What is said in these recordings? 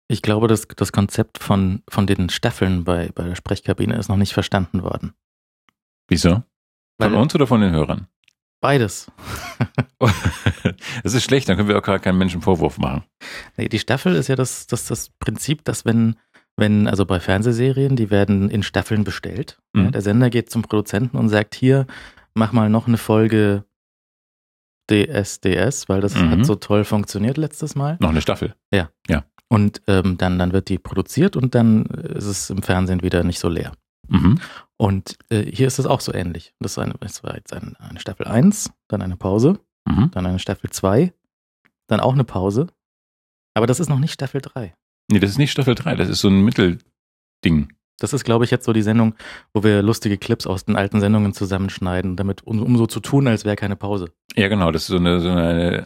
Ich glaube, das Konzept von den Staffeln bei der Sprechkabine ist noch nicht verstanden worden. Wieso? Von uns oder von den Hörern? Beides. Das ist schlecht, dann können wir auch gar keinen Menschen Vorwurf machen. Nee, die Staffel ist ja das Prinzip, dass wenn, also bei Fernsehserien, die werden in Staffeln bestellt. Mhm. Ja, der Sender geht zum Produzenten und sagt, hier, mach mal noch eine Folge DSDS, weil das hat so toll funktioniert letztes Mal. Noch eine Staffel? Ja. Und dann wird die produziert und dann ist es im Fernsehen wieder nicht so leer. Mhm. Und hier ist es auch so ähnlich. Das war jetzt eine Staffel 1, dann eine Pause, dann eine Staffel 2, dann auch eine Pause. Aber das ist noch nicht Staffel 3. Nee, das ist nicht Staffel 3, das ist so ein Mittelding. Das ist, glaube ich, jetzt so die Sendung, wo wir lustige Clips aus den alten Sendungen zusammenschneiden, damit um so zu tun, als wäre keine Pause. Ja, genau, das ist so eine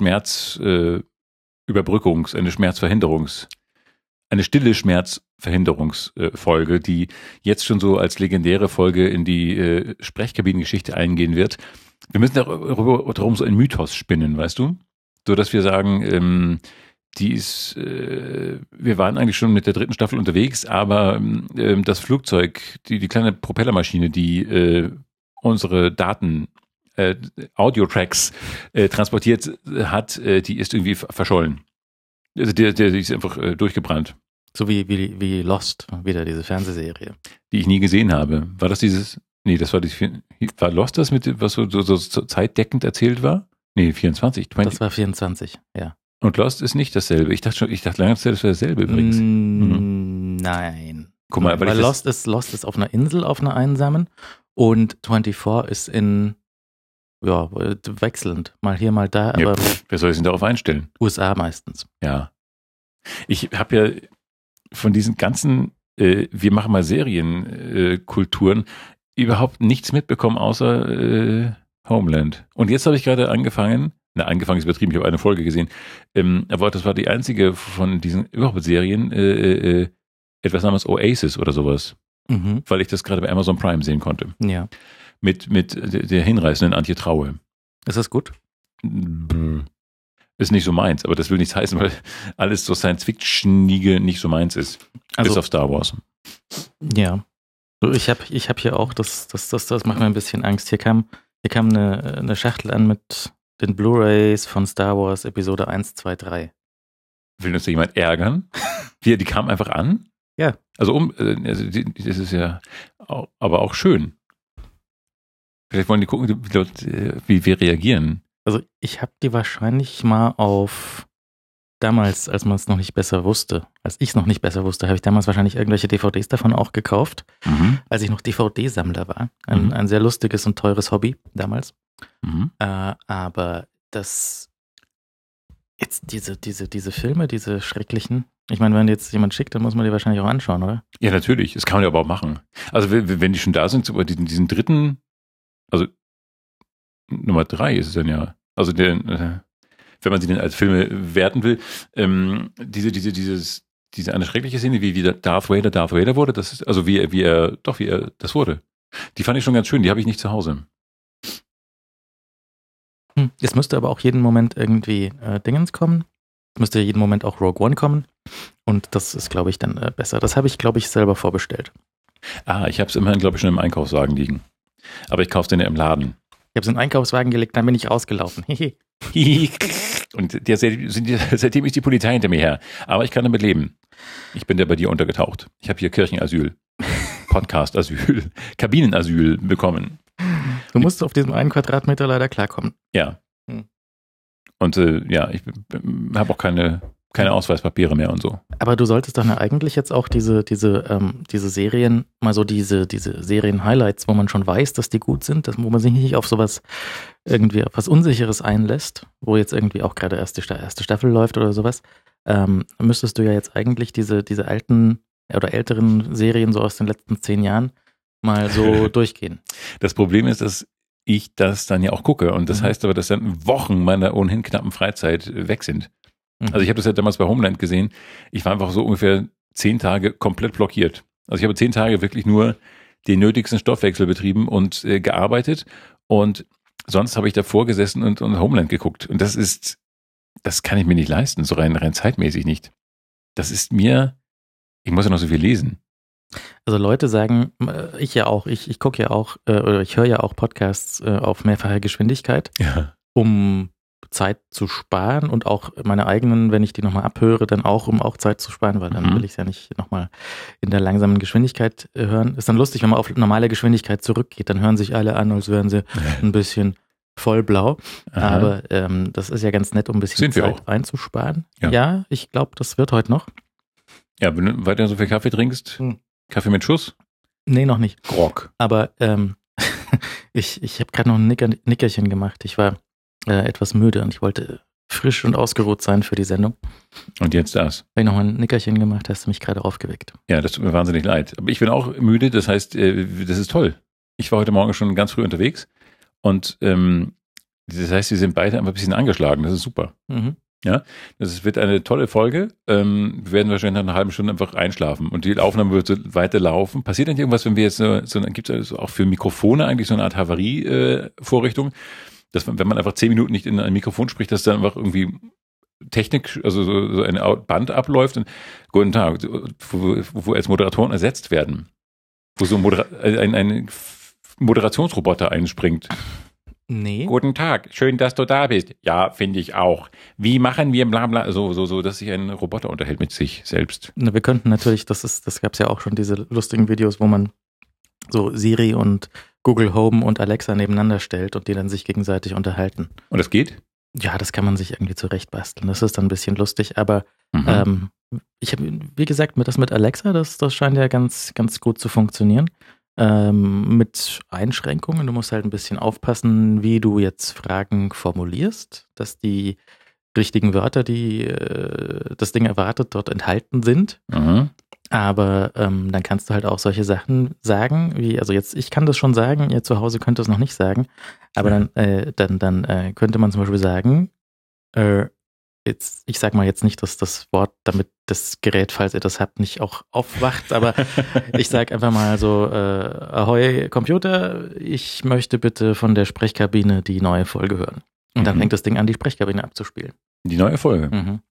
eine stille Schmerzverhinderungsfolge, die jetzt schon so als legendäre Folge in die Sprechkabinengeschichte eingehen wird. Wir müssen darum so einen Mythos spinnen, weißt du? So, dass wir sagen, wir waren eigentlich schon mit der 3. Staffel unterwegs, aber das Flugzeug, die kleine Propellermaschine, die unsere Daten, Audio-Tracks transportiert hat, die ist irgendwie verschollen. Also die ist einfach durchgebrannt. So wie Lost, wieder diese Fernsehserie. Die ich nie gesehen habe. War das war Lost das mit, was so zeitdeckend erzählt war? Nee, 24. Das war 24, ja. Und Lost ist nicht dasselbe. Ich dachte lange Zeit, das wäre dasselbe übrigens. Nein. Guck mal, weil Lost ist auf einer Insel, auf einer einsamen, und 24 ist wechselnd. Mal hier, mal da, aber. Wer soll sich denn darauf einstellen? USA meistens. Ja. Ich habe ja von diesen ganzen, wir machen mal Serienkulturen, überhaupt nichts mitbekommen, außer Homeland. Und jetzt habe ich gerade angefangen ist übertrieben, ich habe eine Folge gesehen, aber das war die einzige von diesen überhaupt Serien, etwas namens Oasis oder sowas, weil ich das gerade bei Amazon Prime sehen konnte. Ja. Mit der hinreißenden Antje Traue. Ist das gut? Ist nicht so meins, aber das will nichts heißen, weil alles so Science-Fiction-Nige nicht so meins ist. Also, bis auf Star Wars. Ja. Ich hab hier auch, das macht mir ein bisschen Angst. Hier kam eine Schachtel an mit den Blu-rays von Star Wars Episode 1, 2, 3. Will uns da jemand ärgern? Die kamen einfach an? Ja. Also das ist ja aber auch schön. Vielleicht wollen die gucken, wie wir reagieren. Also ich habe die wahrscheinlich mal damals, als ich es noch nicht besser wusste, habe ich damals wahrscheinlich irgendwelche DVDs davon auch gekauft, als ich noch DVD-Sammler war. Ein sehr lustiges und teures Hobby damals. Aber jetzt diese Filme, diese schrecklichen, ich meine, wenn jetzt jemand schickt, dann muss man die wahrscheinlich auch anschauen, oder? Ja, natürlich. Das kann man ja aber auch machen. Also wenn die schon da sind, diesen dritten, also Nummer 3 ist es dann ja, also wenn man sie denn als Filme werten will, diese eine schreckliche Szene, wie Darth Vader wurde, das ist, also wie er das wurde. Die fand ich schon ganz schön, die habe ich nicht zu Hause. Es müsste aber auch jeden Moment irgendwie Dingens kommen. Es müsste jeden Moment auch Rogue One kommen. Und das ist, glaube ich, dann besser. Das habe ich, glaube ich, selber vorbestellt. Ich habe es immerhin, glaube ich, schon im Einkaufswagen liegen. Aber ich kaufe es dann ja im Laden. Ich habe es in den Einkaufswagen gelegt, dann bin ich rausgelaufen. Und seitdem ist die Polizei hinter mir her. Aber ich kann damit leben. Ich bin ja bei dir untergetaucht. Ich habe hier Kirchenasyl, Podcast-Asyl, Kabinenasyl bekommen. Du musst auf diesem 1 Quadratmeter leider klarkommen. Ja. Und ich habe auch keine Ausweispapiere mehr und so. Aber du solltest doch eigentlich jetzt auch diese Serien, mal so diese Serien-Highlights, wo man schon weiß, dass die gut sind, wo man sich nicht auf sowas irgendwie, auf was Unsicheres einlässt, wo jetzt irgendwie auch gerade erste Staffel läuft oder sowas, müsstest du ja jetzt eigentlich diese alten oder älteren Serien so aus den letzten 10 Jahren mal so durchgehen. Das Problem ist, dass ich das dann ja auch gucke und das heißt aber, dass dann Wochen meiner ohnehin knappen Freizeit weg sind. Also ich habe das ja damals bei Homeland gesehen. Ich war einfach so ungefähr 10 Tage komplett blockiert. Also ich habe 10 Tage wirklich nur den nötigsten Stoffwechsel betrieben und gearbeitet und sonst habe ich davor gesessen und Homeland geguckt. Und das kann ich mir nicht leisten, so rein zeitmäßig nicht. das ist mir, ich muss ja noch so viel lesen. Also Leute sagen, ich ja auch, ich gucke ja auch, oder ich höre ja auch Podcasts auf mehrfacher Geschwindigkeit, um Zeit zu sparen und auch meine eigenen, wenn ich die nochmal abhöre, dann auch, um auch Zeit zu sparen, weil dann will ich es ja nicht nochmal in der langsamen Geschwindigkeit hören. Ist dann lustig, wenn man auf normale Geschwindigkeit zurückgeht, dann hören sich alle an, als wären sie ein bisschen vollblau. Aha. Aber das ist ja ganz nett, um ein bisschen Zeit einzusparen. Ja, ich glaube, das wird heute noch. Ja, wenn du weiter so viel Kaffee trinkst, Kaffee mit Schuss? Nee, noch nicht. Grog. Aber ich habe gerade noch ein Nickerchen gemacht. Ich war etwas müde und ich wollte frisch und ausgeruht sein für die Sendung. Und jetzt das? Wenn ich noch ein Nickerchen gemacht, hast du mich gerade aufgeweckt. Ja, das tut mir wahnsinnig leid. Aber ich bin auch müde, das heißt, das ist toll. Ich war heute Morgen schon ganz früh unterwegs und das heißt, wir sind beide einfach ein bisschen angeschlagen. Das ist super. Mhm. Ja, das wird eine tolle Folge. Wir werden wahrscheinlich nach einer halben Stunde einfach einschlafen und die Aufnahme wird so weiterlaufen. Passiert dann irgendwas, wenn wir jetzt gibt es also auch für Mikrofone eigentlich so eine Art Havarie-Vorrichtung, dass wenn man einfach 10 Minuten nicht in ein Mikrofon spricht, dass dann einfach irgendwie Technik, also so ein Band abläuft und guten Tag, wo als Moderatoren ersetzt werden, wo so ein Moderationsroboter einspringt. Nee. Guten Tag, schön, dass du da bist. Ja, finde ich auch. Wie machen wir bla bla, so, dass sich ein Roboter unterhält mit sich selbst. Na, wir könnten natürlich, das gab es ja auch schon, diese lustigen Videos, wo man so Siri und Google Home und Alexa nebeneinander stellt und die dann sich gegenseitig unterhalten. Und das geht? Ja, das kann man sich irgendwie zurechtbasteln. Das ist dann ein bisschen lustig, aber ich habe, wie gesagt, das mit Alexa, das scheint ja ganz, ganz gut zu funktionieren. Mit Einschränkungen. Du musst halt ein bisschen aufpassen, wie du jetzt Fragen formulierst, dass die richtigen Wörter, die das Ding erwartet, dort enthalten sind. Mhm. Aber dann kannst du halt auch solche Sachen sagen, wie, also jetzt, ich kann das schon sagen, ihr zu Hause könnt es noch nicht sagen, aber dann könnte man zum Beispiel sagen, ich sag mal jetzt nicht, dass das Wort, damit das Gerät, falls ihr das habt, nicht auch aufwacht, aber ich sag einfach mal so, Ahoi Computer, ich möchte bitte von der Sprechkabine die neue Folge hören. Und dann fängt das Ding an, die Sprechkabine abzuspielen. Die neue Folge? Mhm.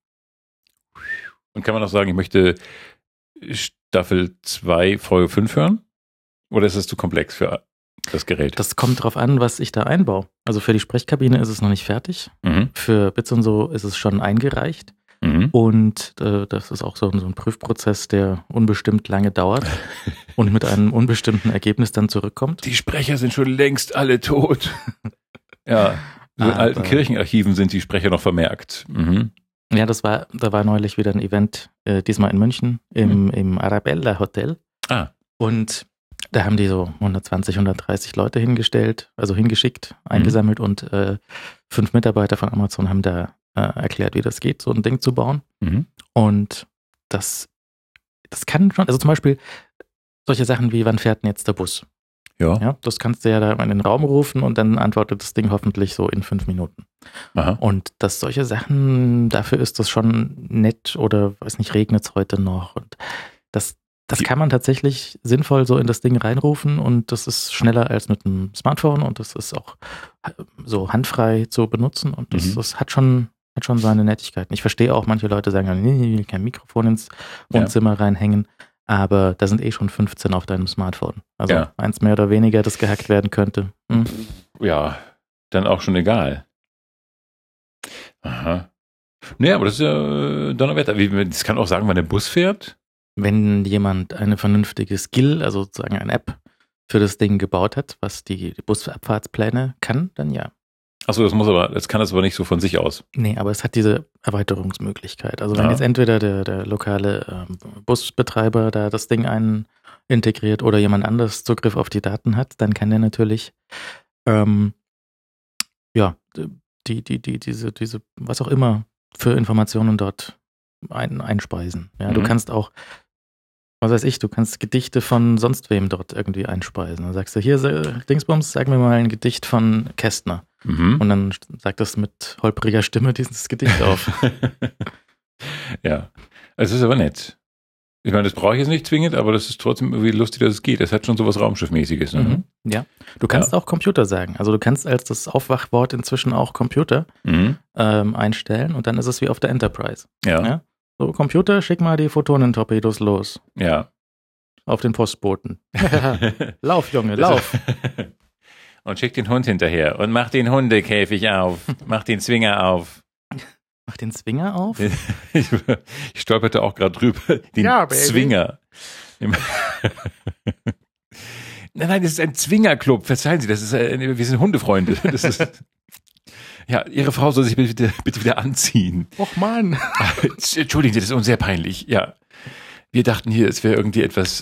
Und kann man auch sagen, ich möchte Staffel 2, Folge 5 hören? Oder ist das zu komplex für das Gerät? Das kommt drauf an, was ich da einbaue. Also für die Sprechkabine ist es noch nicht fertig. Mhm. Für Bits und so ist es schon eingereicht. Mhm. Und das ist auch so ein Prüfprozess, der unbestimmt lange dauert und mit einem unbestimmten Ergebnis dann zurückkommt. Die Sprecher sind schon längst alle tot. Ja, so in alten Kirchenarchiven sind die Sprecher noch vermerkt. Mhm. Ja, da war neulich wieder ein Event, diesmal in München, im Arabella Hotel. Ah. Und da haben die so 120, 130 Leute hingeschickt, eingesammelt und 5 Mitarbeiter von Amazon haben da erklärt, wie das geht, so ein Ding zu bauen. Mhm. Und das kann schon, also zum Beispiel solche Sachen wie, wann fährt denn jetzt der Bus? Ja, das kannst du ja da in den Raum rufen und dann antwortet das Ding hoffentlich so in 5 Minuten. Aha. Und solche Sachen, dafür ist das schon nett oder, weiß nicht, regnet es heute noch. Und das kann man tatsächlich sinnvoll so in das Ding reinrufen und das ist schneller als mit einem Smartphone und das ist auch so handfrei zu benutzen und das hat schon seine Nettigkeiten. Ich verstehe auch, manche Leute sagen, nee, ich will kein Mikrofon ins Wohnzimmer reinhängen, aber da sind schon 15 auf deinem Smartphone. Also eins mehr oder weniger, das gehackt werden könnte. Ja, dann auch schon egal. Aha. Naja, aber das ist ja Donnerwetter. Das kann auch sagen, wann der Bus fährt. Wenn jemand eine vernünftige Skill, also sozusagen eine App für das Ding gebaut hat, was die Busabfahrtspläne kann, dann ja. Achso, das kann das aber nicht so von sich aus. Nee, aber es hat diese Erweiterungsmöglichkeit. Also wenn jetzt entweder der lokale Busbetreiber da das Ding integriert oder jemand anders Zugriff auf die Daten hat, dann kann der natürlich diese was auch immer für Informationen dort einspeisen. Ja, du kannst auch, was weiß ich, du kannst Gedichte von sonst wem dort irgendwie einspeisen. Dann sagst du, hier, Dingsbums, sag mir mal ein Gedicht von Kästner. Und dann sagt das mit holpriger Stimme dieses Gedicht auf. Ja, es ist aber nett. Ich meine, das brauche ich jetzt nicht zwingend, aber das ist trotzdem irgendwie lustig, dass es geht. Es hat schon sowas Raumschiffmäßiges. Ne? Ja, du kannst auch Computer sagen. Also du kannst als das Aufwachwort inzwischen auch Computer einstellen und dann ist es wie auf der Enterprise. Ja. So, Computer, schick mal die Photonentorpedos los. Ja. Auf den Postboten. Lauf, Junge, lauf. Und schick den Hund hinterher und mach den Hundekäfig auf. Mach den Zwinger auf. Mach den Zwinger auf? Ich stolperte auch gerade drüber. Den Zwinger. Nein, das ist ein Zwingerclub. Verzeihen Sie, wir sind Hundefreunde. Das ist, ja, Ihre Frau soll sich bitte wieder anziehen. Och Mann. Entschuldigen Sie, das ist uns sehr peinlich. Ja, wir dachten hier, es wäre irgendwie etwas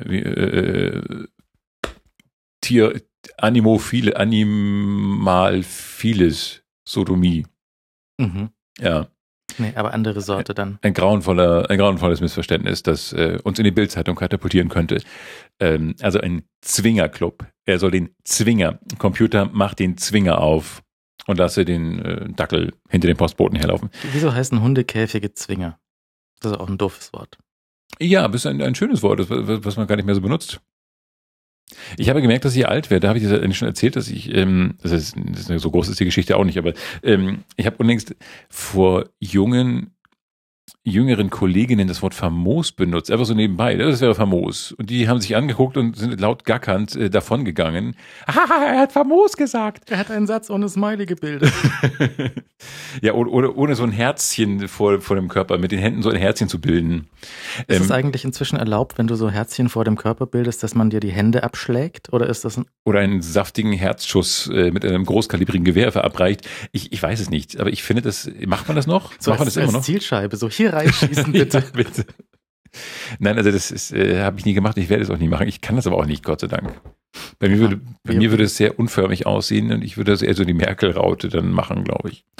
animalphiles Sodomie. Mhm. Ja. Nee, aber andere Sorte dann. Ein grauenvolles Missverständnis, das uns in die Bildzeitung katapultieren könnte. Also ein Zwingerclub. Er soll den Computer macht den Zwinger auf und lasse den Dackel hinter den Postboten herlaufen. Wieso heißen Hundekäfige Zwinger? Das ist auch ein doofes Wort. Ja, aber es ist ein schönes Wort, was man gar nicht mehr so benutzt. Ich habe gemerkt, dass ich alt werde. Da habe ich das eigentlich schon erzählt, dass ich, so groß ist die Geschichte auch nicht, aber ich habe unlängst vor jüngeren Kolleginnen das Wort famos benutzt, einfach so nebenbei. Das wäre famos. Und die haben sich angeguckt und sind laut gackernd davongegangen. Ah, er hat famos gesagt. Er hat einen Satz ohne Smiley gebildet. Ja, oder ohne so ein Herzchen vor dem Körper, mit den Händen so ein Herzchen zu bilden. Ist es eigentlich inzwischen erlaubt, wenn du so Herzchen vor dem Körper bildest, dass man dir die Hände abschlägt? Oder ist das oder einen saftigen Herzschuss mit einem großkalibrigen Gewehr verabreicht? Ich weiß es nicht, aber ich finde, macht man das noch? So macht man das immer noch? Zielscheibe, so hier reinschießen, bitte. Ja, bitte. Nein, also das habe ich nie gemacht, ich werde es auch nie machen. Ich kann das aber auch nicht, Gott sei Dank. Bei mir würde es sehr unförmig aussehen und ich würde das eher so die Merkel-Raute dann machen, glaube ich.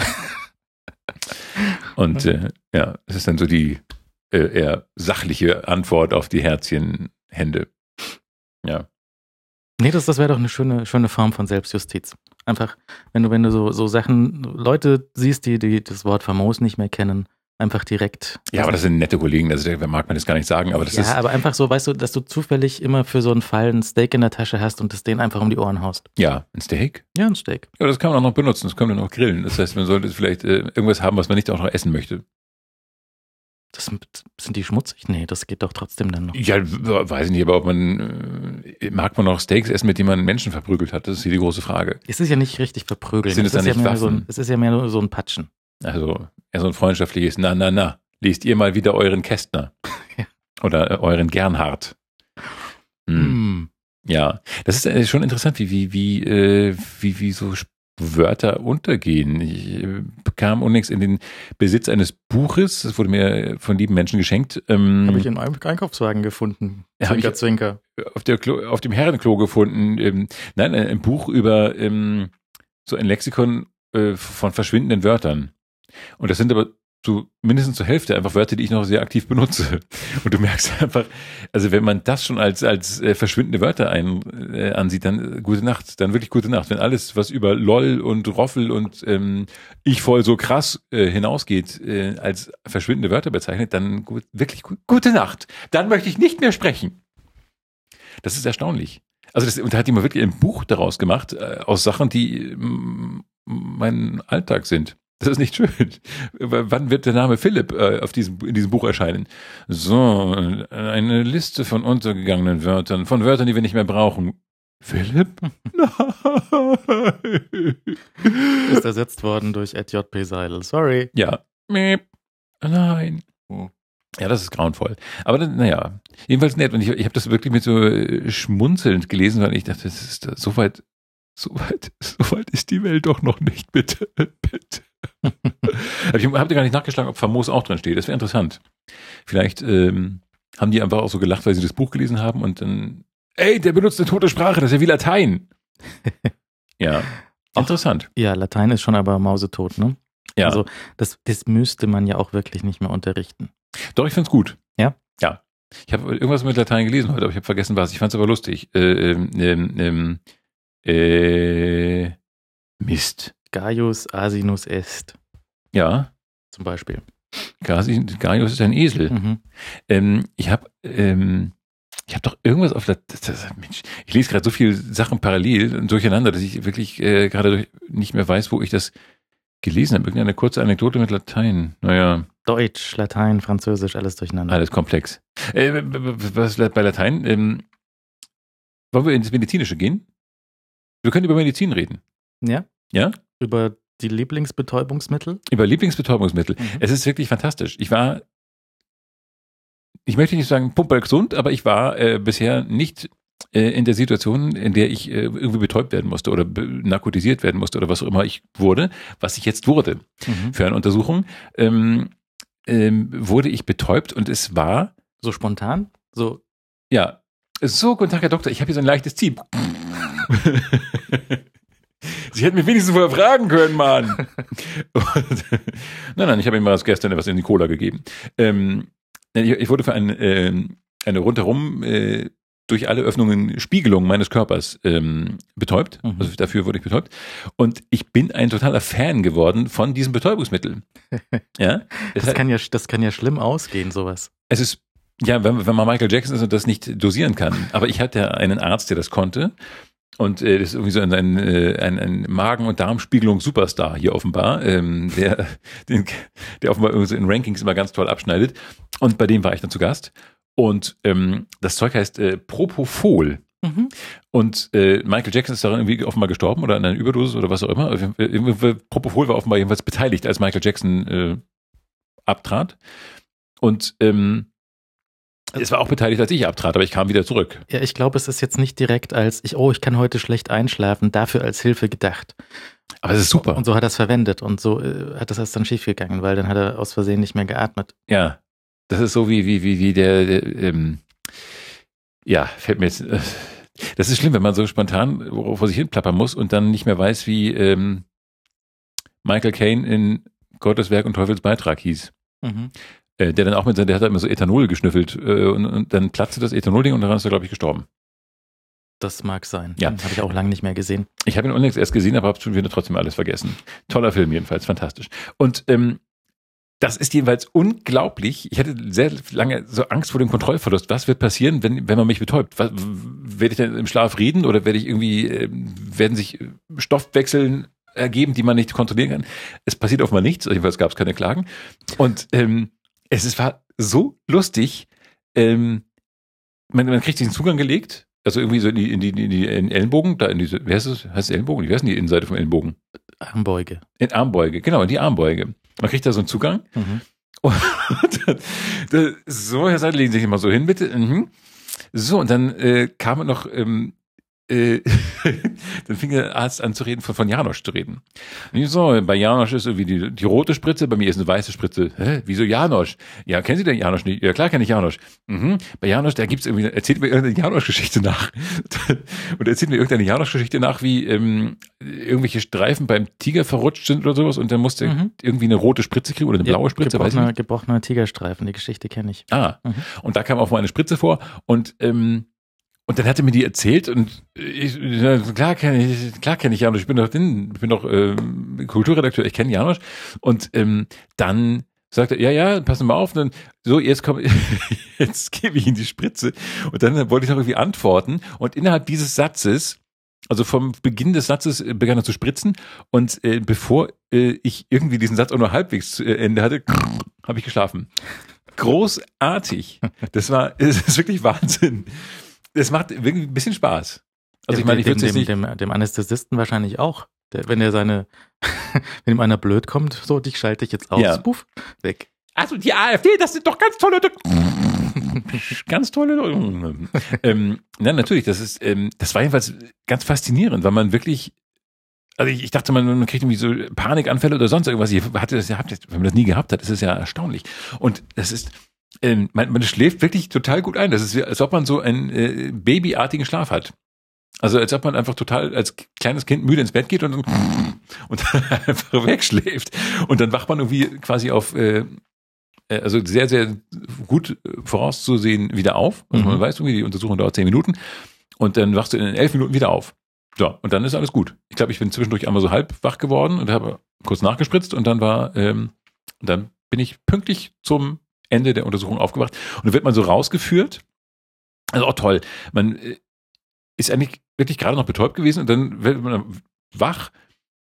Und ja, es ist dann so die eher sachliche Antwort auf die Herzchenhände. Ja. Nee, das wäre doch eine schöne Form von Selbstjustiz. Einfach, wenn du so Sachen, Leute siehst, die das Wort famos nicht mehr kennen, einfach direkt. Ja, aber das sind nette Kollegen, also da mag man das gar nicht sagen, aber das ist. Ja, aber einfach so, weißt du, dass du zufällig immer für so einen Fall ein Steak in der Tasche hast und das denen einfach um die Ohren haust. Ja, ein Steak? Ja, ein Steak. Ja, das kann man auch noch benutzen, das kann man auch grillen. Das heißt, man sollte vielleicht irgendwas haben, was man nicht auch noch essen möchte. Sind die schmutzig? Nee, das geht doch trotzdem dann noch. Ja, weiß ich nicht, aber mag man noch Steaks essen, mit denen man Menschen verprügelt hat? Das ist hier die große Frage. Es ist ja nicht richtig verprügeln. Sind es dann nicht Waffen? Es ist ja mehr so ein Patschen. Also, eher so ein freundschaftliches Na. Lest ihr mal wieder euren Kästner. Ja. Oder euren Gernhardt. Ja, das ist schon interessant, wie so Wörter untergehen. Ich bekam unlängst in den Besitz eines Buches, das wurde mir von lieben Menschen geschenkt. Habe ich in meinem Einkaufswagen gefunden. Zwinker, Zwinker. Auf dem Herrenklo gefunden. Nein, ein Buch über so ein Lexikon von verschwindenden Wörtern. Und das sind aber so mindestens zur Hälfte einfach Wörter, die ich noch sehr aktiv benutze. Und du merkst einfach, also wenn man das schon als verschwindende Wörter ansieht, dann gute Nacht, dann wirklich gute Nacht. Wenn alles, was über LOL und Roffel und ich voll so krass hinausgeht, als verschwindende Wörter bezeichnet, dann wirklich gute Nacht. Dann möchte ich nicht mehr sprechen. Das ist erstaunlich. Also und da hat jemand wirklich ein Buch daraus gemacht, aus Sachen, die mein Alltag sind. Das ist nicht schön. Wann wird der Name Philipp in diesem Buch erscheinen? So, eine Liste von untergegangenen Wörtern, von Wörtern, die wir nicht mehr brauchen. Philipp? Nein. Ist ersetzt worden durch @JP Seidel. Sorry. Ja. Nein. Ja, das ist grauenvoll. Aber naja, jedenfalls nett. Und ich habe das wirklich mit so schmunzelnd gelesen, weil ich dachte, das ist so weit ist die Welt doch noch nicht, bitte. Ich habe gar nicht nachgeschlagen, ob famos auch drin steht. Das wäre interessant. Vielleicht haben die einfach auch so gelacht, weil sie das Buch gelesen haben und dann, der benutzt eine tote Sprache, das ist ja wie Latein. Ja, interessant. Ja, Latein ist schon aber mausetot, ne? Ja. Also das müsste man ja auch wirklich nicht mehr unterrichten. Doch, ich find's gut. Ja? Ja. Ich habe irgendwas mit Latein gelesen heute, aber ich habe vergessen was. Ich fand's aber lustig. Mist. Gaius Asinus est. Ja. Zum Beispiel. Gaius ist ein Esel. Ich habe doch irgendwas auf Mensch, ich lese gerade so viele Sachen parallel und durcheinander, dass ich wirklich gerade nicht mehr weiß, wo ich das gelesen habe. Irgendeine kurze Anekdote mit Latein. Naja. Deutsch, Latein, Französisch, alles durcheinander. Alles komplex. Was bei Latein? Wollen wir ins Medizinische gehen? Wir können über Medizin reden. Ja? Ja? Über die Lieblingsbetäubungsmittel? Über Lieblingsbetäubungsmittel. Mhm. Es ist wirklich fantastisch. Ich möchte nicht sagen pumpergesund, aber ich war bisher nicht in der Situation, in der ich irgendwie betäubt werden musste oder narkotisiert werden musste oder was auch immer ich wurde, was ich jetzt wurde. Für eine Untersuchung wurde ich betäubt und es war... So spontan? So? Ja. So, guten Tag, Herr Doktor, ich habe hier so ein leichtes Ziehen. Sie hätten mich wenigstens vorher fragen können, Mann. Nein, ich habe ihm mal gestern etwas in die Cola gegeben. Ich wurde für eine rundherum durch alle Öffnungen Spiegelung meines Körpers betäubt. Also dafür wurde ich betäubt. Und ich bin ein totaler Fan geworden von diesem Betäubungsmittel. Ja? Das kann ja schlimm ausgehen, sowas. Es ist, ja, wenn man Michael Jackson ist und das nicht dosieren kann. Aber ich hatte einen Arzt, der das konnte. Und das ist irgendwie so ein Magen- und Darmspiegelungs-Superstar hier offenbar, der offenbar irgendwie so in Rankings immer ganz toll abschneidet. Und bei dem war ich dann zu Gast. Und das Zeug heißt Propofol. Und Michael Jackson ist daran irgendwie offenbar gestorben oder an einer Überdosis oder was auch immer. Propofol war offenbar jedenfalls beteiligt, als Michael Jackson abtrat. Und es war auch beteiligt, als ich abtrat, aber ich kam wieder zurück. Ja, ich glaube, es ist jetzt nicht direkt ich kann heute schlecht einschlafen, dafür als Hilfe gedacht. Aber es ist super. Und so hat er es verwendet und so hat das erst dann schief gegangen, weil dann hat er aus Versehen nicht mehr geatmet. Ja, das ist so wie der ja, fällt mir jetzt, das ist schlimm, wenn man so spontan vor sich hin plappern muss und dann nicht mehr weiß, wie Michael Caine in Gottes Werk und Teufels Beitrag hieß. Der dann auch der hat immer so Ethanol geschnüffelt und dann platzte das Ethanolding und dann ist er, glaube ich, gestorben. Das mag sein. Ja. Habe ich auch lange nicht mehr gesehen. Ich habe ihn unlängst erst gesehen, aber habe schon wieder trotzdem alles vergessen. Toller Film jedenfalls, fantastisch. Und das ist jedenfalls unglaublich. Ich hatte sehr lange so Angst vor dem Kontrollverlust. Was wird passieren, wenn man mich betäubt? Werde ich dann im Schlaf reden oder werde ich werden sich Stoffwechseln ergeben, die man nicht kontrollieren kann? Es passiert offenbar nichts, jedenfalls gab es keine Klagen. Und war so lustig. Man kriegt diesen Zugang gelegt, also irgendwie so in die Ellenbogen, da in diese, wer ist es? Heißt es Ellenbogen? Wie heißt denn die Innenseite vom Ellenbogen? Armbeuge. In Armbeuge, genau, in die Armbeuge. Man kriegt da so einen Zugang. Und so, Herr Seidel, legen Sie sich mal so hin, bitte. So, und dann kam noch dann fing der Arzt an zu reden, von Janosch zu reden. Und so, bei Janosch ist irgendwie die rote Spritze, bei mir ist eine weiße Spritze. Hä? Wieso Janosch? Ja, kennen Sie den Janosch nicht? Ja, klar kenne ich Janosch. Bei Janosch, da gibt's irgendwie, erzählt mir irgendeine Janosch-Geschichte nach. Und erzählt mir irgendeine Janosch-Geschichte nach, wie irgendwelche Streifen beim Tiger verrutscht sind oder sowas und dann musste irgendwie eine rote Spritze kriegen oder eine blaue Spritze. Gebrochener Tigerstreifen, die Geschichte kenne ich. Und da kam auch mal eine Spritze vor und dann hat er mir die erzählt und klar kenne ich Janosch, ich bin doch Kulturredakteur, ich kenne Janosch. Und dann sagt er, ja, passen wir mal auf. Und dann, so, jetzt gebe ich Ihnen die Spritze. Und dann wollte ich noch irgendwie antworten. Und innerhalb dieses Satzes, also vom Beginn des Satzes begann er zu spritzen. Und bevor ich irgendwie diesen Satz auch nur halbwegs zu Ende hatte, habe ich geschlafen. Großartig. Es ist wirklich Wahnsinn. Es macht wirklich ein bisschen Spaß. Also ich meine, ich würde es nicht... Dem Anästhesisten wahrscheinlich auch. Wenn wenn ihm einer blöd kommt, so, dich schalte ich jetzt aus, puff, weg. Also die AfD, das sind doch ganz tolle ganz tolle Leute. Nein, natürlich, das war jedenfalls ganz faszinierend, weil man wirklich, also ich dachte, man kriegt irgendwie so Panikanfälle oder sonst irgendwas. Wenn man das nie gehabt hat, ist es ja erstaunlich. Und das ist... Man schläft wirklich total gut ein. Das ist, als ob man so einen babyartigen Schlaf hat. Also als ob man einfach total als kleines Kind müde ins Bett geht und einfach wegschläft. Und dann wacht man irgendwie quasi auf, also sehr, sehr gut vorauszusehen wieder auf. Also man weiß irgendwie, die Untersuchung dauert 10 Minuten. Und dann wachst du in 11 Minuten wieder auf. So, und dann ist alles gut. Ich glaube, ich bin zwischendurch einmal so halb wach geworden und habe kurz nachgespritzt und dann dann bin ich pünktlich zum Ende der Untersuchung aufgewacht und dann wird man so rausgeführt. Also auch toll. Man ist eigentlich wirklich gerade noch betäubt gewesen und dann wird man wach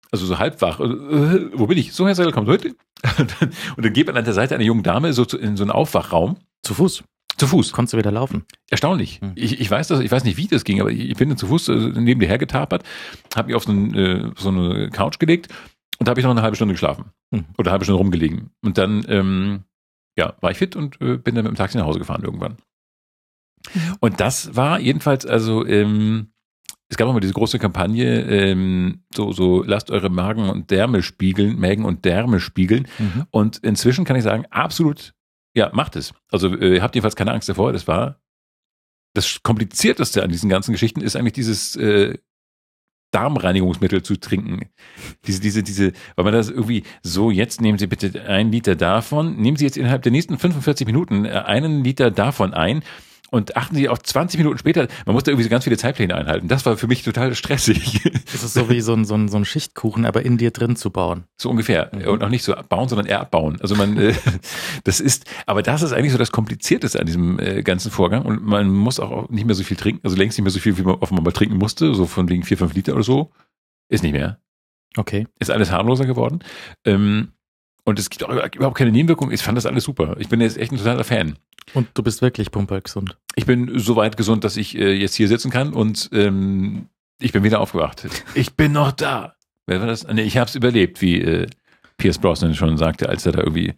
Also so halb wach. Wo bin ich? So, Herr Seidel, kommt heute. Und dann geht man an der Seite einer jungen Dame so in so einen Aufwachraum. Zu Fuß. Zu Fuß. Konntest du wieder laufen. Erstaunlich. Ich weiß nicht, wie das ging, aber ich bin dann zu Fuß neben dir hergetapert, habe mich auf so eine Couch gelegt und da habe ich noch eine halbe Stunde geschlafen. Oder eine halbe Stunde rumgelegen. Und dann war ich fit und bin dann mit dem Taxi nach Hause gefahren irgendwann. Und das war jedenfalls, also es gab auch mal diese große Kampagne, so lasst eure Mägen und Därme spiegeln. Und inzwischen kann ich sagen, absolut, ja, macht es. Also habt jedenfalls keine Angst davor. Das war das Komplizierteste an diesen ganzen Geschichten ist eigentlich dieses Darmreinigungsmittel zu trinken. Weil man das irgendwie so, jetzt nehmen Sie bitte 1 Liter davon, nehmen Sie jetzt innerhalb der nächsten 45 Minuten 1 Liter davon ein und achten Sie auch 20 Minuten später, man musste irgendwie so ganz viele Zeitpläne einhalten. Das war für mich total stressig. Das ist so wie so ein Schichtkuchen, aber in dir drin zu bauen. So ungefähr. Und auch nicht so bauen, sondern eher abbauen. Also das ist eigentlich so das Komplizierteste an diesem ganzen Vorgang und man muss auch nicht mehr so viel trinken, also längst nicht mehr so viel, wie man offenbar mal trinken musste, so von wegen 4-5 Liter oder so. Ist nicht mehr. Okay. Ist alles harmloser geworden. Und es gibt auch überhaupt keine Nebenwirkungen. Ich fand das alles super. Ich bin jetzt echt ein totaler Fan. Und du bist wirklich pumpergesund. Ich bin so weit gesund, dass ich jetzt hier sitzen kann und ich bin wieder aufgewacht. Ich bin noch da. Wer war das? Nee, ich habe es überlebt, wie Pierce Brosnan schon sagte, als er da irgendwie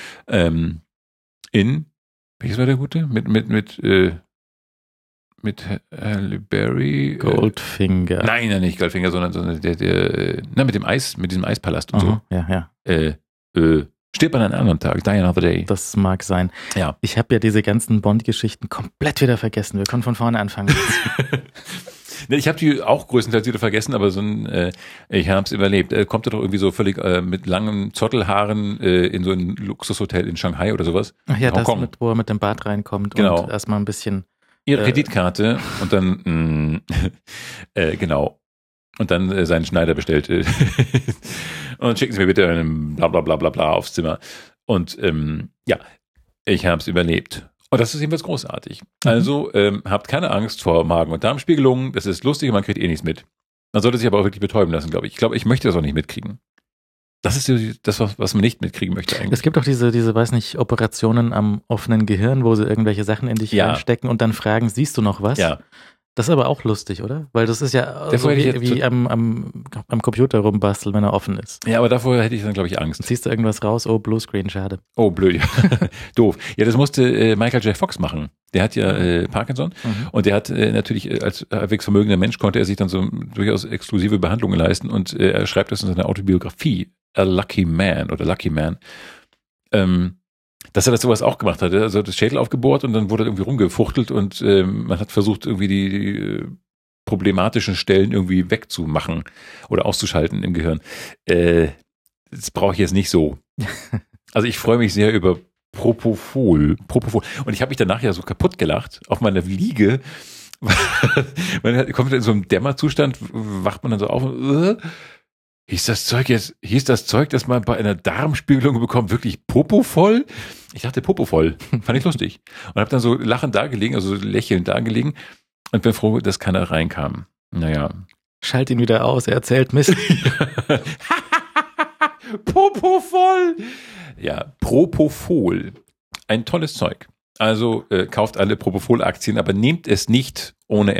welches war der Gute? Mit Halle Berry. Goldfinger. Nein, nicht Goldfinger, sondern mit diesem Eispalast und so. Ja. Stirbt an einem anderen Tag, Die Another Day. Das mag sein. Ja. Ich habe ja diese ganzen Bond-Geschichten komplett wieder vergessen. Wir können von vorne anfangen. Ich habe die auch größtenteils wieder vergessen, aber ich habe es überlebt. Kommt er doch irgendwie so völlig mit langen Zottelhaaren in so ein Luxushotel in Shanghai oder sowas? Ach ja, das wo er mit dem Bart reinkommt und erstmal ein bisschen Ihre Kreditkarte und dann genau. Und dann seinen Schneider bestellt. Und schicken Sie mir bitte einen bla bla bla bla bla aufs Zimmer. Und ich habe es überlebt. Und das ist jedenfalls großartig. Also habt keine Angst vor Magen- und Darmspiegelungen. Das ist lustig und man kriegt nichts mit. Man sollte sich aber auch wirklich betäuben lassen, glaube ich. Ich glaube, ich möchte das auch nicht mitkriegen. Das ist das, was man nicht mitkriegen möchte eigentlich. Es gibt auch diese, weiß nicht, Operationen am offenen Gehirn, wo sie irgendwelche Sachen in dich reinstecken und dann fragen, siehst du noch was? Ja. Das ist aber auch lustig, oder? Weil das ist ja so wie am Computer rumbasteln, wenn er offen ist. Ja, aber davor hätte ich dann, glaube ich, Angst. Ziehst du irgendwas raus? Oh, Bluescreen, schade. Oh, blöd, ja. Doof. Ja, das musste Michael J. Fox machen. Der hat ja Parkinson und der hat natürlich als halbwegs vermögender Mensch konnte er sich dann so durchaus exklusive Behandlungen leisten und er schreibt das in seiner Autobiografie, A Lucky Man, dass er das sowas auch gemacht hat. Also das Schädel aufgebohrt und dann wurde irgendwie rumgefuchtelt und man hat versucht, irgendwie die problematischen Stellen irgendwie wegzumachen oder auszuschalten im Gehirn. Das brauche ich jetzt nicht so. Also ich freue mich sehr über Propofol. Und ich habe mich danach ja so kaputt gelacht auf meiner Liege. Man kommt in so einem Dämmerzustand, wacht man dann so auf und hieß das Zeug, das man bei einer Darmspiegelung bekommt, wirklich Propofol? Ich dachte Propofol. Fand ich lustig. Und habe dann so lachend dagelegen, also so lächelnd dagelegen und bin froh, dass keiner reinkam. Naja. Schalt ihn wieder aus, er erzählt Mist. Propofol! Ja, Propofol. Ein tolles Zeug. Also kauft alle Propofol-Aktien, aber nehmt es nicht ohne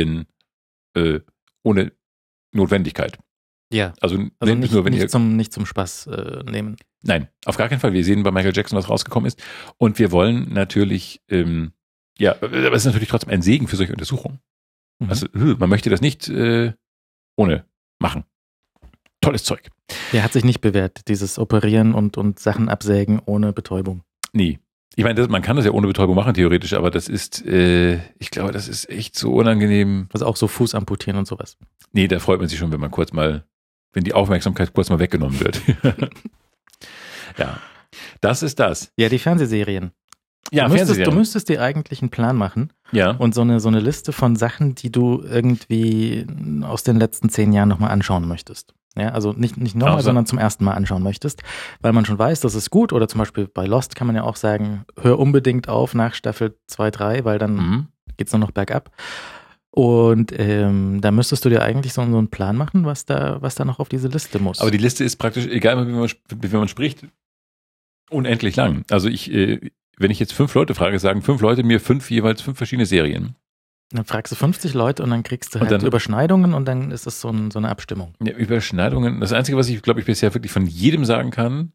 ohne Notwendigkeit. Ja, also nicht zum Spaß nehmen. Nein, auf gar keinen Fall. Wir sehen bei Michael Jackson, was rausgekommen ist. Und wir wollen natürlich, aber es ist natürlich trotzdem ein Segen für solche Untersuchungen. Also man möchte das nicht ohne machen. Tolles Zeug. Der hat sich nicht bewährt, dieses Operieren und Sachen absägen ohne Betäubung. Nie. Ich meine, man kann das ja ohne Betäubung machen, theoretisch, aber das ist, ich glaube, das ist echt so unangenehm. Also auch so Fuß amputieren und sowas. Nee, da freut man sich schon, wenn die Aufmerksamkeit kurz mal weggenommen wird. Ja, das ist das. Ja, die Fernsehserien. Ja, du müsstest dir eigentlich einen Plan machen. Ja. Und so eine Liste von Sachen, die du irgendwie aus den letzten 10 Jahren nochmal anschauen möchtest. Ja, also nicht nochmal, sondern zum ersten Mal anschauen möchtest, weil man schon weiß, das ist gut. Oder zum Beispiel bei Lost kann man ja auch sagen, hör unbedingt auf nach Staffel 2, 3, weil dann geht's nur noch bergab. Und da müsstest du dir eigentlich so einen Plan machen, was da noch auf diese Liste muss. Aber die Liste ist praktisch, egal wie man spricht, unendlich lang. Also wenn ich jetzt 5 Leute frage, sagen 5 Leute mir jeweils 5 verschiedene Serien. Dann fragst du 50 Leute und dann kriegst du halt Überschneidungen und dann ist es so eine Abstimmung. Ja, Überschneidungen. Das Einzige, was ich, glaube ich, bisher wirklich von jedem sagen kann,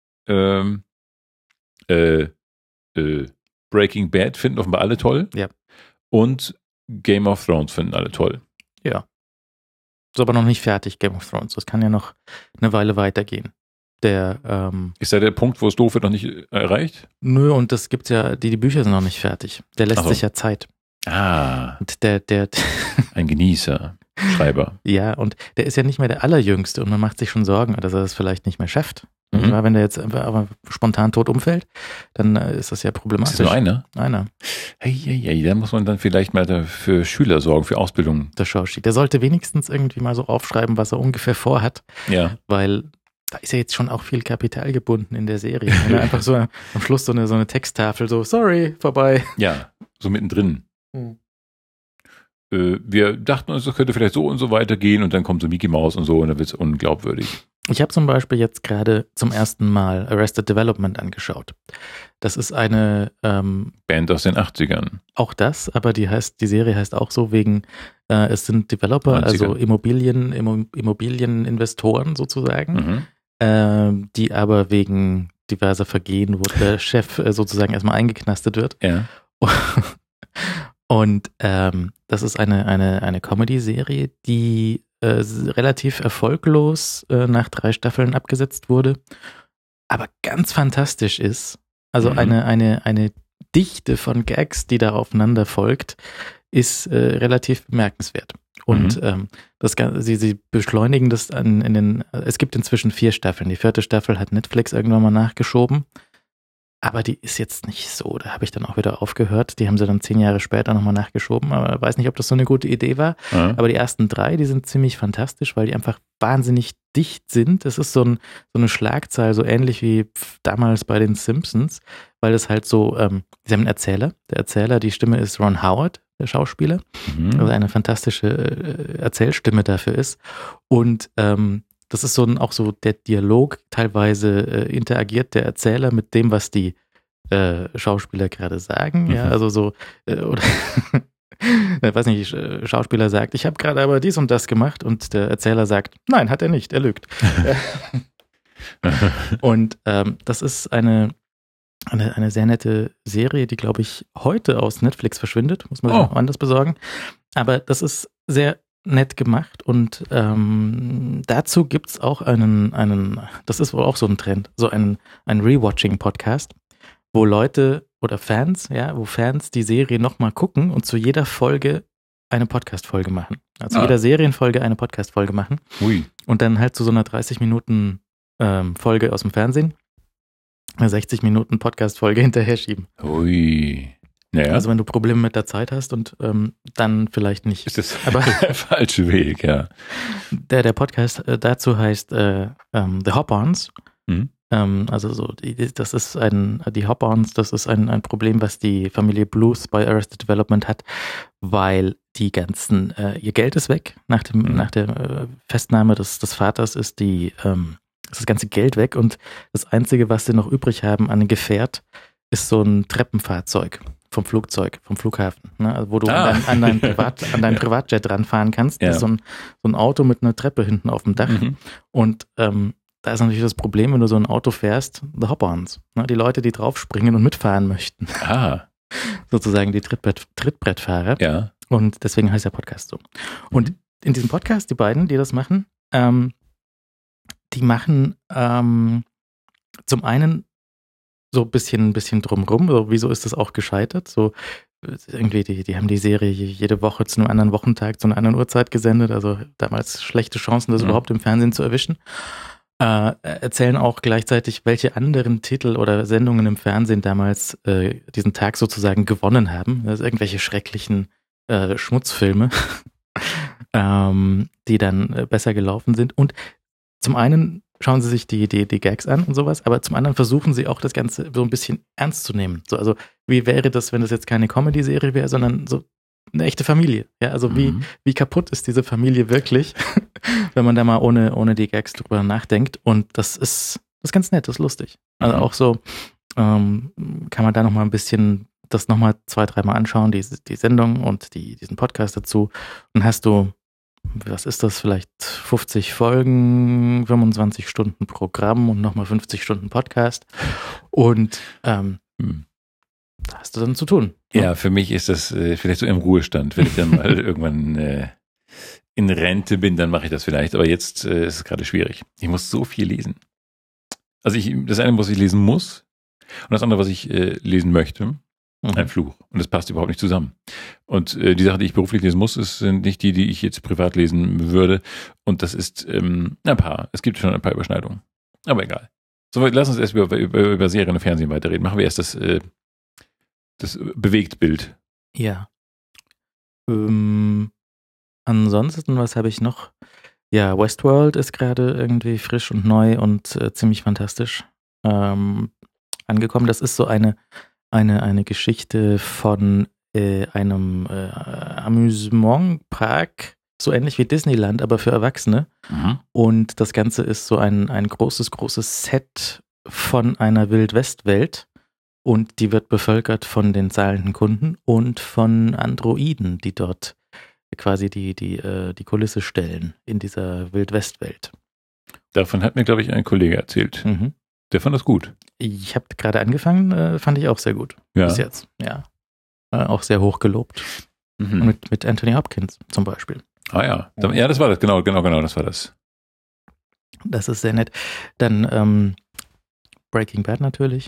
Breaking Bad finden offenbar alle toll. Ja. Und Game of Thrones finden alle toll. Ja. Ist aber noch nicht fertig, Game of Thrones. Das kann ja noch eine Weile weitergehen. Ist da der Punkt, wo es doof wird, noch nicht erreicht? Nö, und das gibt's ja, die Bücher sind noch nicht fertig. Der lässt sich ja Zeit. Und der ein Genießer, Schreiber. Ja, und der ist ja nicht mehr der Allerjüngste und man macht sich schon Sorgen, dass er das vielleicht nicht mehr schafft. Wenn der jetzt aber spontan tot umfällt, dann ist das ja problematisch. Ist das nur einer? Einer. Hey, da muss man dann vielleicht mal für Schüler sorgen, für Ausbildung. Der Schauspieler. Der sollte wenigstens irgendwie mal so aufschreiben, was er ungefähr vorhat. Ja. Weil da ist ja jetzt schon auch viel Kapital gebunden in der Serie. Wenn er einfach so am Schluss so eine Texttafel, so, sorry, vorbei. Ja, so mittendrin. Wir dachten uns, das könnte vielleicht so und so weitergehen und dann kommt so Mickey Mouse und so und dann wird es unglaubwürdig. Ich habe zum Beispiel jetzt gerade zum ersten Mal Arrested Development angeschaut. Das ist eine Band aus den 80ern. Auch das, aber die Serie heißt auch so wegen, es sind Developer, 90er. Also Immobilieninvestoren sozusagen, die aber wegen diverser Vergehen, wo der Chef sozusagen erstmal eingeknastet wird. Ja. Und das ist eine Comedy-Serie, die relativ erfolglos nach 3 Staffeln abgesetzt wurde, aber ganz fantastisch ist. Also eine Dichte von Gags, die da aufeinander folgt, ist relativ bemerkenswert. Und sie beschleunigen das es gibt inzwischen 4 Staffeln. Die 4. Staffel hat Netflix irgendwann mal nachgeschoben. Aber die ist jetzt nicht so. Da habe ich dann auch wieder aufgehört. Die haben sie dann 10 Jahre später nochmal nachgeschoben. Aber ich weiß nicht, ob das so eine gute Idee war. Ja. Aber die ersten 3, die sind ziemlich fantastisch, weil die einfach wahnsinnig dicht sind. Das ist so eine Schlagzahl, so ähnlich wie damals bei den Simpsons, weil das halt so, sie haben einen Erzähler. Der Erzähler, die Stimme ist Ron Howard, der Schauspieler. Also eine fantastische Erzählstimme dafür ist. Und das ist auch so der Dialog, teilweise interagiert der Erzähler mit dem, was die Schauspieler gerade sagen. Ja, also so, oder ich weiß nicht, Schauspieler sagt, ich habe gerade aber dies und das gemacht und der Erzähler sagt, nein, hat er nicht, er lügt. Und das ist eine sehr nette Serie, die, glaube ich, heute aus Netflix verschwindet, muss man sich auch anders besorgen. Aber das ist sehr nett gemacht und dazu gibt's auch das ist wohl auch so ein Trend, so ein Rewatching-Podcast, wo Leute oder Fans, wo Fans die Serie nochmal gucken und zu jeder Folge eine Podcast-Folge machen. Also jeder Serienfolge eine Podcast-Folge machen. Ui. Und dann halt zu so einer 30 Minuten Folge aus dem Fernsehen eine 60 Minuten Podcast-Folge hinterher schieben. Ui. Naja. Also wenn du Probleme mit der Zeit hast und dann vielleicht nicht. Ist das der falsche Weg, ja. Der Podcast dazu heißt The Hop-Ons. Also so, das ist die Hop-Ons, das ist ein Problem, was die Familie Bluth bei Arrested Development hat, weil die ganzen, ihr Geld ist weg. Nach der Festnahme des Vaters ist das ganze Geld weg und das Einzige, was sie noch übrig haben an Gefährt, ist so ein Treppenfahrzeug vom Flughafen, ne? Also wo du an dein Privatjet ranfahren kannst. Ja. Das ist so ein Auto mit einer Treppe hinten auf dem Dach. Und da ist natürlich das Problem, wenn du so ein Auto fährst, the Hop-Ons, ne? Die Leute, die draufspringen und mitfahren möchten. Sozusagen die Trittbrettfahrer. Ja. Und deswegen heißt der Podcast so. Und in diesem Podcast, die beiden, die das machen, die machen zum einen so ein bisschen drumrum, so, wieso ist das auch gescheitert? So irgendwie, die haben die Serie jede Woche zu einem anderen Wochentag, zu einer anderen Uhrzeit gesendet, also damals schlechte Chancen, das überhaupt im Fernsehen zu erwischen. Erzählen auch gleichzeitig, welche anderen Titel oder Sendungen im Fernsehen damals diesen Tag sozusagen gewonnen haben. Also irgendwelche schrecklichen Schmutzfilme, die dann besser gelaufen sind. Und zum einen schauen sie sich die Gags an und sowas, aber zum anderen versuchen sie auch das Ganze so ein bisschen ernst zu nehmen. So, also wie wäre das, wenn das jetzt keine Comedy-Serie wäre, sondern so eine echte Familie. Ja, also wie kaputt ist diese Familie wirklich, wenn man da mal ohne die Gags drüber nachdenkt. Und das ist ganz nett, das ist lustig. Also auch so kann man da nochmal ein bisschen das nochmal 2-3 Mal anschauen, die Sendung und diesen Podcast dazu. Und hast du, was ist das, vielleicht 50 Folgen, 25 Stunden Programm und nochmal 50 Stunden Podcast. Und da hast du dann zu tun. Ja, für mich ist das vielleicht so im Ruhestand. Wenn ich dann mal irgendwann in Rente bin, dann mache ich das vielleicht. Aber jetzt ist es gerade schwierig. Ich muss so viel lesen. Also das eine, was ich lesen muss, und das andere, was ich lesen möchte, ein Fluch. Und das passt überhaupt nicht zusammen. Und die Sache, die ich beruflich lesen muss, sind nicht die ich jetzt privat lesen würde. Und das ist ein paar. Es gibt schon ein paar Überschneidungen. Aber egal. So, lass uns erst über Serien und Fernsehen weiterreden. Machen wir erst das Bewegtbild. Ja. Ansonsten, was habe ich noch? Ja, Westworld ist gerade irgendwie frisch und neu und ziemlich fantastisch angekommen. Das ist so eine Geschichte von einem Amusementpark, so ähnlich wie Disneyland, aber für Erwachsene. Und das Ganze ist so ein großes Set von einer Wild-West-Welt. Und die wird bevölkert von den zahlenden Kunden und von Androiden, die dort quasi die Kulisse stellen in dieser Wild-West-Welt. Davon hat mir, glaube ich, ein Kollege erzählt. Der fand das gut. Ich habe gerade angefangen, fand ich auch sehr gut. Ja. Bis jetzt, ja. Auch sehr hoch gelobt. Mit Anthony Hopkins zum Beispiel. Ah ja. Ja, das war das. Genau, das war das. Das ist sehr nett. Dann Breaking Bad natürlich.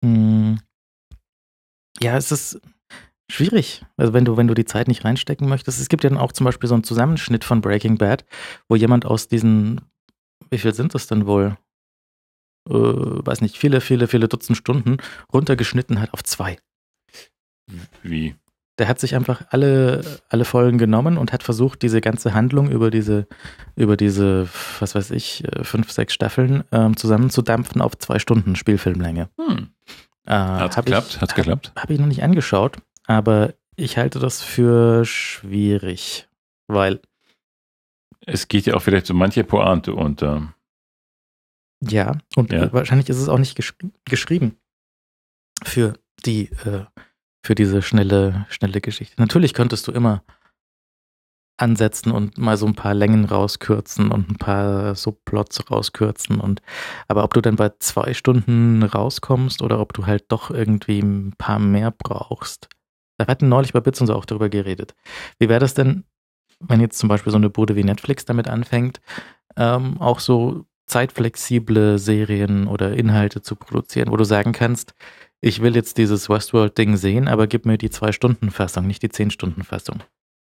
Ja, es ist schwierig. Also wenn du die Zeit nicht reinstecken möchtest. Es gibt ja dann auch zum Beispiel so einen Zusammenschnitt von Breaking Bad, wo jemand aus diesen, wie viel sind das denn wohl? Weiß nicht, viele Dutzend Stunden runtergeschnitten hat auf 2. Wie? Der hat sich einfach alle Folgen genommen und hat versucht, diese ganze Handlung über diese, was weiß ich, 5, 6 Staffeln zusammenzudampfen auf 2 Stunden Spielfilmlänge. Hat's geklappt? Habe ich noch nicht angeschaut, aber ich halte das für schwierig, weil es geht ja auch vielleicht so manche Pointe unter. Ja, und wahrscheinlich ist es auch nicht geschrieben für diese schnelle Geschichte. Natürlich könntest du immer ansetzen und mal so ein paar Längen rauskürzen und ein paar Subplots rauskürzen aber ob du dann bei 2 Stunden rauskommst oder ob du halt doch irgendwie ein paar mehr brauchst. Da hatten neulich bei Bits und so auch darüber geredet. Wie wäre das denn, wenn jetzt zum Beispiel so eine Bude wie Netflix damit anfängt, auch so zeitflexible Serien oder Inhalte zu produzieren, wo du sagen kannst, ich will jetzt dieses Westworld-Ding sehen, aber gib mir die 2-Stunden-Fassung, nicht die 10-Stunden-Fassung.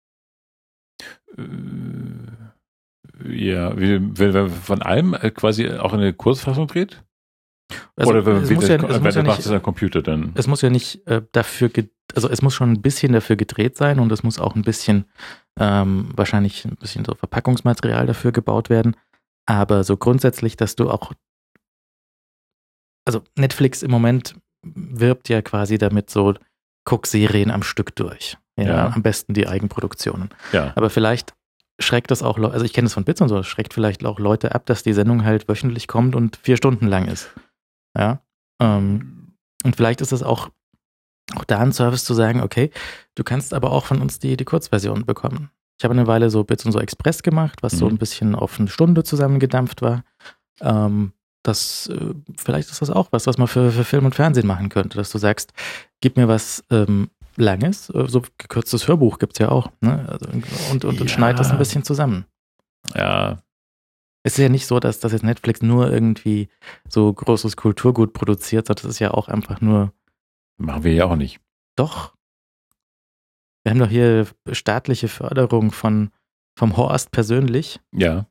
Ja, wenn von allem quasi auch eine Kurzfassung dreht? Also, oder wenn macht es ein Computer dann? Es muss ja nicht es muss schon ein bisschen dafür gedreht sein und es muss auch ein bisschen, wahrscheinlich ein bisschen so Verpackungsmaterial dafür gebaut werden. Aber so grundsätzlich, dass du auch, also Netflix im Moment wirbt ja quasi damit so, guck Serien am Stück durch. Ja. Am besten die Eigenproduktionen. Ja. Aber vielleicht schreckt das auch, also ich kenne das von Bits und so, das schreckt vielleicht auch Leute ab, dass die Sendung halt wöchentlich kommt und 4 Stunden lang ist. Ja. Und vielleicht ist es auch da ein Service zu sagen, okay, du kannst aber auch von uns die Kurzversion bekommen. Ich habe eine Weile so Bits und so Express gemacht, was so ein bisschen auf eine Stunde zusammengedampft war. Vielleicht ist das auch was man für Film und Fernsehen machen könnte, dass du sagst, gib mir was Langes, so gekürztes Hörbuch gibt es ja auch, ne? Also, und schneid das ein bisschen zusammen. Ja. Es ist ja nicht so, dass das jetzt Netflix nur irgendwie so großes Kulturgut produziert, sondern das ist ja auch einfach nur. Machen wir ja auch nicht. Doch. Wir haben doch hier staatliche Förderung vom Horst persönlich. Ja.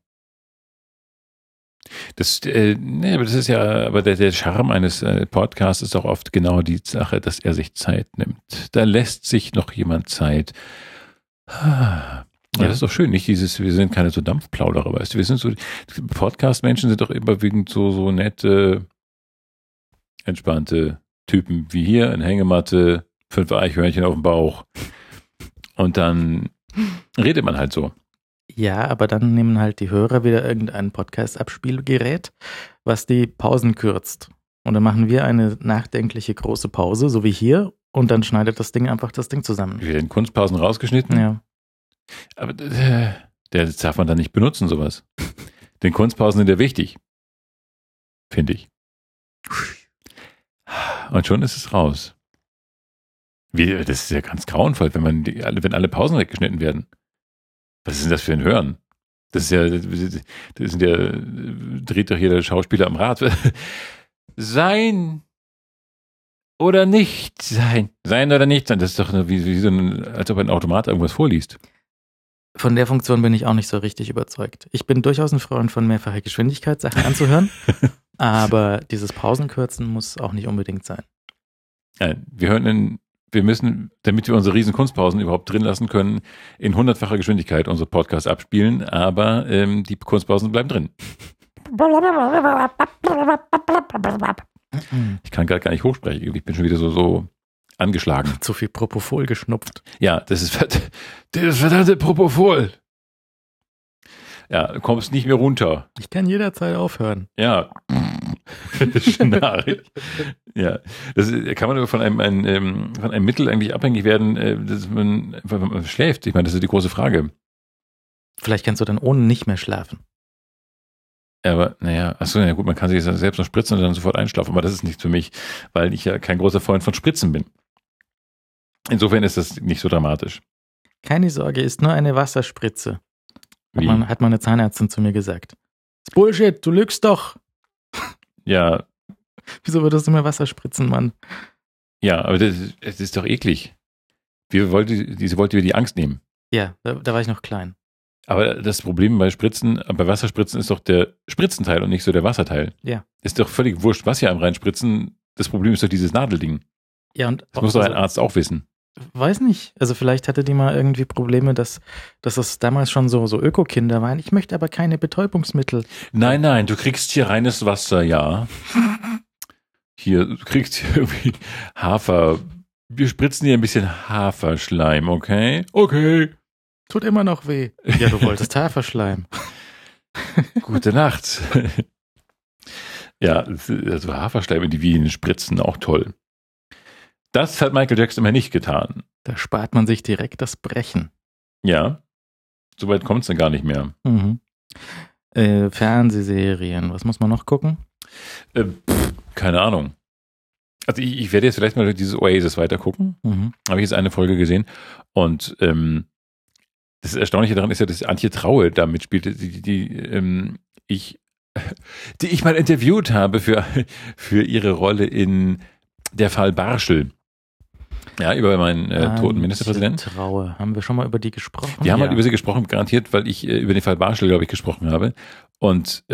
Aber das ist ja, aber der Charme eines Podcasts ist auch oft genau die Sache, dass er sich Zeit nimmt. Da lässt sich noch jemand Zeit. Ja, das ist doch schön, nicht dieses, wir sind keine so Dampfplauderer, weißt du, wir sind so, Podcast-Menschen sind doch überwiegend so nette, entspannte Typen wie hier, eine Hängematte, 5 Eichhörnchen auf dem Bauch Und dann redet man halt so. Ja, aber dann nehmen halt die Hörer wieder irgendein Podcast-Abspielgerät, was die Pausen kürzt. Und dann machen wir eine nachdenkliche große Pause, so wie hier, und dann schneidet das Ding zusammen. Wir werden Kunstpausen rausgeschnitten. Ja. Aber das darf man dann nicht benutzen, sowas. Denn Kunstpausen sind ja wichtig. Finde ich. Und schon ist es raus. Das ist ja ganz grauenvoll, wenn alle Pausen weggeschnitten werden. Was ist denn das für ein Hören? Das sind ja, dreht doch jeder Schauspieler am Rad. Sein oder nicht sein. Sein oder nicht sein. Das ist doch wie so als ob ein Automat irgendwas vorliest. Von der Funktion bin ich auch nicht so richtig überzeugt. Ich bin durchaus ein Freund von mehrfacher Geschwindigkeit, Sachen anzuhören. Aber dieses Pausenkürzen muss auch nicht unbedingt sein. Ja, wir müssen, damit wir unsere riesen Kunstpausen überhaupt drin lassen können, in 100-facher Geschwindigkeit unsere Podcasts abspielen, aber die Kunstpausen bleiben drin. Ich kann gerade gar nicht hochsprechen. Ich bin schon wieder so angeschlagen. Zu viel Propofol geschnupft. Ja, das ist verdammte Propofol. Ja, du kommst nicht mehr runter. Ich kann jederzeit aufhören. Ja. Schnarrig. Ja. Kann man von einem Mittel eigentlich abhängig werden, dass man schläft? Ich meine, das ist die große Frage. Vielleicht kannst du dann ohne nicht mehr schlafen. Aber naja, ja gut, man kann sich das selbst noch spritzen und dann sofort einschlafen, aber das ist nichts für mich, weil ich ja kein großer Freund von Spritzen bin. Insofern ist das nicht so dramatisch. Keine Sorge, ist nur eine Wasserspritze. Hat meine Zahnärztin zu mir gesagt. Das ist Bullshit, du lügst doch. Ja. Wieso würdest du mir Wasser spritzen, Mann? Ja, aber das ist doch eklig. Sie wollte mir die Angst nehmen. Ja, da war ich noch klein. Aber das Problem bei Wasserspritzen ist doch der Spritzenteil und nicht so der Wasserteil. Ja. Ist doch völlig wurscht, was hier einem reinspritzen. Das Problem ist doch dieses Nadelding. Ja, und das muss doch ein Arzt auch wissen. Weiß nicht. Also vielleicht hatte die mal irgendwie Probleme, dass das damals schon so Öko-Kinder waren. Ich möchte aber keine Betäubungsmittel. Nein, du kriegst hier reines Wasser, ja. Du kriegst hier irgendwie Hafer. Wir spritzen hier ein bisschen Haferschleim, okay? Okay. Tut immer noch weh. Ja, du wolltest Haferschleim. Gute Nacht. Ja, also Haferschleim in die Venen spritzen, auch toll. Das hat Michael Jackson immer nicht getan. Da spart man sich direkt das Brechen. Ja, soweit kommt es dann gar nicht mehr. Mhm. Fernsehserien, was muss man noch gucken? Keine Ahnung. Also ich werde jetzt vielleicht mal dieses Oasis weitergucken. Habe ich jetzt eine Folge gesehen. Und das Erstaunliche daran ist ja, dass Antje Traue da mitspielte, die ich mal interviewt habe für ihre Rolle in Der Fall Barschel. Ja, über meinen toten Ministerpräsidenten. Traue. Haben wir schon mal über die gesprochen? Wir haben halt über sie gesprochen, garantiert, weil ich über den Fall Barschel, glaube ich, gesprochen habe. Und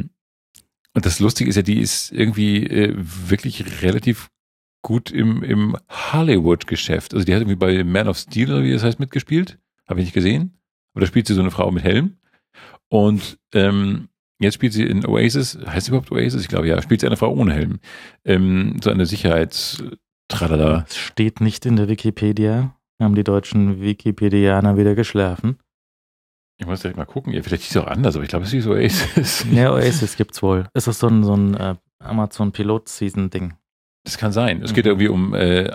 das Lustige ist ja, die ist irgendwie wirklich relativ gut im Hollywood-Geschäft. Also die hat irgendwie bei Man of Steel, oder wie das heißt, mitgespielt. Habe ich nicht gesehen. Aber da spielt sie so eine Frau mit Helm. Und jetzt spielt sie in Oasis. Heißt sie überhaupt Oasis? Ich glaube, ja. Spielt sie eine Frau ohne Helm. So eine Sicherheitstralala. Es steht nicht in der Wikipedia. Haben die deutschen Wikipedianer wieder geschlafen. Ich muss direkt mal gucken. Ja, vielleicht ist es auch anders, aber ich glaube, es ist Oasis. Ja, Oasis gibt's wohl. Es ist so ein Amazon-Pilot-Season-Ding. Das kann sein. Es geht irgendwie um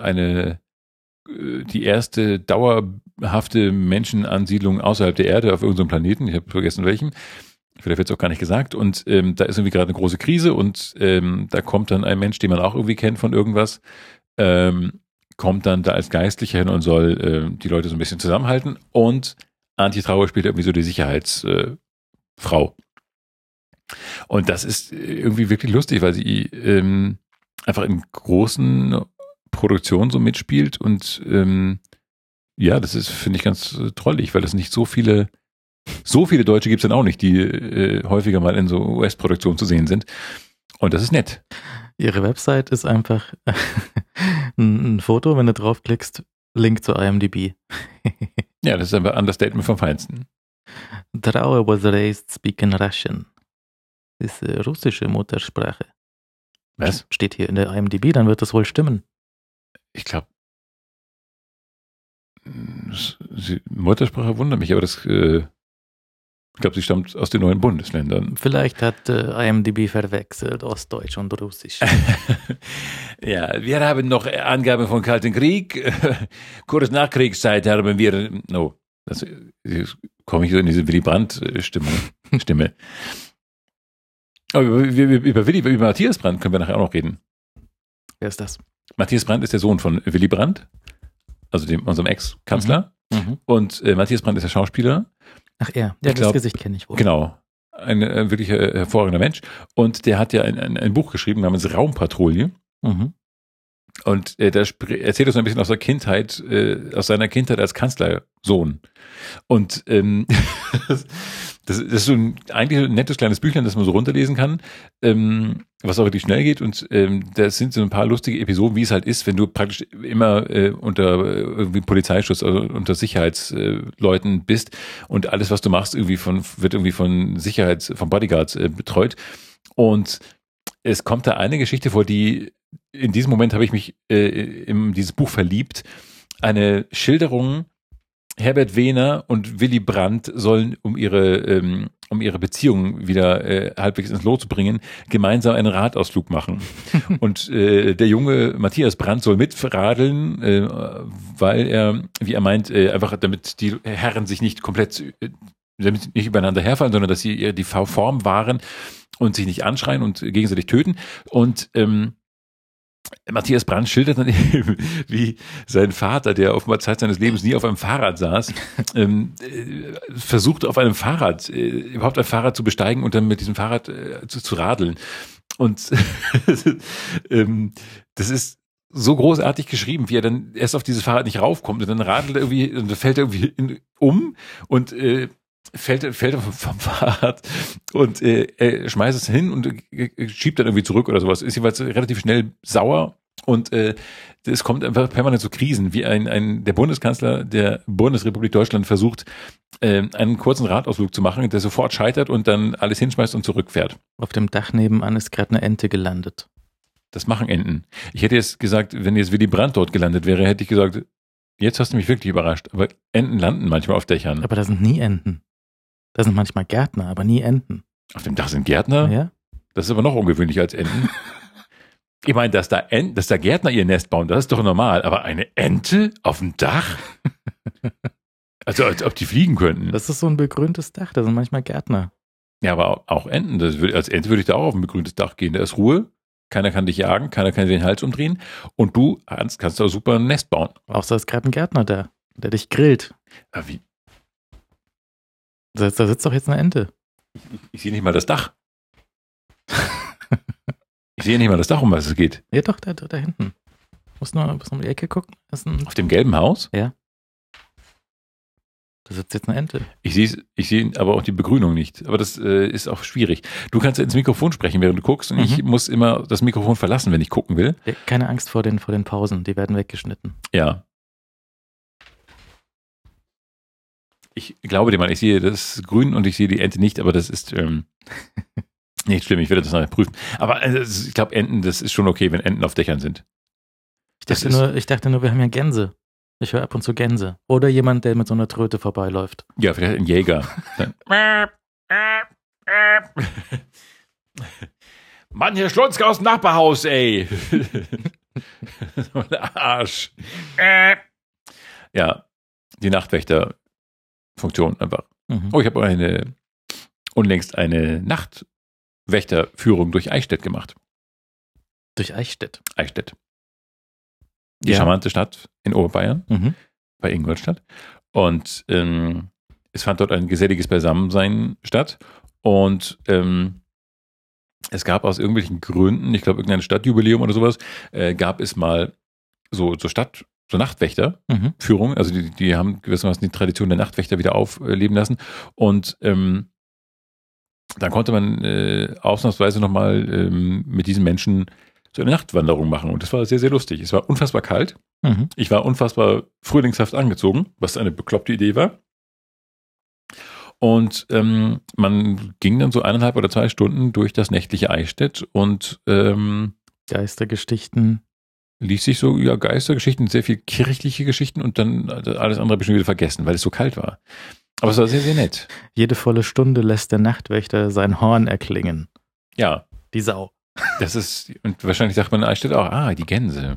die erste dauerhafte Menschenansiedlung außerhalb der Erde auf irgendeinem Planeten. Ich habe vergessen welchem. Vielleicht wird es auch gar nicht gesagt. Und da ist irgendwie gerade eine große Krise und da kommt dann ein Mensch, den man auch irgendwie kennt von irgendwas, kommt dann da als Geistlicher hin und soll die Leute so ein bisschen zusammenhalten. Und Antje Traue spielt irgendwie so die Sicherheitsfrau. Und das ist irgendwie wirklich lustig, weil sie einfach in großen Produktionen so mitspielt und ja, das ist, finde ich, ganz trollig, weil es nicht so viele Deutsche gibt es dann auch nicht, die häufiger mal in so US-Produktionen zu sehen sind. Und das ist nett. Ihre Website ist einfach ein Foto, wenn du draufklickst, Link zu IMDb. Ja, das ist einfach Understatement vom Feinsten. Traue was raised speaking Russian. Das ist russische Muttersprache. Was? Steht hier in der IMDb, dann wird das wohl stimmen. Ich glaube. Muttersprache wundert mich, aber das, ich glaube, sie stammt aus den neuen Bundesländern. Vielleicht hat IMDb verwechselt Ostdeutsch und Russisch. Ja, wir haben noch Angaben vom Kalten Krieg. Kurz nach Kriegszeit haben wir, das komme ich so in diese Willy Brandt-Stimme. Aber über Matthias Brandt können wir nachher auch noch reden. Wer ist das? Matthias Brandt ist der Sohn von Willy Brandt, also unserem Ex-Kanzler. Mhm. Und Matthias Brandt ist der Schauspieler. Ach ja, das Gesicht kenne ich wohl. Genau, ein wirklich hervorragender Mensch. Und der hat ja ein Buch geschrieben namens Raumpatrouille. Mhm. Und da erzählt er so ein bisschen aus seiner Kindheit als Kanzlersohn. Und das ist so eigentlich ein nettes kleines Büchlein, das man so runterlesen kann, was auch wirklich schnell geht. Und das sind so ein paar lustige Episoden, wie es halt ist, wenn du praktisch immer unter irgendwie Polizeischutz, also unter Sicherheitsleuten bist und alles, was du machst, wird irgendwie von Bodyguards betreut. Und es kommt da eine Geschichte vor, die in diesem Moment habe ich mich in dieses Buch verliebt. Eine Schilderung, Herbert Wehner und Willy Brandt sollen, um ihre Beziehung wieder halbwegs ins Lot zu bringen, gemeinsam einen Radausflug machen. Und der junge Matthias Brandt soll mitradeln, weil er, wie er meint, einfach damit die Herren sich nicht damit nicht übereinander herfallen, sondern dass sie die Form wahren und sich nicht anschreien und gegenseitig töten. Und Matthias Brandt schildert dann eben, wie sein Vater, der offenbar Zeit seines Lebens nie auf einem Fahrrad saß, versucht überhaupt ein Fahrrad zu besteigen und dann mit diesem Fahrrad zu radeln. Und das ist so großartig geschrieben, wie er dann erst auf dieses Fahrrad nicht raufkommt und dann radelt er irgendwie und fällt er irgendwie um und fällt vom Fahrrad und er schmeißt es hin und schiebt dann irgendwie zurück oder sowas. Ist jeweils relativ schnell sauer und es kommt einfach permanent zu Krisen, wie der Bundeskanzler der Bundesrepublik Deutschland versucht, einen kurzen Radausflug zu machen, der sofort scheitert und dann alles hinschmeißt und zurückfährt. Auf dem Dach nebenan ist gerade eine Ente gelandet. Das machen Enten. Ich hätte jetzt gesagt, wenn jetzt Willy Brandt dort gelandet wäre, hätte ich gesagt, jetzt hast du mich wirklich überrascht. Aber Enten landen manchmal auf Dächern. Aber da sind nie Enten. Da sind manchmal Gärtner, aber nie Enten. Auf dem Dach sind Gärtner? Ja. Das ist aber noch ungewöhnlicher als Enten. Ich meine, dass da Gärtner ihr Nest bauen, das ist doch normal. Aber eine Ente auf dem Dach? Also als ob die fliegen könnten. Das ist so ein begrüntes Dach, da sind manchmal Gärtner. Ja, aber auch Enten. Als Ente würde ich da auch auf ein begrüntes Dach gehen. Da ist Ruhe, keiner kann dich jagen, keiner kann dir den Hals umdrehen. Und du, Hans, kannst da super ein Nest bauen. Außer ist gerade ein Gärtner da, der dich grillt. Aber wie? Da sitzt doch jetzt eine Ente. Ich sehe nicht mal das Dach. Ich sehe nicht mal das Dach, um was es geht. Ja doch, da hinten. Muss nur um die Ecke gucken. Auf dem gelben Haus? Ja. Da sitzt jetzt eine Ente. Ich sehe aber auch die Begrünung nicht. Aber das ist auch schwierig. Du kannst ins Mikrofon sprechen, während du guckst. Und ich muss immer das Mikrofon verlassen, wenn ich gucken will. Ja, keine Angst vor den Pausen. Die werden weggeschnitten. Ja. Ich glaube dir mal, ich sehe das Grün und ich sehe die Ente nicht, aber das ist nicht schlimm, ich werde das nachher prüfen. Aber ich glaube, Enten, das ist schon okay, wenn Enten auf Dächern sind. Ich dachte nur, wir haben ja Gänse. Ich höre ab und zu Gänse. Oder jemand, der mit so einer Tröte vorbeiläuft. Ja, vielleicht ein Jäger. Mann, hier Schlonzke aus dem Nachbarhaus, ey. So ein Arsch. Ja, die Nachtwächterfunktion einfach. Oh, ich habe unlängst eine Nachtwächterführung durch Eichstätt gemacht. Durch Eichstätt? Eichstätt. Die charmante Stadt in Oberbayern, bei Ingolstadt. Und es fand dort ein geselliges Beisammensein statt. Und es gab aus irgendwelchen Gründen, ich glaube irgendein Stadtjubiläum oder sowas, gab es mal so Nachtwächterführung. Also die haben gewissermaßen die Tradition der Nachtwächter wieder aufleben lassen. Und dann konnte man ausnahmsweise nochmal mit diesen Menschen so eine Nachtwanderung machen. Und das war sehr, sehr lustig. Es war unfassbar kalt. Ich war unfassbar frühlingshaft angezogen, was eine bekloppte Idee war. Und man ging dann so 1,5 oder 2 Stunden durch das nächtliche Eichstätt und Geistergeschichten liest sich so, ja, Geistergeschichten, sehr viel kirchliche Geschichten und dann alles andere habe ich schon wieder vergessen, weil es so kalt war. Aber es war sehr, sehr nett. Jede volle Stunde lässt der Nachtwächter sein Horn erklingen. Ja. Die Sau. Das ist, und wahrscheinlich sagt man an der Stelle auch, die Gänse.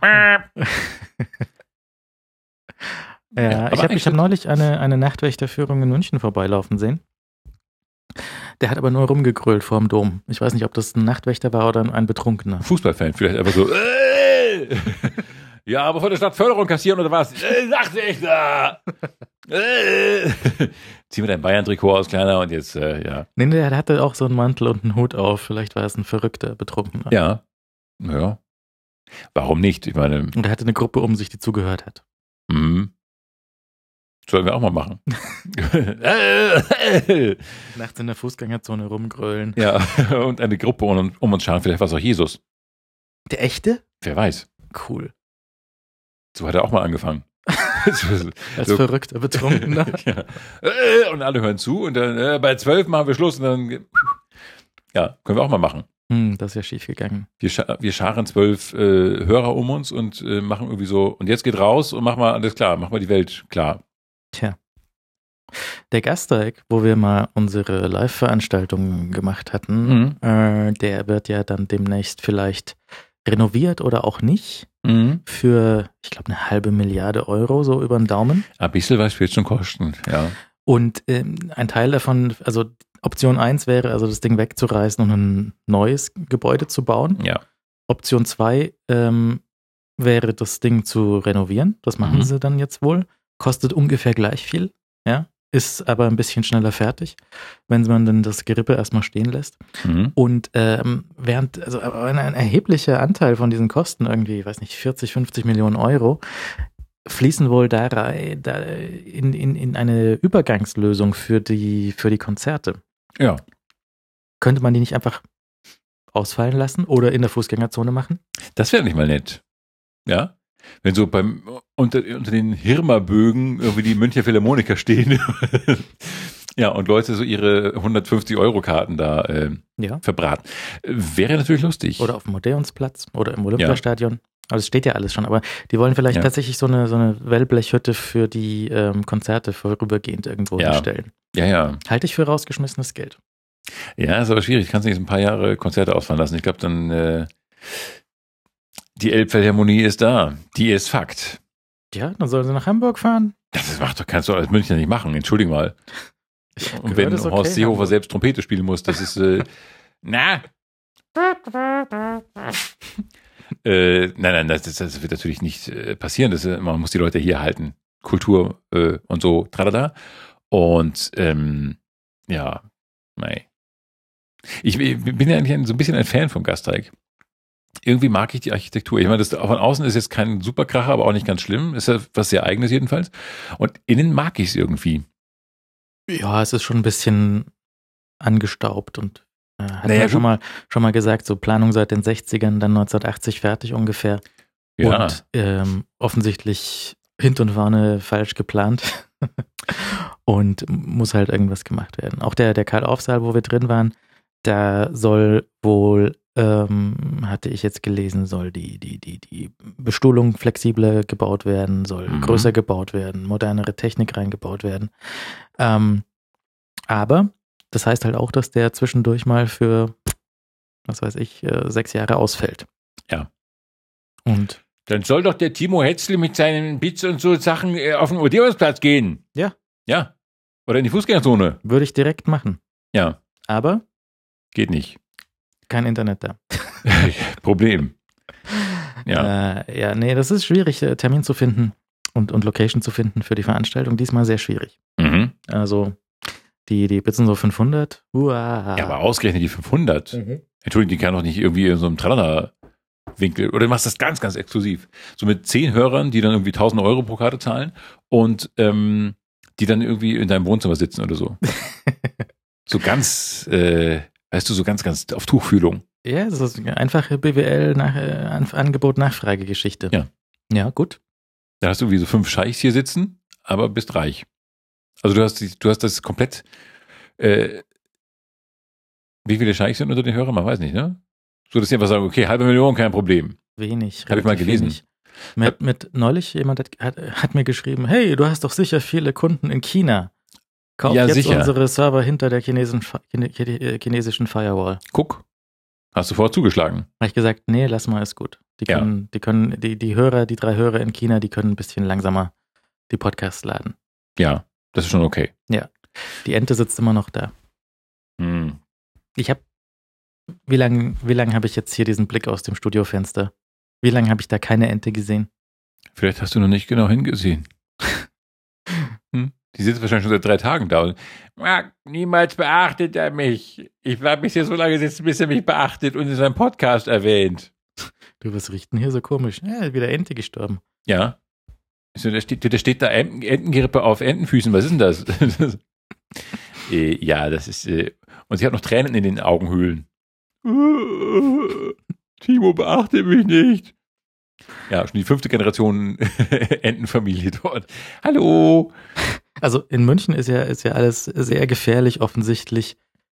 Ja, ich hab neulich eine Nachtwächterführung in München vorbeilaufen sehen. Der hat aber nur rumgegrölt vorm Dom. Ich weiß nicht, ob das ein Nachtwächter war oder ein Betrunkener. Fußballfan, vielleicht einfach so, ja, aber von der Stadt Förderung kassieren oder was? Nachtwächter! Zieh mir dein Bayern-Trikot aus, Kleiner, und jetzt, ja. Nee, der hatte auch so einen Mantel und einen Hut auf. Vielleicht war es ein verrückter Betrunkener. Ja. Warum nicht? Ich meine. Und er hatte eine Gruppe um sich, die zugehört hat. Mhm. Sollen wir auch mal machen. Nachts in der Fußgängerzone rumgrölen. Ja, und eine Gruppe um uns scharen. Vielleicht war es auch Jesus. Der echte? Wer weiß. Cool. So hat er auch mal angefangen. Als verrückter Betrunkener. Ja. Und alle hören zu und dann bei 12 machen wir Schluss und dann ja, können wir auch mal machen. Das ist ja schief gegangen. Wir scharen 12 Hörer um uns und machen irgendwie so, und jetzt geht raus und mach mal alles klar, mach mal die Welt klar. Tja. Der Gasteig, wo wir mal unsere Live-Veranstaltungen gemacht hatten, der wird ja dann demnächst vielleicht renoviert oder auch nicht für, ich glaube, 1,5 Milliarde Euro, so über den Daumen. Ein bisschen was wird schon kosten, ja. Und ein Teil davon, also Option 1 wäre, also das Ding wegzureißen und ein neues Gebäude zu bauen. Ja. Option 2 wäre, das Ding zu renovieren. Das machen sie dann jetzt wohl. Kostet ungefähr gleich viel, ja. Ist aber ein bisschen schneller fertig, wenn man dann das Gerippe erstmal stehen lässt. Und also ein erheblicher Anteil von diesen Kosten, irgendwie, ich weiß nicht, 40, 50 Millionen Euro, fließen wohl da in eine Übergangslösung für die Konzerte. Ja. Könnte man die nicht einfach ausfallen lassen oder in der Fußgängerzone machen? Das wäre nicht mal nett. Ja. Wenn so unter den Hirma-Bögen irgendwie die Münchner Philharmoniker stehen. Ja, und Leute so ihre 150-Euro-Karten da verbraten. Wäre natürlich lustig. Oder auf dem Odeonsplatz oder im Olympiastadion. Also es steht ja alles schon, aber die wollen vielleicht tatsächlich so eine Wellblechhütte für die Konzerte vorübergehend irgendwo hinstellen. Ja. Halte ich für rausgeschmissenes Geld. Ja, ist aber schwierig. Kannst nicht ein paar Jahre Konzerte ausfallen lassen. Ich glaube, dann die Elbphilharmonie ist da. Die ist Fakt. Ja, dann sollen sie nach Hamburg fahren. Das kannst du als Münchner nicht machen. Entschuldigung mal. Und wenn Horst Seehofer selbst Trompete spielen muss, das ist nein, das wird natürlich nicht passieren. Man muss die Leute hier halten. Kultur und so, tralala. Und ja, nein. Ich bin ja eigentlich so ein bisschen ein Fan vom Gasteig. Irgendwie mag ich die Architektur. Ich meine, das von außen ist jetzt kein Superkracher, aber auch nicht ganz schlimm. Ist ja was sehr Eigenes jedenfalls. Und innen mag ich es irgendwie. Ja, es ist schon ein bisschen angestaubt und hat ja schon mal gesagt, so Planung seit den 60ern, dann 1980 fertig ungefähr. Ja. Und offensichtlich hinten und vorne falsch geplant und muss halt irgendwas gemacht werden. Auch der Karl-Orff-Saal, wo wir drin waren, da soll wohl, hatte ich jetzt gelesen, soll die Bestuhlung flexibler gebaut werden, soll größer gebaut werden, modernere Technik reingebaut werden. Aber das heißt halt auch, dass der zwischendurch mal für, was weiß ich, 6 Jahre ausfällt. Ja. Und dann soll doch der Timo Hetzl mit seinen Bits und so Sachen auf den Odeonsplatz gehen. Ja. Ja. Oder in die Fußgängerzone. Würde ich direkt machen. Ja. Aber geht nicht. Kein Internet da. Problem. Ja. Nee, das ist schwierig, Termin zu finden und Location zu finden für die Veranstaltung. Diesmal sehr schwierig. Also die Bits sind so 500. Uah. Ja, aber ausgerechnet die 500. Entschuldigung, die kann doch nicht irgendwie in so einem Tralala-Winkel. Oder du machst das ganz, ganz exklusiv. So mit 10 Hörern, die dann irgendwie 1.000 Euro pro Karte zahlen und die dann irgendwie in deinem Wohnzimmer sitzen oder so. So ganz, weißt du, so ganz, ganz auf Tuchfühlung. Ja, das ist eine einfache BWL Angebot-Nachfrage-Geschichte. Ja. Ja, gut. Da hast du wie so 5 Scheichs hier sitzen, aber bist reich. Also du hast das komplett, wie viele Scheichs sind unter den Hörern? Man weiß nicht, ne? So, dass die einfach sagen, okay, 500.000, kein Problem. wenig. Habe ich mal gelesen. Neulich jemand hat mir geschrieben, hey, du hast doch sicher viele Kunden in China. Kauf jetzt sicher. unsere Server hinter der chinesischen Firewall. Guck, hast du vorher zugeschlagen. Habe ich gesagt, nee, lass mal, ist gut. Die Hörer, die 3 Hörer in China, die können ein bisschen langsamer die Podcasts laden. Ja, das ist schon okay. Ja, die Ente sitzt immer noch da. Hm. Wie lang habe ich jetzt hier diesen Blick aus dem Studiofenster? Wie lange habe ich da keine Ente gesehen? Vielleicht hast du noch nicht genau hingesehen. Die sitzt wahrscheinlich schon seit 3 Tagen da. Und, niemals beachtet er mich. Ich bleibe mich hier so lange sitzen, bis er mich beachtet und in seinem Podcast erwähnt. Du, was riecht denn hier so komisch? Ja, wieder Ente gestorben. Ja. Da steht da Entengerippe auf Entenfüßen. Was ist denn das? Ja, das ist. Und sie hat noch Tränen in den Augenhöhlen. Timo, beachte mich nicht. Ja, schon die 5. Generation Entenfamilie dort. Hallo. Also in München ist ja alles sehr gefährlich offensichtlich.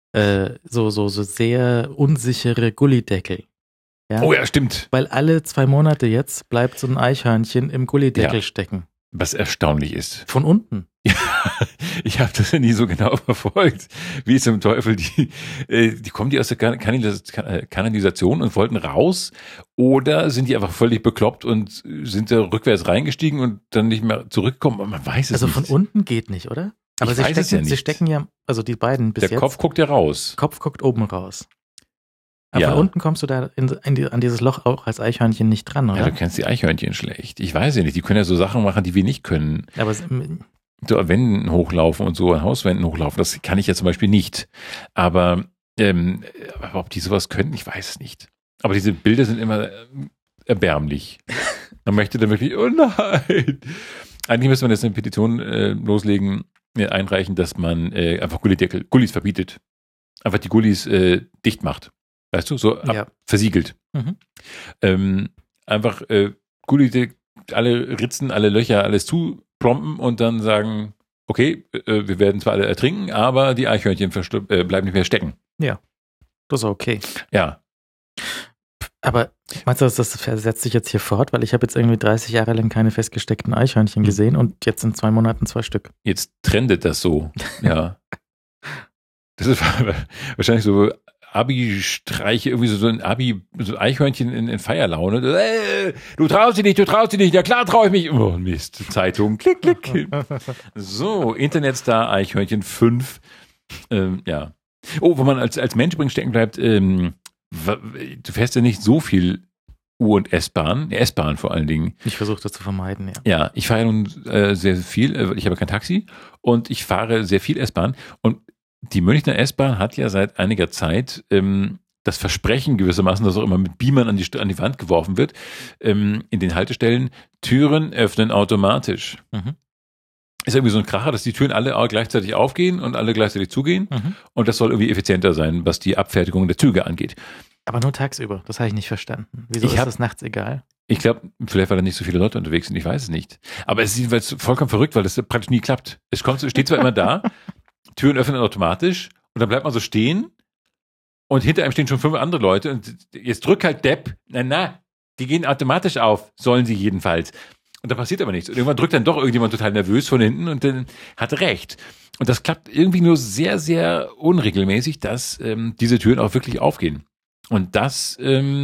So sehr unsichere Gullideckel. Ja? Oh ja, stimmt. Weil alle 2 Monate jetzt bleibt so ein Eichhörnchen im Gullideckel stecken. Was erstaunlich ist. Von unten. Ja, ich habe das ja nie so genau verfolgt. Wie ist zum Teufel die kommen die aus der Kanalisation und wollten raus? Oder sind die einfach völlig bekloppt und sind da rückwärts reingestiegen und dann nicht mehr zurückgekommen? Man weiß es nicht. Also von unten geht nicht, oder? Aber sie stecken ja, also die beiden bis jetzt. Der Kopf guckt ja raus. Kopf guckt oben raus. Aber von unten kommst du da an dieses Loch auch als Eichhörnchen nicht dran, oder? Ja, du kennst die Eichhörnchen schlecht. Ich weiß ja nicht. Die können ja so Sachen machen, die wir nicht können. Aber so an Wänden hochlaufen und so an Hauswänden hochlaufen, das kann ich ja zum Beispiel nicht. Aber ob die sowas können, ich weiß es nicht. Aber diese Bilder sind immer erbärmlich. Man möchte dann wirklich, oh nein. Eigentlich müsste man jetzt eine Petition loslegen, einreichen, dass man einfach Gullis verbietet. Einfach die Gullis dicht macht. Weißt du, so versiegelt. Einfach Gullis, alle Ritzen, alle Löcher, alles zuplompen und dann sagen, okay, wir werden zwar alle ertrinken, aber die Eichhörnchen bleiben nicht mehr stecken. Ja, das ist okay. Ja. Aber meinst du, das setzt sich jetzt hier fort? Weil ich habe jetzt irgendwie 30 Jahre lang keine festgesteckten Eichhörnchen gesehen und jetzt in 2 Monaten 2 Stück. Jetzt trendet das so, ja. Das ist wahrscheinlich so Abi-Streiche, irgendwie so ein so ein Eichhörnchen in Feierlaune. Du traust dich nicht, ja klar traue ich mich. Oh Mist, Zeitung, klick, klick. So, Internetstar Eichhörnchen 5. Ja. Oh, wo man als Mensch übrigens stecken bleibt, du fährst ja nicht so viel U- und S-Bahn, S-Bahn vor allen Dingen. Ich versuche das zu vermeiden, ja. Ja, ich fahre ja nun sehr viel, ich habe kein Taxi und ich fahre sehr viel S-Bahn und die Münchner S-Bahn hat ja seit einiger Zeit das Versprechen gewissermaßen, dass auch immer mit Beamern an die Wand geworfen wird, in den Haltestellen, Türen öffnen automatisch. Ist irgendwie so ein Kracher, dass die Türen alle gleichzeitig aufgehen und alle gleichzeitig zugehen und das soll irgendwie effizienter sein, was die Abfertigung der Züge angeht. Aber nur tagsüber, das habe ich nicht verstanden. Wieso ist das nachts egal? Ich glaube, vielleicht weil da nicht so viele Leute unterwegs sind, ich weiß es nicht. Aber es ist jedenfalls vollkommen verrückt, weil das praktisch nie klappt. Steht zwar immer da, Türen öffnen automatisch und dann bleibt man so stehen und hinter einem stehen schon 5 andere Leute und jetzt drück halt Depp. Die gehen automatisch auf, sollen sie jedenfalls. Und da passiert aber nichts. Und irgendwann drückt dann doch irgendjemand total nervös von hinten und dann hat recht. Und das klappt irgendwie nur sehr, sehr unregelmäßig, dass diese Türen auch wirklich aufgehen. Und das,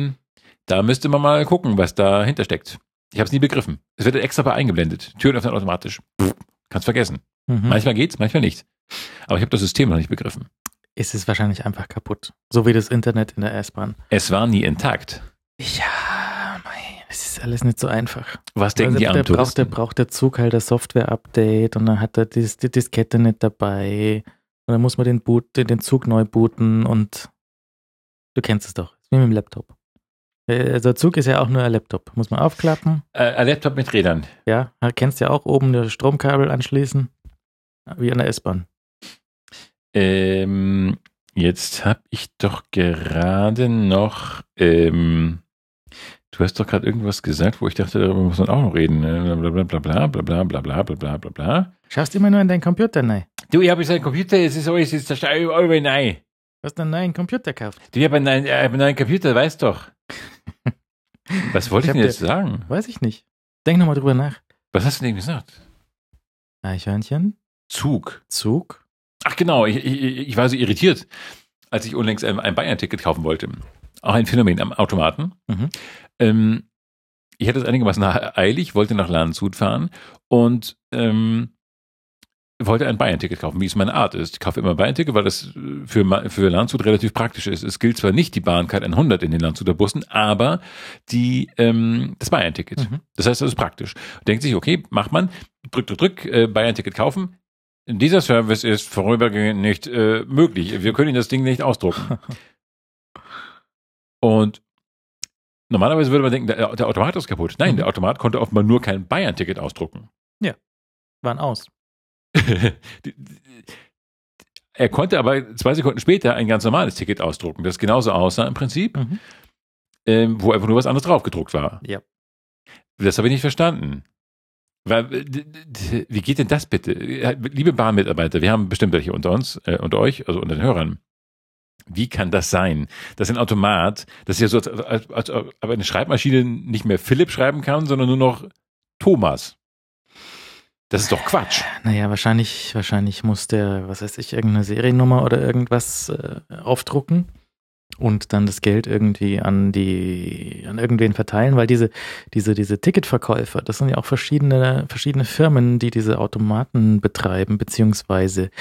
da müsste man mal gucken, was dahinter steckt. Ich habe es nie begriffen. Es wird extra bei eingeblendet. Türen öffnen automatisch. Kannst vergessen. Manchmal geht's, manchmal nicht. Aber ich habe das System noch nicht begriffen. Es ist wahrscheinlich einfach kaputt. So wie das Internet in der S-Bahn. Es war nie intakt. Ja, es ist alles nicht so einfach. Was denken die anderen Touristen? Braucht der Zug halt ein Software-Update und dann hat er die Diskette nicht dabei. Und dann muss man den Zug neu booten und du kennst es doch. Wie mit dem Laptop. Also der Zug ist ja auch nur ein Laptop. Muss man aufklappen. Ein Laptop mit Rädern. Ja, kennst ja auch oben das Stromkabel anschließen. Wie an der S-Bahn. Jetzt habe ich doch gerade noch, du hast doch gerade irgendwas gesagt, wo ich dachte, darüber muss man auch noch reden. Blablabla, blablabla, blablabla. Schaust immer nur in deinen Computer rein. Du, ich habe jetzt einen Computer, es ist alles, jetzt da überall rein. Du hast einen neuen Computer gekauft. Du, ich habe einen neuen Computer, weißt doch. Was wollte ich denn jetzt sagen? Weiß ich nicht. Denk nochmal drüber nach. Was hast du denn gesagt? Eichhörnchen? Zug. Ach genau, ich war so irritiert, als ich unlängst ein Bayern-Ticket kaufen wollte. Auch ein Phänomen am Automaten. Ich hatte es einigermaßen eilig, wollte nach Landshut fahren und wollte ein Bayern-Ticket kaufen, wie es meine Art ist. Ich kaufe immer ein Bayern-Ticket, weil das für Landshut relativ praktisch ist. Es gilt zwar nicht die Bahncard 100 in den Landshuter Bussen, aber das Bayern-Ticket. Das heißt, das ist praktisch. Denkt sich, okay, macht man, drück, Bayern-Ticket kaufen. Dieser Service ist vorübergehend nicht möglich. Wir können Ihnen das Ding nicht ausdrucken. Und normalerweise würde man denken, der Automat ist kaputt. Nein, der Automat konnte offenbar nur kein Bayern-Ticket ausdrucken. Ja, waren aus. Er konnte aber 2 Sekunden später ein ganz normales Ticket ausdrucken, das genauso aussah im Prinzip, wo einfach nur was anderes drauf gedruckt war. Ja. Das habe ich nicht verstanden. Wie geht denn das bitte? Liebe Bahnmitarbeiter, wir haben bestimmt welche unter uns, unter euch, also unter den Hörern. Wie kann das sein, dass ein Automat, das ist ja so, als ob eine Schreibmaschine nicht mehr Philipp schreiben kann, sondern nur noch Thomas? Das ist doch Quatsch. Naja, wahrscheinlich muss der, was weiß ich, irgendeine Seriennummer oder irgendwas aufdrucken und dann das Geld irgendwie an irgendwen verteilen, weil diese Ticketverkäufer, das sind ja auch verschiedene Firmen, die diese Automaten betreiben, beziehungsweise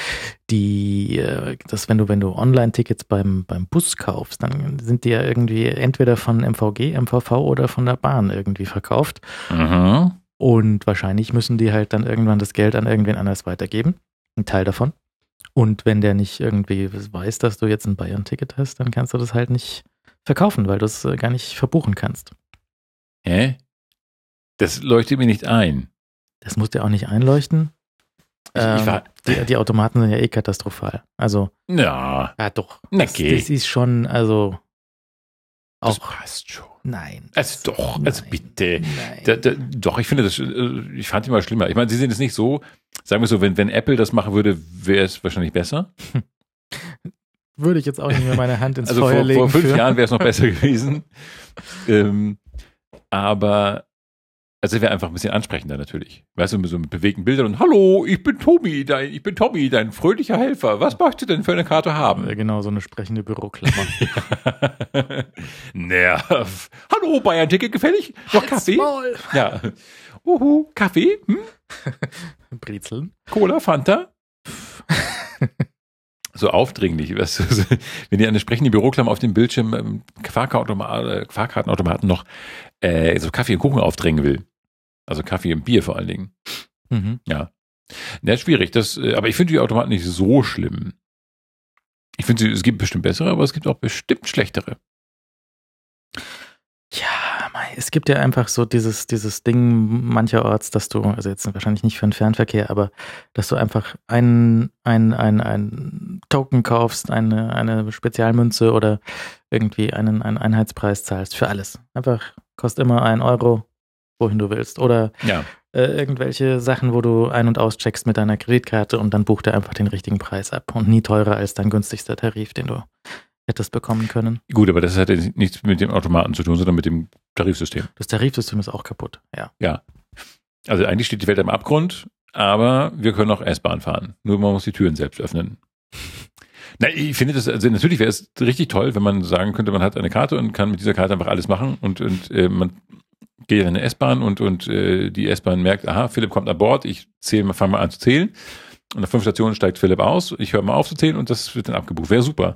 wenn du Online-Tickets beim Bus kaufst, dann sind die ja irgendwie entweder von MVG, MVV oder von der Bahn irgendwie verkauft. Und wahrscheinlich müssen die halt dann irgendwann das Geld an irgendwen anders weitergeben, ein Teil davon. Und wenn der nicht irgendwie weiß, dass du jetzt ein Bayern-Ticket hast, dann kannst du das halt nicht verkaufen, weil du es gar nicht verbuchen kannst. Hä? Das leuchtet mir nicht ein. Das muss dir auch nicht einleuchten. Die Automaten sind ja eh katastrophal. Also. Ja Doch. Das ist schon, also. Das passt schon. Nein. Also doch, also nein, bitte. Nein. Doch, ich finde das, ich fand die mal schlimmer. Ich meine, sie sehen es nicht so, sagen wir so, wenn Apple das machen würde, wäre es wahrscheinlich besser. Würde ich jetzt auch nicht mehr meine Hand ins Feuer legen. Vor 5 Jahren wäre es noch besser gewesen. Aber es wäre einfach ein bisschen ansprechender natürlich. Weißt du, so mit bewegten Bildern und hallo, ich bin Tommy, dein fröhlicher Helfer. Was möchtest du denn für eine Karte haben? Ja, genau, so eine sprechende Büroklammer. Nerv. Hallo, Bayern-Ticket gefällig? Noch Kaffee? Maul. Ja. Kaffee? Brezeln? Cola, Fanta? So aufdringlich, weißt du, wenn ihr eine sprechende Büroklammer auf dem Bildschirm Fahrkartenautomaten noch so Kaffee und Kuchen aufdrängen will. Also Kaffee und Bier vor allen Dingen. Ja. Schwierig. Aber ich finde die Automaten nicht so schlimm. Ich finde, es gibt bestimmt bessere, aber es gibt auch bestimmt schlechtere. Ja, es gibt ja einfach so dieses Ding mancherorts, dass du, also jetzt wahrscheinlich nicht für den Fernverkehr, aber dass du einfach ein Token kaufst, eine Spezialmünze oder irgendwie einen Einheitspreis zahlst für alles. Einfach kostet immer 1 Euro, wohin du willst. Oder irgendwelche Sachen, wo du ein- und auscheckst mit deiner Kreditkarte und dann bucht er einfach den richtigen Preis ab und nie teurer als dein günstigster Tarif, den du hättest bekommen können. Gut, aber das hat ja nichts mit dem Automaten zu tun, sondern mit dem Tarifsystem. Das Tarifsystem ist auch kaputt, ja. Ja. Also eigentlich steht die Welt am Abgrund, aber wir können auch S-Bahn fahren. Nur man muss die Türen selbst öffnen. Na, ich finde das, also natürlich wäre es richtig toll, wenn man sagen könnte, man hat eine Karte und kann mit dieser Karte einfach alles machen und man geht in eine S-Bahn und die S-Bahn merkt, aha, Philipp kommt an Bord, ich fange mal an zu zählen und nach 5 Stationen steigt Philipp aus, ich höre mal auf zu zählen und das wird dann abgebucht. Wäre super.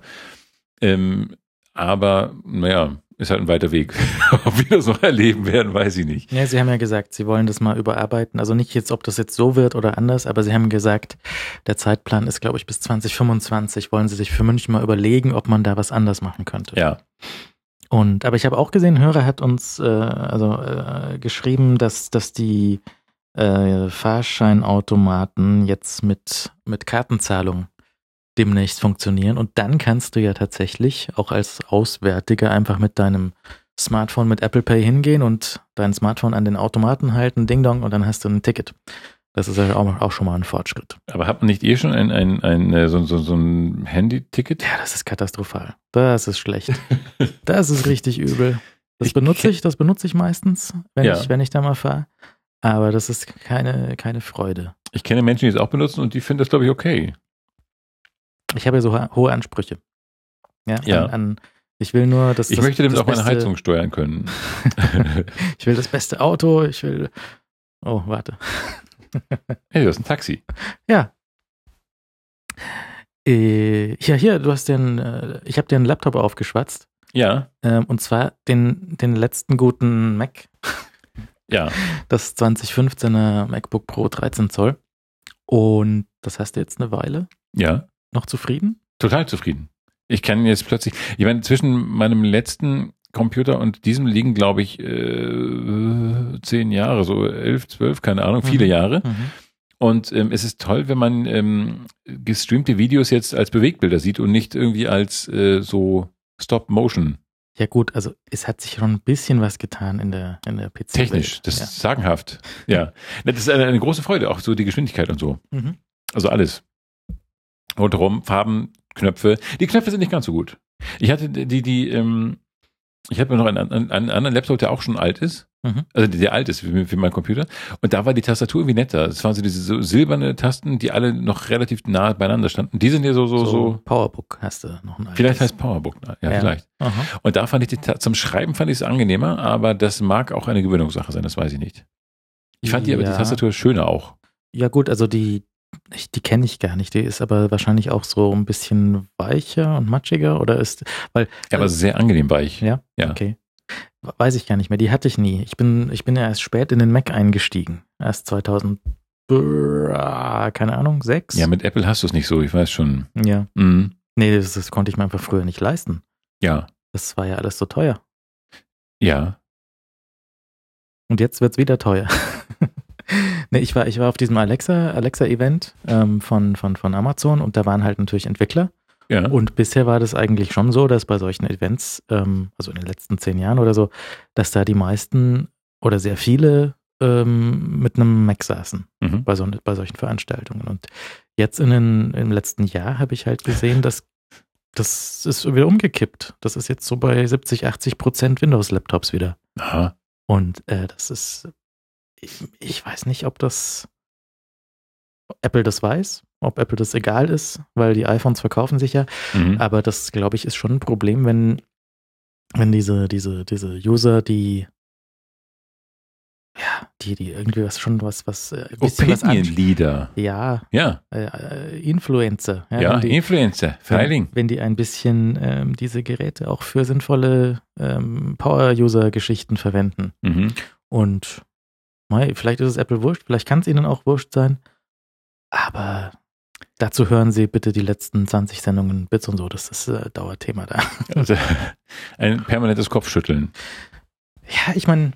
Aber, naja, ist halt ein weiter Weg. Ob wir das noch erleben werden, weiß ich nicht. Ja, Sie haben ja gesagt, Sie wollen das mal überarbeiten. Also nicht jetzt, ob das jetzt so wird oder anders, aber Sie haben gesagt, der Zeitplan ist, glaube ich, bis 2025. Wollen Sie sich für München mal überlegen, ob man da was anders machen könnte. Ja. Aber ich habe auch gesehen, ein Hörer hat uns geschrieben, dass die Fahrscheinautomaten jetzt mit Kartenzahlung demnächst funktionieren und dann kannst du ja tatsächlich auch als Auswärtiger einfach mit deinem Smartphone mit Apple Pay hingehen und dein Smartphone an den Automaten halten, Ding Dong, und dann hast du ein Ticket. Das ist ja auch schon mal ein Fortschritt. Aber hat man nicht schon so ein Handy-Ticket? Ja, das ist katastrophal. Das ist schlecht. Das ist richtig übel. Das benutze ich meistens, wenn ich da mal fahre. Aber das ist keine Freude. Ich kenne Menschen, die es auch benutzen und die finden das, glaube ich, okay. Ich habe ja so hohe Ansprüche. Ja. Ich will nur ich möchte damit auch meine Heizung steuern können. Ich will das beste Auto, Oh, warte. Hey, du hast ein Taxi. Ja. Hier, ich habe dir einen Laptop aufgeschwatzt. Ja. Und zwar den letzten guten Mac. Ja. Das 2015er MacBook Pro 13 Zoll. Und das hast du jetzt eine Weile. Ja. Noch zufrieden? Total zufrieden. Ich kann jetzt plötzlich, ich meine, zwischen meinem letzten Computer und diesem liegen, glaube ich, 10 Jahre, so 11, 12, keine Ahnung, viele Jahre. Und es ist toll, wenn man gestreamte Videos jetzt als Bewegbilder sieht und nicht irgendwie als so Stop-Motion. Ja gut, also es hat sich schon ein bisschen was getan in der PC-Welt. Technisch, das ist sagenhaft. Ja, das ist eine große Freude, auch so die Geschwindigkeit und so. Also alles. Rundherum, Farben, Knöpfe. Die Knöpfe sind nicht ganz so gut. Ich hatte ich habe noch einen anderen Laptop, der auch schon alt ist. Also der alt ist für meinen Computer. Und da war die Tastatur irgendwie netter. Das waren so diese so silberne Tasten, die alle noch relativ nah beieinander standen. Die sind ja so PowerBook hast du noch ein altes. Vielleicht heißt PowerBook, ja. Vielleicht. Aha. Und da fand ich zum Schreiben fand ich es angenehmer, aber das mag auch eine Gewöhnungssache sein, das weiß ich nicht. Ich fand die Tastatur schöner auch. Ja gut, also die kenne ich gar nicht. Die ist aber wahrscheinlich auch so ein bisschen weicher und matschiger oder aber sehr angenehm weich. Ja? Okay. Weiß ich gar nicht mehr. Die hatte ich nie. Ich bin ja erst spät in den Mac eingestiegen. Erst 2000, keine Ahnung, 6? Ja, mit Apple hast du es nicht so, ich weiß schon. Ja. Nee, das konnte ich mir einfach früher nicht leisten. Ja. Das war ja alles so teuer. Ja. Und jetzt wird's wieder teuer. Nee, ich war auf diesem Alexa-Event von Amazon und da waren halt natürlich Entwickler. Ja. Und bisher war das eigentlich schon so, dass bei solchen Events, also in den letzten 10 Jahren oder so, dass da die meisten oder sehr viele mit einem Mac saßen bei solchen Veranstaltungen. Und jetzt im letzten Jahr habe ich halt gesehen, dass das ist wieder umgekippt. Das ist jetzt so bei 70-80% Windows-Laptops wieder. Aha. Und das ist, ich weiß nicht, ob Apple das weiß, ob Apple das egal ist, weil die iPhones verkaufen sich ja. Aber das, glaube ich, ist schon ein Problem, wenn diese User, die irgendwie was ein bisschen Opinion-Leader. Ja. Influencer. Ja, Influencer. Freiling. Wenn die ein bisschen diese Geräte auch für sinnvolle Power-User-Geschichten verwenden. Und vielleicht ist es Apple wurscht, vielleicht kann es ihnen auch wurscht sein, aber dazu hören Sie bitte die letzten 20 Sendungen Bits und so, das ist Dauerthema da. Also ein permanentes Kopfschütteln. Ja, ich meine,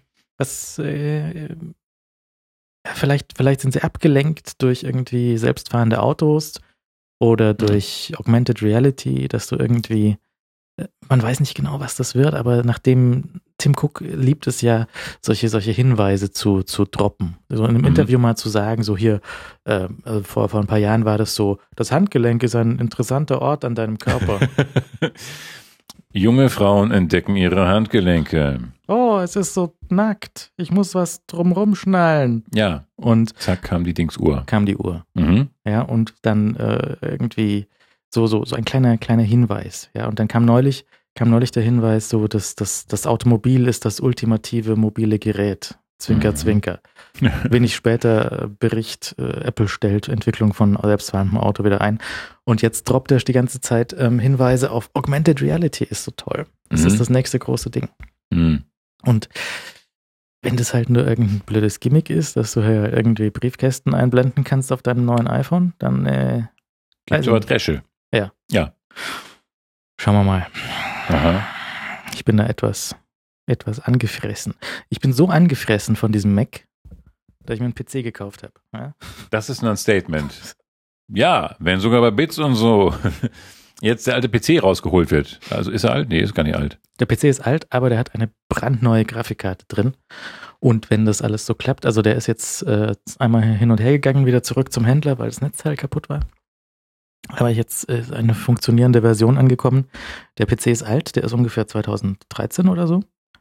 vielleicht sind sie abgelenkt durch irgendwie selbstfahrende Autos oder durch Augmented Reality, dass du irgendwie, man weiß nicht genau, was das wird, aber nachdem Tim Cook liebt es ja, solche Hinweise zu droppen. So in einem Interview mal zu sagen, so hier, also vor ein paar Jahren war das so, das Handgelenk ist ein interessanter Ort an deinem Körper. Junge Frauen entdecken ihre Handgelenke. Oh, es ist so nackt. Ich muss was drumrum schnallen. Ja. Und zack, kam die Dingsuhr. Ja, und dann irgendwie so ein kleiner Hinweis. Ja, und dann kam neulich der Hinweis, so, dass das Automobil ist das ultimative mobile Gerät. Zwinker, Zwinker. Wenig später Bericht, Apple stellt Entwicklung von selbstfahrendem Auto wieder ein. Und jetzt droppt er die ganze Zeit Hinweise auf Augmented Reality, ist so toll. Das ist das nächste große Ding. Und wenn das halt nur irgendein blödes Gimmick ist, dass du ja irgendwie Briefkästen einblenden kannst auf deinem neuen iPhone, dann gibt's aber Dresche. Ja. Schauen wir mal. Aha. Ich bin da etwas angefressen. Ich bin so angefressen von diesem Mac, dass ich mir einen PC gekauft habe. Ja? Das ist ein Statement. Ja, wenn sogar bei Bits und so jetzt der alte PC rausgeholt wird. Also ist er alt? Nee, ist gar nicht alt. Der PC ist alt, aber der hat eine brandneue Grafikkarte drin. Und wenn das alles so klappt, also der ist jetzt einmal hin und her gegangen, wieder zurück zum Händler, weil das Netzteil kaputt war. Aber jetzt ist eine funktionierende Version angekommen. Der PC ist alt, der ist ungefähr 2013 oder so.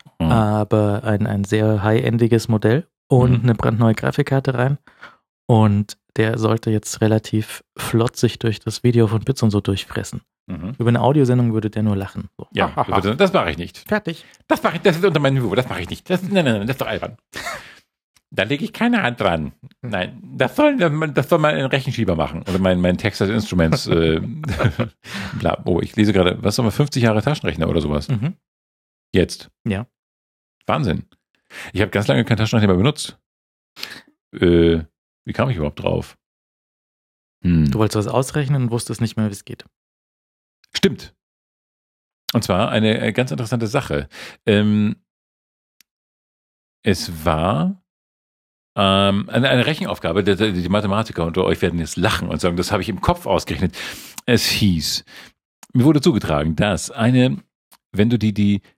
aber ein sehr high-endiges Modell und eine brandneue Grafikkarte rein. Und der sollte jetzt relativ flott sich durch das Video von Bits und so durchfressen. Über eine Audiosendung würde der nur lachen. So. Ja, das mache ich nicht. Fertig. Das ist unter meinem Niveau, das mache ich nicht. Nein, das ist doch albern. Da lege ich keine Hand dran. Nein, das soll mal ein Rechenschieber machen. Oder mein Texas Instruments. Bla. Oh, ich lese gerade, was haben wir, 50 Jahre Taschenrechner oder sowas? Jetzt. Ja. Wahnsinn. Ich habe ganz lange keinen Taschenrechner mehr benutzt. Wie kam ich überhaupt drauf? Du wolltest was ausrechnen und wusstest nicht mehr, wie es geht. Stimmt. Und zwar eine ganz interessante Sache. Es war eine Rechenaufgabe, die Mathematiker unter euch werden jetzt lachen und sagen, das habe ich im Kopf ausgerechnet. Es hieß, mir wurde zugetragen, dass wenn du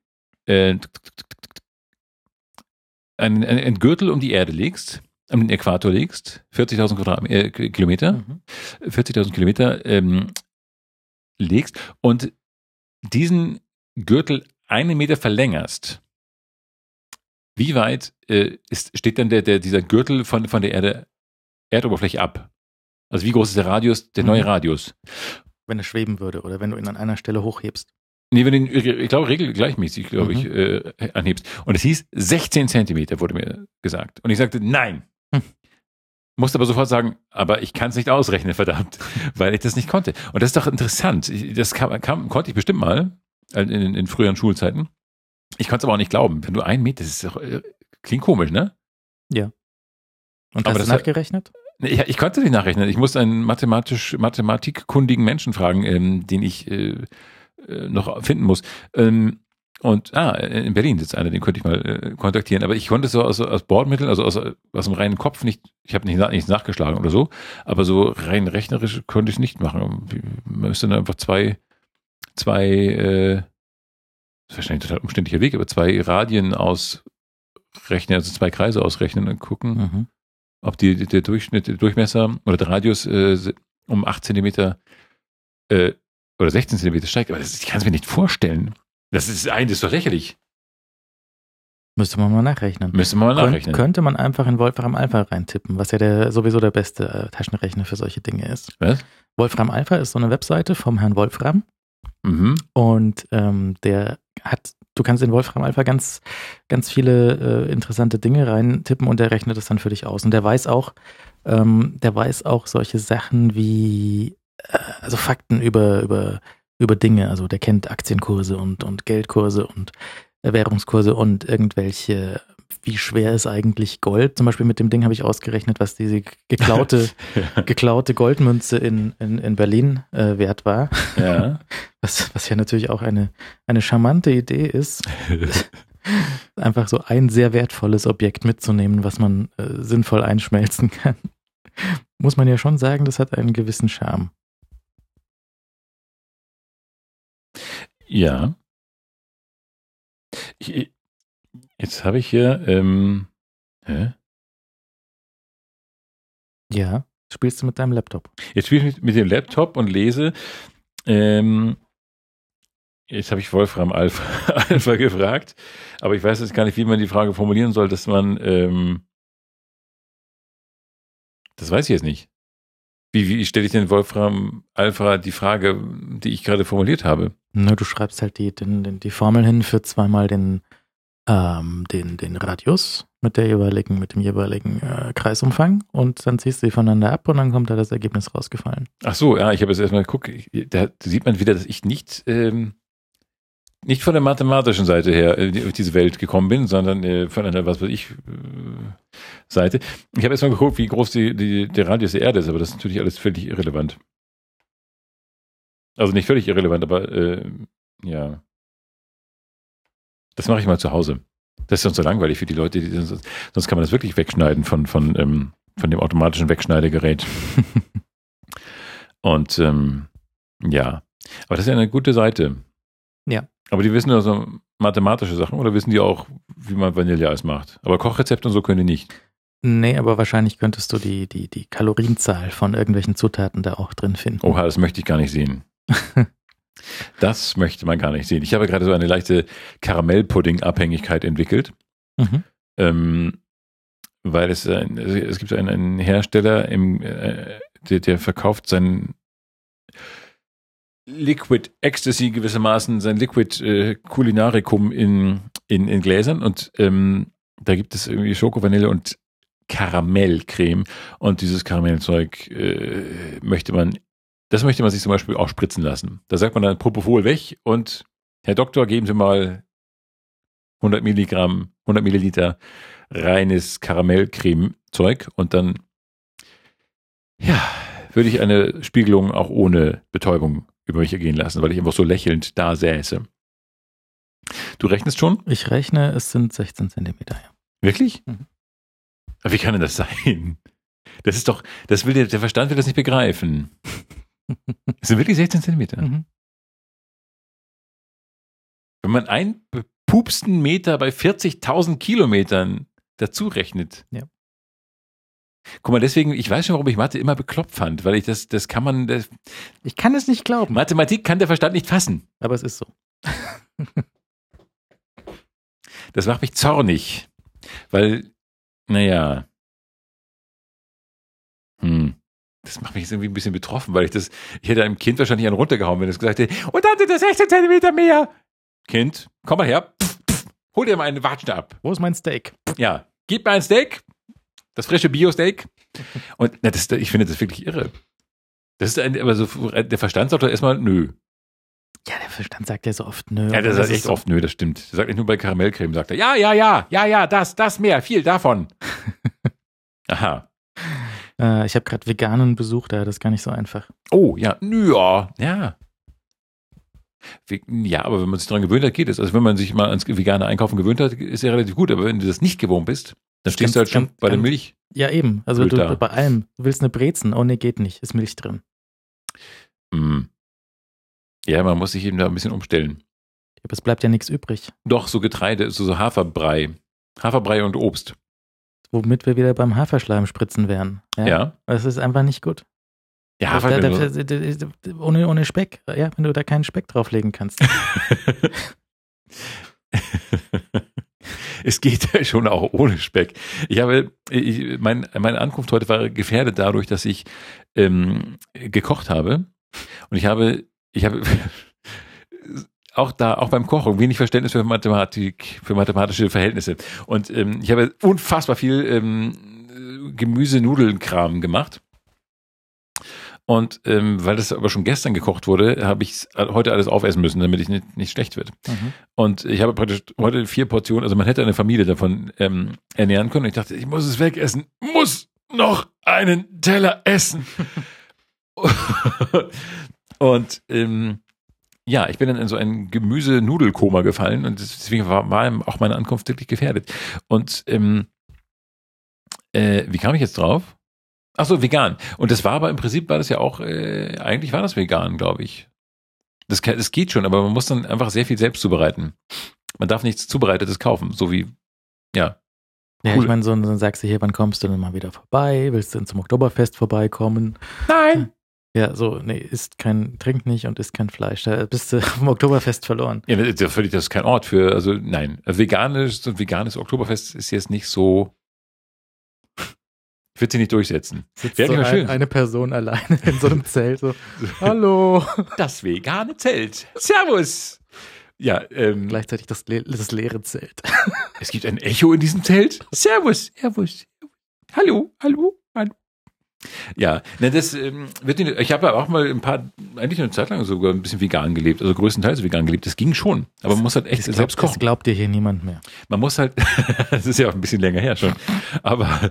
einen Gürtel um die Erde legst, um den Äquator legst, 40.000 Kilometer, 40.000 Kilometer legst und diesen Gürtel 1 Meter verlängerst, wie weit steht dann dieser Gürtel von der Erdoberfläche ab? Also wie groß ist der Radius, der neue Radius? Wenn er schweben würde oder wenn du ihn an einer Stelle hochhebst. Nee, wenn du ihn, ich glaube, regelgleichmäßig, anhebst. Und es hieß 16 Zentimeter, wurde mir gesagt. Und ich sagte, nein. Musste aber sofort sagen, aber ich kann es nicht ausrechnen, verdammt, weil ich das nicht konnte. Und das ist doch interessant. Das konnte ich bestimmt mal in früheren Schulzeiten. Ich konnte es aber auch nicht glauben. Wenn du 1 Meter, das ist doch, klingt komisch, ne? Ja. Und hast du nachgerechnet? Ich konnte nicht nachrechnen. Ich musste einen mathematikkundigen Menschen fragen, den ich noch finden muss. In Berlin sitzt einer, den könnte ich mal kontaktieren. Aber ich konnte es so aus Bordmitteln, also aus dem reinen Kopf nicht, ich habe nichts nachgeschlagen oder so, aber so rein rechnerisch konnte ich es nicht machen. Man müsste dann einfach zwei das ist wahrscheinlich ein total umständlicher Weg, aber 2 Radien ausrechnen, also 2 Kreise ausrechnen und gucken, ob der Durchmesser oder der Radius um 8 Zentimeter oder 16 Zentimeter steigt. Aber ich kann es mir nicht vorstellen. Das ist doch lächerlich. Müsste man mal nachrechnen. Könnte man einfach in Wolfram Alpha reintippen, was ja sowieso der beste Taschenrechner für solche Dinge ist. Was? Wolfram Alpha ist so eine Webseite vom Herrn Wolfram. Und du kannst in Wolfram Alpha ganz, ganz viele interessante Dinge reintippen und der rechnet es dann für dich aus. Und der weiß auch solche Sachen wie also Fakten über Dinge. Also der kennt Aktienkurse und Geldkurse und Währungskurse und irgendwelche, wie schwer ist eigentlich Gold? Zum Beispiel mit dem Ding habe ich ausgerechnet, was diese geklaute Goldmünze in Berlin wert war. Ja. Was ja natürlich auch eine charmante Idee ist, einfach so ein sehr wertvolles Objekt mitzunehmen, was man sinnvoll einschmelzen kann. Muss man ja schon sagen, das hat einen gewissen Charme. Ja. Jetzt habe ich hier, Ja, spielst du mit deinem Laptop? Jetzt spiele ich mit dem Laptop und lese, jetzt habe ich Wolfram Alpha gefragt, aber ich weiß jetzt gar nicht, wie man die Frage formulieren soll, dass man, das weiß ich jetzt nicht. Wie stelle ich denn Wolfram Alpha die Frage, die ich gerade formuliert habe? Na, du schreibst halt die Formel hin für zweimal den Radius mit dem jeweiligen Kreisumfang und dann ziehst du die voneinander ab und dann kommt da das Ergebnis rausgefallen. Ach so, ja, ich habe jetzt erstmal geguckt, da sieht man wieder, dass ich nicht von der mathematischen Seite her auf diese Welt gekommen bin, sondern von einer, Seite. Ich habe erstmal geguckt, wie groß der Radius der Erde ist, aber das ist natürlich alles völlig irrelevant. Also nicht völlig irrelevant, aber ja. Das mache ich mal zu Hause. Das ist sonst so langweilig für die Leute, sonst kann man das wirklich wegschneiden von dem automatischen Wegschneidegerät. Und ja, aber das ist ja eine gute Seite. Ja. Aber die wissen also mathematische Sachen oder wissen die auch, wie man Vanilleeis macht? Aber Kochrezepte und so können die nicht. Nee, aber wahrscheinlich könntest du die Kalorienzahl von irgendwelchen Zutaten da auch drin finden. Oha, das möchte ich gar nicht sehen. Das möchte man gar nicht sehen. Ich habe gerade so eine leichte Karamellpudding-Abhängigkeit entwickelt. Weil es gibt einen Hersteller, der verkauft sein Liquid Ecstasy gewissermaßen, sein Liquid Kulinaricum in Gläsern und da gibt es irgendwie Schoko, Vanille und Karamellcreme und dieses Karamellzeug möchte man sich zum Beispiel auch spritzen lassen. Da sagt man dann Propofol weg und Herr Doktor, geben Sie mal 100 Milliliter reines Karamellcremezeug und dann würde ich eine Spiegelung auch ohne Betäubung über mich ergehen lassen, weil ich einfach so lächelnd da säße. Du rechnest schon? Ich rechne, es sind 16 Zentimeter. Ja. Wirklich? Aber wie kann denn das sein? Der Verstand will das nicht begreifen. Es sind wirklich 16 Zentimeter. Wenn man einen bepupsten Meter bei 40.000 Kilometern dazu rechnet. Ja. Guck mal, deswegen, ich weiß schon, warum ich Mathe immer bekloppt fand, weil ich ich kann es nicht glauben. Mathematik kann der Verstand nicht fassen. Aber es ist so. Das macht mich zornig, weil, das macht mich jetzt irgendwie ein bisschen betroffen, weil ich hätte einem Kind wahrscheinlich einen runtergehauen, wenn es gesagt hätte, und dann sind das 16 Zentimeter mehr. Kind, komm mal her, hol dir mal eine Watschen ab. Wo ist mein Steak? Ja, gib mir ein Steak, das frische Bio-Steak. Und ich finde das wirklich irre. Der Verstand sagt doch erstmal nö. Ja, der Verstand sagt ja so oft nö. Ja, der sagt echt oft nö, das stimmt. Der sagt nicht nur bei Karamellcreme, sagt er, ja, das mehr, viel davon. Aha. Ich habe gerade veganen Besuch, da das ist gar nicht so einfach. Oh, ja. Ja, aber wenn man sich daran gewöhnt hat, geht es. Also wenn man sich mal ans vegane Einkaufen gewöhnt hat, ist ja relativ gut. Aber wenn du das nicht gewohnt bist, dann stehst du halt schon bei der Milch. Ja, eben. Also bei allem. Du willst eine Brezen. Oh, nee, geht nicht. Ist Milch drin. Ja, man muss sich eben da ein bisschen umstellen. Aber es bleibt ja nichts übrig. Doch, so Getreide, so Haferbrei. Haferbrei und Obst. Womit wir wieder beim Haferschleim spritzen wären. Ja. Das ist einfach nicht gut. Ja, ohne Speck. Ja, wenn du da keinen Speck drauflegen kannst. Es geht ja schon auch ohne Speck. Meine Ankunft heute war gefährdet dadurch, dass ich gekocht habe. Und ich habe auch beim Kochen wenig Verständnis für Mathematik, für mathematische Verhältnisse. Und ich habe unfassbar viel Gemüse-Nudeln-Kram gemacht. Und weil das aber schon gestern gekocht wurde, habe ich heute alles aufessen müssen, damit ich nicht schlecht wird. Und ich habe praktisch heute 4 Portionen, also man hätte eine Familie davon ernähren können. Und ich dachte, ich muss es wegessen, muss noch einen Teller essen. Und ich bin dann in so ein Gemüse-Nudelkoma gefallen und deswegen war auch meine Ankunft wirklich gefährdet. Und wie kam ich jetzt drauf? Ach so, vegan. Und das war aber im Prinzip war das ja auch, eigentlich war das vegan, glaube ich. Das geht schon, aber man muss dann einfach sehr viel selbst zubereiten. Man darf nichts Zubereitetes kaufen, so wie, ja. Ja, cool. Ich meine, dann sagst du hier, wann kommst du denn mal wieder vorbei? Willst du denn zum Oktoberfest vorbeikommen? Nein! Ja, trink nicht und isst kein Fleisch. Da bist du vom Oktoberfest verloren. Ja, das ist kein Ort für, also nein. Veganes Oktoberfest ist jetzt nicht so. Ich würde sie nicht durchsetzen. Sitzt so eine Person alleine in so einem Zelt, so, hallo. Das vegane Zelt. Servus. Ja, gleichzeitig das leere Zelt. Es gibt ein Echo in diesem Zelt. Servus. Hallo. Ja, das ich habe ja auch mal eigentlich eine Zeit lang sogar ein bisschen vegan gelebt, also größtenteils vegan gelebt. Das ging schon, aber man muss halt echt selbst kochen. Das glaubt dir hier niemand mehr. Man muss halt, das ist ja auch ein bisschen länger her schon, aber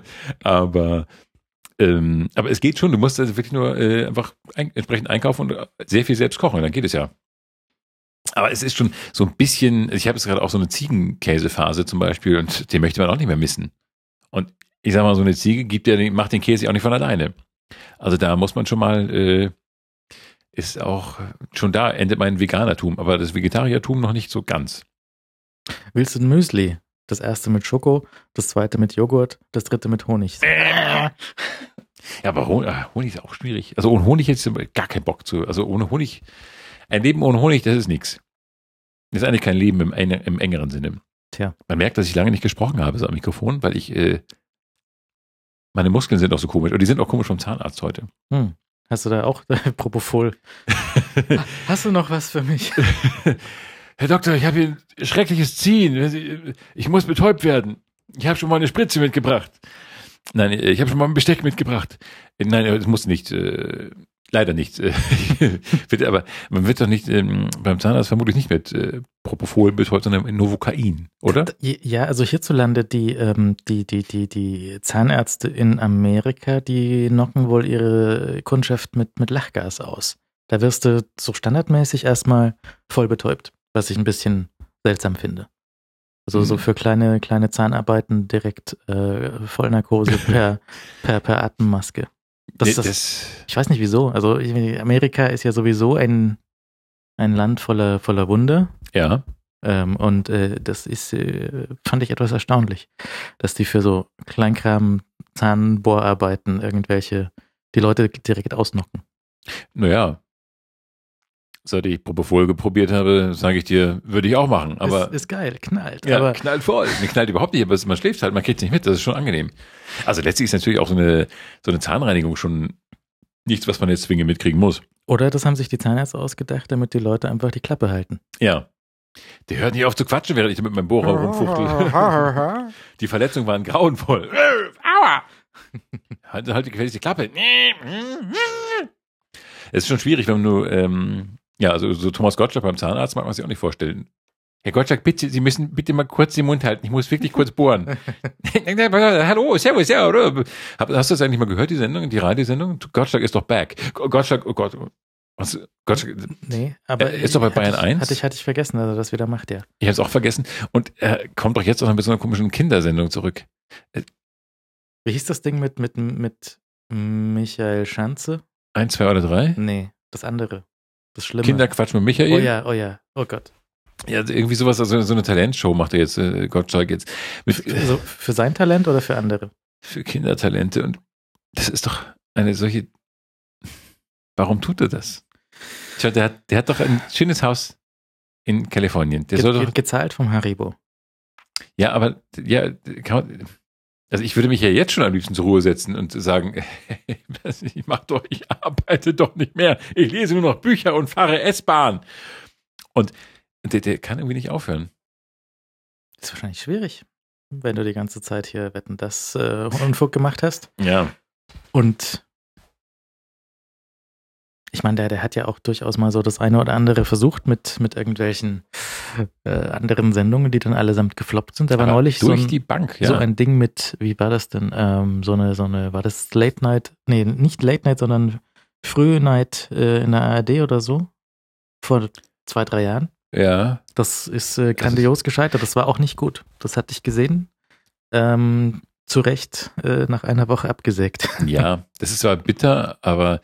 es geht schon. Du musst also wirklich nur einfach entsprechend einkaufen und sehr viel selbst kochen, dann geht es ja. Aber es ist schon so ein bisschen, ich habe jetzt gerade auch so eine Ziegenkäsephase zum Beispiel und den möchte man auch nicht mehr missen. Und ich sag mal, so eine Ziege macht den Käse auch nicht von alleine. Also da muss man schon mal, ist auch, schon da endet mein Veganertum, aber das Vegetariertum noch nicht so ganz. Willst du ein Müsli? Das erste mit Schoko, das zweite mit Joghurt, das dritte mit Honig. Ja, aber Honig ist auch schwierig. Also ohne Honig hätte ich gar keinen Bock zu. Also ohne Honig, ein Leben ohne Honig, das ist nichts. Das ist eigentlich kein Leben im engeren Sinne. Tja. Man merkt, dass ich lange nicht gesprochen habe so am Mikrofon, weil meine Muskeln sind auch so komisch. Und die sind auch komisch vom Zahnarzt heute. Hast du da auch Propofol? Hast du noch was für mich? Herr Doktor, ich habe hier ein schreckliches Ziehen. Ich muss betäubt werden. Ich habe schon mal eine Spritze mitgebracht. Nein, ich habe schon mal ein Besteck mitgebracht. Nein, das muss nicht. Leider nicht. Aber man wird doch nicht beim Zahnarzt vermutlich nicht mit Propofol betäubt, sondern mit Novocain, oder? Ja, also hierzulande die Zahnärzte in Amerika, die knocken wohl ihre Kundschaft mit Lachgas aus. Da wirst du so standardmäßig erstmal voll betäubt, was ich ein bisschen seltsam finde. Also so für kleine Zahnarbeiten direkt Vollnarkose per Atemmaske. Ich weiß nicht wieso. Also Amerika ist ja sowieso ein Land voller Wunder. Ja. Und das ist, fand ich etwas erstaunlich, dass die für so Kleinkram, Zahnbohrarbeiten die Leute direkt ausnocken. Naja. Seit ich Propofol probiert habe, sage ich dir, würde ich auch machen. Aber ist geil, knallt. Ja, aber knallt voll. Mir knallt überhaupt nicht, aber man schläft halt, man kriegt es nicht mit, das ist schon angenehm. Also letztlich ist natürlich auch so eine Zahnreinigung schon nichts, was man jetzt zwingend mitkriegen muss. Oder das haben sich die Zahnärzte ausgedacht, damit die Leute einfach die Klappe halten. Ja. Der hört nicht auf zu quatschen, während ich mit meinem Bohrer rumfuchtel. Die Verletzungen waren grauenvoll. Aua! Halt gefälligst die Klappe. Es ist schon schwierig, wenn du also so Thomas Gottschalk beim Zahnarzt mag man sich auch nicht vorstellen. Herr Gottschalk, bitte, Sie müssen bitte mal kurz den Mund halten. Ich muss wirklich kurz bohren. Hallo, servus, ja, oder? Hast du das eigentlich mal gehört, die Sendung, die Radiosendung? Gottschalk ist doch back. Gottschalk, oh Gott. Was, Gottschalk? Nee, aber ist doch bei Bayern 1. Hatte ich vergessen, dass er das wieder macht, ja. Ich habe es auch vergessen. Und er kommt doch jetzt auch noch mit so einer komischen Kindersendung zurück. Wie hieß das Ding mit Michael Schanze? 1, 2 oder 3? Nee, das andere. Das Schlimme. Kinderquatsch mit Michael? Oh ja, oh Gott. Ja, irgendwie sowas, also so eine Talentshow macht er jetzt, Gottschalk jetzt. Also für sein Talent oder für andere? Für Kindertalente. Und das ist doch eine solche. Warum tut er das? Tja, der hat doch ein schönes Haus in Kalifornien. Der soll doch gezahlt vom Haribo. Ja, aber ja, also ich würde mich ja jetzt schon am liebsten zur Ruhe setzen und sagen, ich arbeite doch nicht mehr. Ich lese nur noch Bücher und fahre S-Bahn. Und der kann irgendwie nicht aufhören. Ist wahrscheinlich schwierig, wenn du die ganze Zeit hier Wetten, das Unfug gemacht hast. Ja. Und ich meine, der hat ja auch durchaus mal so das eine oder andere versucht mit irgendwelchen anderen Sendungen, die dann allesamt gefloppt sind. Da war neulich durch die Bank, ja. So ein Ding mit, wie war das denn? War das Late Night? Nee, nicht Late Night, sondern Frühe Night in der ARD oder so? Vor 2, 3 Jahren. Ja. Das ist grandios gescheitert. Das war auch nicht gut. Das hatte ich gesehen. Zu Recht nach einer Woche abgesägt. Ja, das ist zwar bitter, aber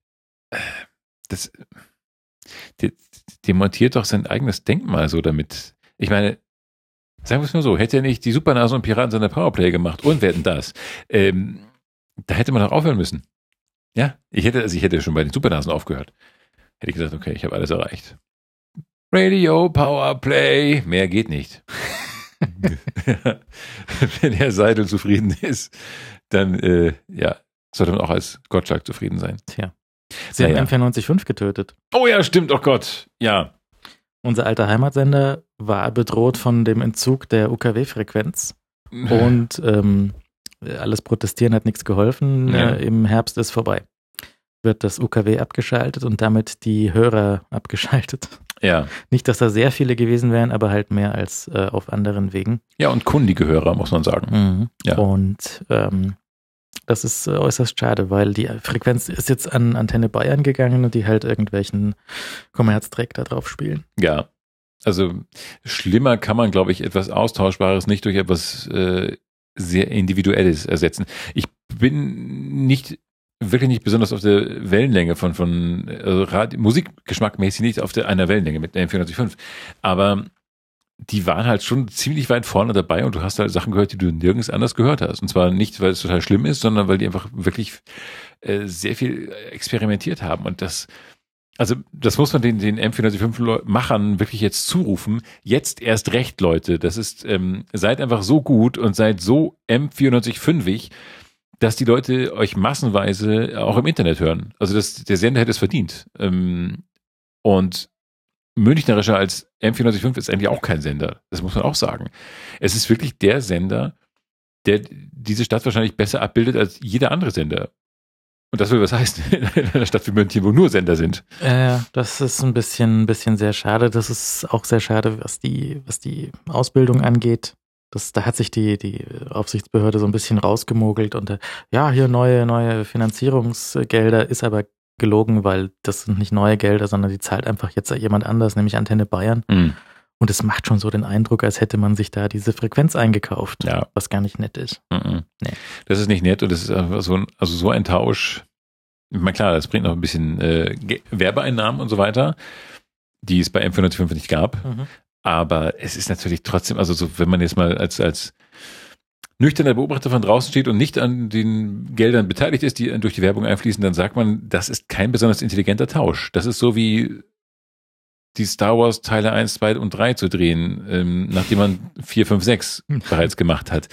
der demontiert doch sein eigenes Denkmal so damit. Ich meine, sagen wir es mal so, hätte er nicht die Supernasen und Piraten seine Powerplay gemacht und wir hätten das, da hätte man doch aufhören müssen. Ja, ich hätte schon bei den Supernasen aufgehört. Hätte ich gesagt, okay, ich habe alles erreicht. Radio Powerplay, mehr geht nicht. Wenn Herr Seidel zufrieden ist, dann sollte man auch als Gottschalk zufrieden sein. Tja. Sie haben M495 getötet. Oh ja, stimmt, oh Gott, ja. Unser alter Heimatsender war bedroht von dem Entzug der UKW-Frequenz und alles Protestieren hat nichts geholfen. Ja. Im Herbst ist vorbei. Wird das UKW abgeschaltet und damit die Hörer abgeschaltet. Ja. Nicht, dass da sehr viele gewesen wären, aber halt mehr als auf anderen Wegen. Ja, und kundige Hörer, muss man sagen. Mhm. Ja. Und das ist äußerst schade, weil die Frequenz ist jetzt an Antenne Bayern gegangen und die halt irgendwelchen Kommerzdreck da drauf spielen. Ja, also schlimmer kann man, glaube ich, etwas Austauschbares nicht durch etwas sehr Individuelles ersetzen. Ich bin wirklich nicht besonders auf der Wellenlänge von Musikgeschmackmäßig nicht auf einer Wellenlänge mit der M495, aber die waren halt schon ziemlich weit vorne dabei und du hast halt Sachen gehört, die du nirgends anders gehört hast. Und zwar nicht, weil es total schlimm ist, sondern weil die einfach wirklich sehr viel experimentiert haben. Und das Also das muss man den M495-Machern wirklich jetzt zurufen. Jetzt erst recht, Leute. Das ist, seid einfach so gut und seid so M495-ig, dass die Leute euch massenweise auch im Internet hören. Also der Sender hätte es verdient. Und münchnerischer als M495 ist eigentlich auch kein Sender. Das muss man auch sagen. Es ist wirklich der Sender, der diese Stadt wahrscheinlich besser abbildet als jeder andere Sender. Und das will was heißen in einer Stadt wie München, wo nur Sender sind. Das ist ein bisschen sehr schade. Das ist auch sehr schade, was die Ausbildung angeht. Da hat sich die Aufsichtsbehörde so ein bisschen rausgemogelt und hier neue Finanzierungsgelder, ist aber gelogen, weil das sind nicht neue Gelder, sondern die zahlt einfach jetzt jemand anders, nämlich Antenne Bayern. Mhm. Und es macht schon so den Eindruck, als hätte man sich da diese Frequenz eingekauft, was gar nicht nett ist. Nee. Das ist nicht nett und das ist einfach so ein Tausch. Ich meine, klar, das bringt noch ein bisschen Werbeeinnahmen und so weiter, die es bei M495 nicht gab. Mhm. Aber es ist natürlich trotzdem, also so, wenn man jetzt mal als nüchterner Beobachter von draußen steht und nicht an den Geldern beteiligt ist, die durch die Werbung einfließen, dann sagt man, das ist kein besonders intelligenter Tausch. Das ist so wie die Star Wars Teile 1, 2 und 3 zu drehen, nachdem man 4, 5, 6 bereits gemacht hat.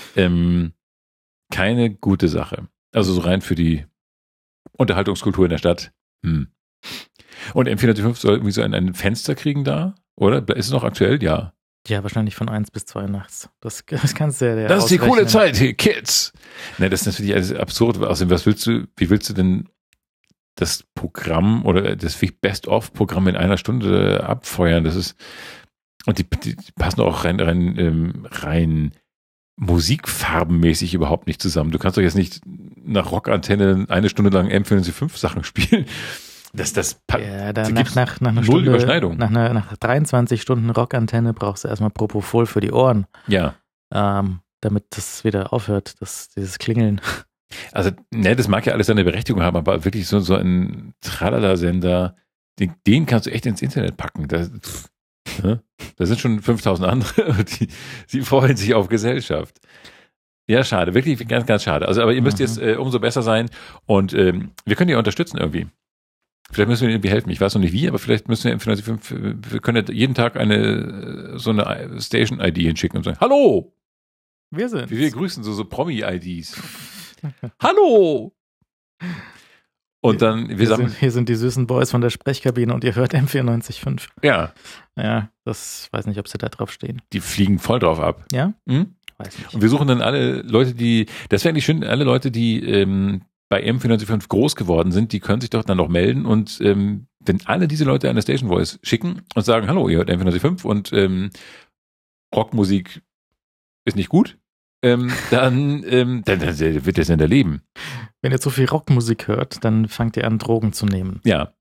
Keine gute Sache. Also so rein für die Unterhaltungskultur in der Stadt. Und M495 soll irgendwie so ein Fenster kriegen da, oder? Ist es noch aktuell? Ja. Ja, wahrscheinlich von 1 bis 2 nachts. Das kannst du ja Das ist die coole Zeit hier, Kids. Ne, das ist natürlich alles absurd. Also wie willst du denn das Programm oder das Best-of-Programm in einer Stunde abfeuern? Das ist, und die passen auch rein musikfarbenmäßig überhaupt nicht zusammen. Du kannst doch jetzt nicht nach Rockantenne 1 Stunde lang M495 Sachen spielen. Das nach einer Stunde, Überschneidung. Nach 23 Stunden Rockantenne brauchst du erstmal Propofol für die Ohren. Ja. Damit das wieder aufhört, dieses Klingeln. Also, das mag ja alles seine Berechtigung haben, aber wirklich so ein Tralala-Sender, den kannst du echt ins Internet packen. Da sind schon 5000 andere, die freuen sich auf Gesellschaft. Ja, schade, wirklich ganz, ganz schade. Also, aber ihr müsst jetzt umso besser sein und wir können ja unterstützen irgendwie. Vielleicht müssen wir irgendwie helfen. Ich weiß noch nicht wie, aber vielleicht müssen wir wir können ja jeden Tag so eine Station-ID hinschicken und sagen, hallo! Wir sind. Wir grüßen so Promi-IDs. Hallo! Und dann, hier sind die süßen Boys von der Sprechkabine und ihr hört M94.5. Ja. Ja, das weiß nicht, ob sie da drauf stehen. Die fliegen voll drauf ab. Ja? Hm? Weiß nicht. Und wir suchen dann alle Leute, das wäre eigentlich schön, alle Leute, die bei M495 groß geworden sind, die können sich doch dann noch melden und wenn alle diese Leute eine Station Voice schicken und sagen, hallo, ihr hört M495 und Rockmusik ist nicht gut, dann wird der Sender leben. Wenn ihr zu viel Rockmusik hört, dann fangt ihr an, Drogen zu nehmen. Ja.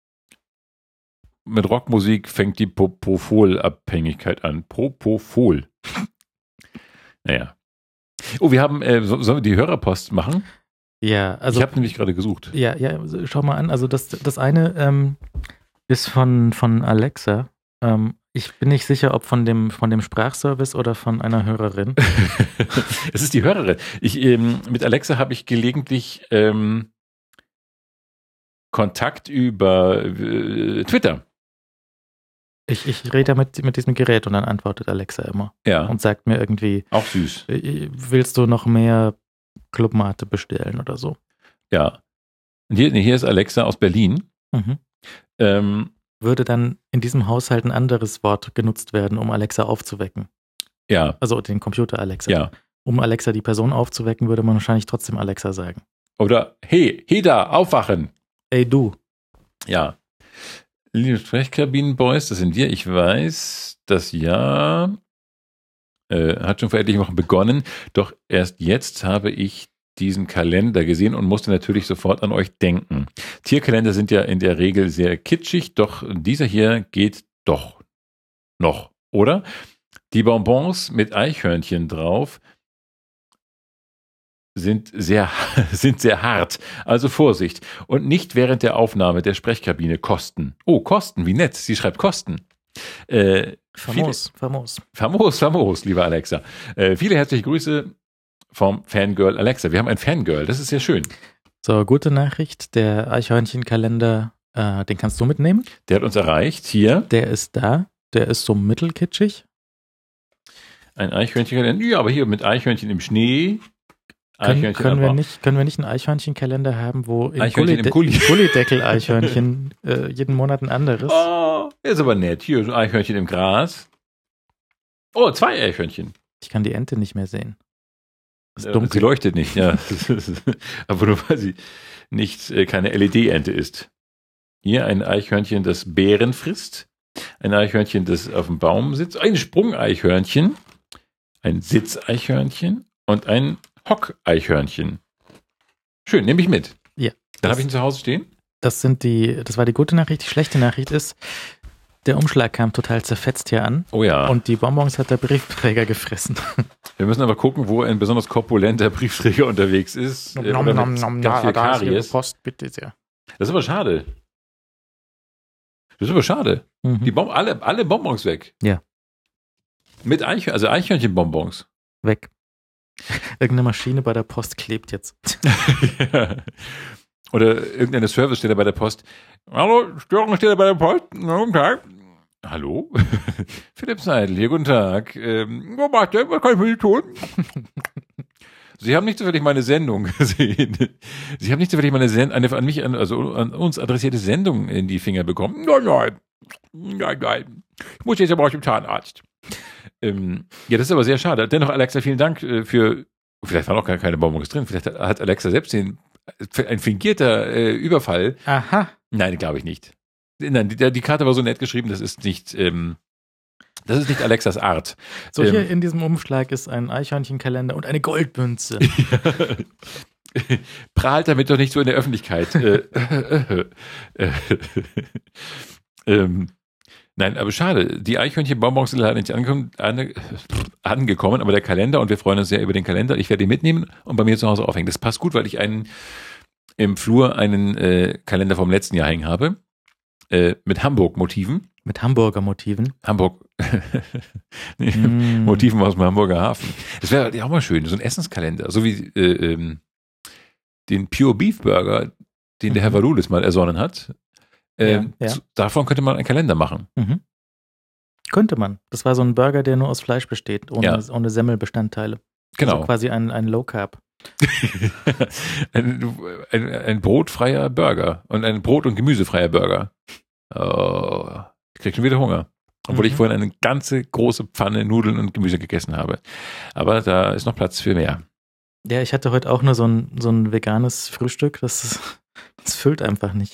Mit Rockmusik fängt die Propofol-Abhängigkeit an. Propofol. Naja. Oh, wir haben, sollen wir die Hörerpost machen? Ja, also. Ich habe nämlich gerade gesucht. Ja, schau mal an. Also das eine ist von Alexa. Ich bin nicht sicher, ob von dem Sprachservice oder von einer Hörerin. Es ist die Hörerin. Mit Alexa habe ich gelegentlich Kontakt über Twitter. Ich rede mit diesem Gerät und dann antwortet Alexa immer. Ja. Und sagt mir irgendwie. Auch süß. Willst du noch mehr Clubmate bestellen oder so? Ja. Und hier ist Alexa aus Berlin. Mhm. Würde dann in diesem Haushalt ein anderes Wort genutzt werden, um Alexa aufzuwecken? Ja. Also den Computer Alexa. Ja. Um Alexa die Person aufzuwecken, würde man wahrscheinlich trotzdem Alexa sagen. Oder, hey da, aufwachen. Ey, du. Ja. Liebe Sprechkabinen-Boys, das sind wir. Ich weiß, das Jahr hat schon vor etlichen Wochen begonnen. Doch erst jetzt habe ich diesen Kalender gesehen und musste natürlich sofort an euch denken. Tierkalender sind ja in der Regel sehr kitschig, doch dieser hier geht doch noch, oder? Die Bonbons mit Eichhörnchen drauf sind sehr hart. Also Vorsicht. Und nicht während der Aufnahme der Sprechkabine kosten. Oh, Kosten, wie nett. Sie schreibt Kosten. Famos, liebe Alexa. Viele herzliche Grüße vom Fangirl Alexa. Wir haben ein Fangirl, das ist sehr schön. So, gute Nachricht. Der Eichhörnchenkalender Den kannst du mitnehmen. Der hat uns erreicht. Hier. Der ist da. Der ist so mittelkitschig. Ein Eichhörnchenkalender. Ja, aber hier mit Eichhörnchen im Schnee. Können wir nicht einen Eichhörnchenkalender haben, wo im Gullideckel-Eichhörnchen jeden Monat ein anderes? Oh, ist aber nett. Hier so ein Eichhörnchen im Gras. Oh, 2 Eichhörnchen. Ich kann die Ente nicht mehr sehen. Ist dunkel. Sie leuchtet nicht, ja. Aber nur weil sie nicht keine LED-Ente ist. Hier ein Eichhörnchen, das Beeren frisst. Ein Eichhörnchen, das auf dem Baum sitzt. Ein Sprungeichhörnchen. Ein Sitzeichhörnchen. Und ein Hockeichhörnchen. Schön, nehme ich mit. Ja. Dann habe ich ihn zu Hause stehen. Das war die gute Nachricht. Die schlechte Nachricht ist, der Umschlag kam total zerfetzt hier an. Oh ja. Und die Bonbons hat der Briefträger gefressen. Wir müssen aber gucken, wo ein besonders korpulenter Briefträger unterwegs ist. Ganz viel Karies. Post, bitte sehr. Das ist aber schade. Mhm. Die alle Bonbons weg. Ja. Mit Eichhörnchenbonbons. Weg. Irgendeine Maschine bei der Post klebt jetzt. Ja. Oder irgendeine Servicestelle bei der Post. Hallo, Störungsstelle bei der Post. Guten Tag. Hallo? Philipp Seidel hier, guten Tag. Was kann ich für Sie tun? Sie haben nicht zufällig meine Sendung gesehen. Sie haben nicht zufällig an uns adressierte Sendung in die Finger bekommen. Nein. Ich muss jetzt aber auch zum Zahnarzt. Ja, das ist aber sehr schade. Dennoch, Alexa, vielen Dank vielleicht waren auch gar keine Bonbons drin. Vielleicht hat Alexa selbst ein fingierter Überfall. Aha. Nein, glaube ich nicht. Nein, die Karte war so nett geschrieben, das ist nicht Alexas Art. So, hier in diesem Umschlag ist ein Eichhörnchenkalender und eine Goldmünze. Prahlt damit doch nicht so in der Öffentlichkeit. Nein, aber schade. Die Eichhörnchenbonbons sind leider nicht angekommen, aber der Kalender, und wir freuen uns sehr über den Kalender. Ich werde ihn mitnehmen und bei mir zu Hause aufhängen. Das passt gut, weil ich im Flur einen Kalender vom letzten Jahr hängen habe. Mit Hamburg-Motiven. Mit Hamburger Motiven? Motiven aus dem Hamburger Hafen. Das wäre ja auch mal schön, so ein Essenskalender. So wie den Pure Beef Burger, den der Herr Valulis mal ersonnen hat. Davon könnte man einen Kalender machen. Mhm. Könnte man. Das war so ein Burger, der nur aus Fleisch besteht, ohne Semmelbestandteile. Genau. Also quasi ein Low Carb. ein brotfreier Burger und ein Brot- und gemüsefreier Burger. Oh, ich krieg schon wieder Hunger. Obwohl ich vorhin eine ganze große Pfanne Nudeln und Gemüse gegessen habe. Aber da ist noch Platz für mehr. Ja, ich hatte heute auch nur so ein veganes Frühstück. Das füllt einfach nicht.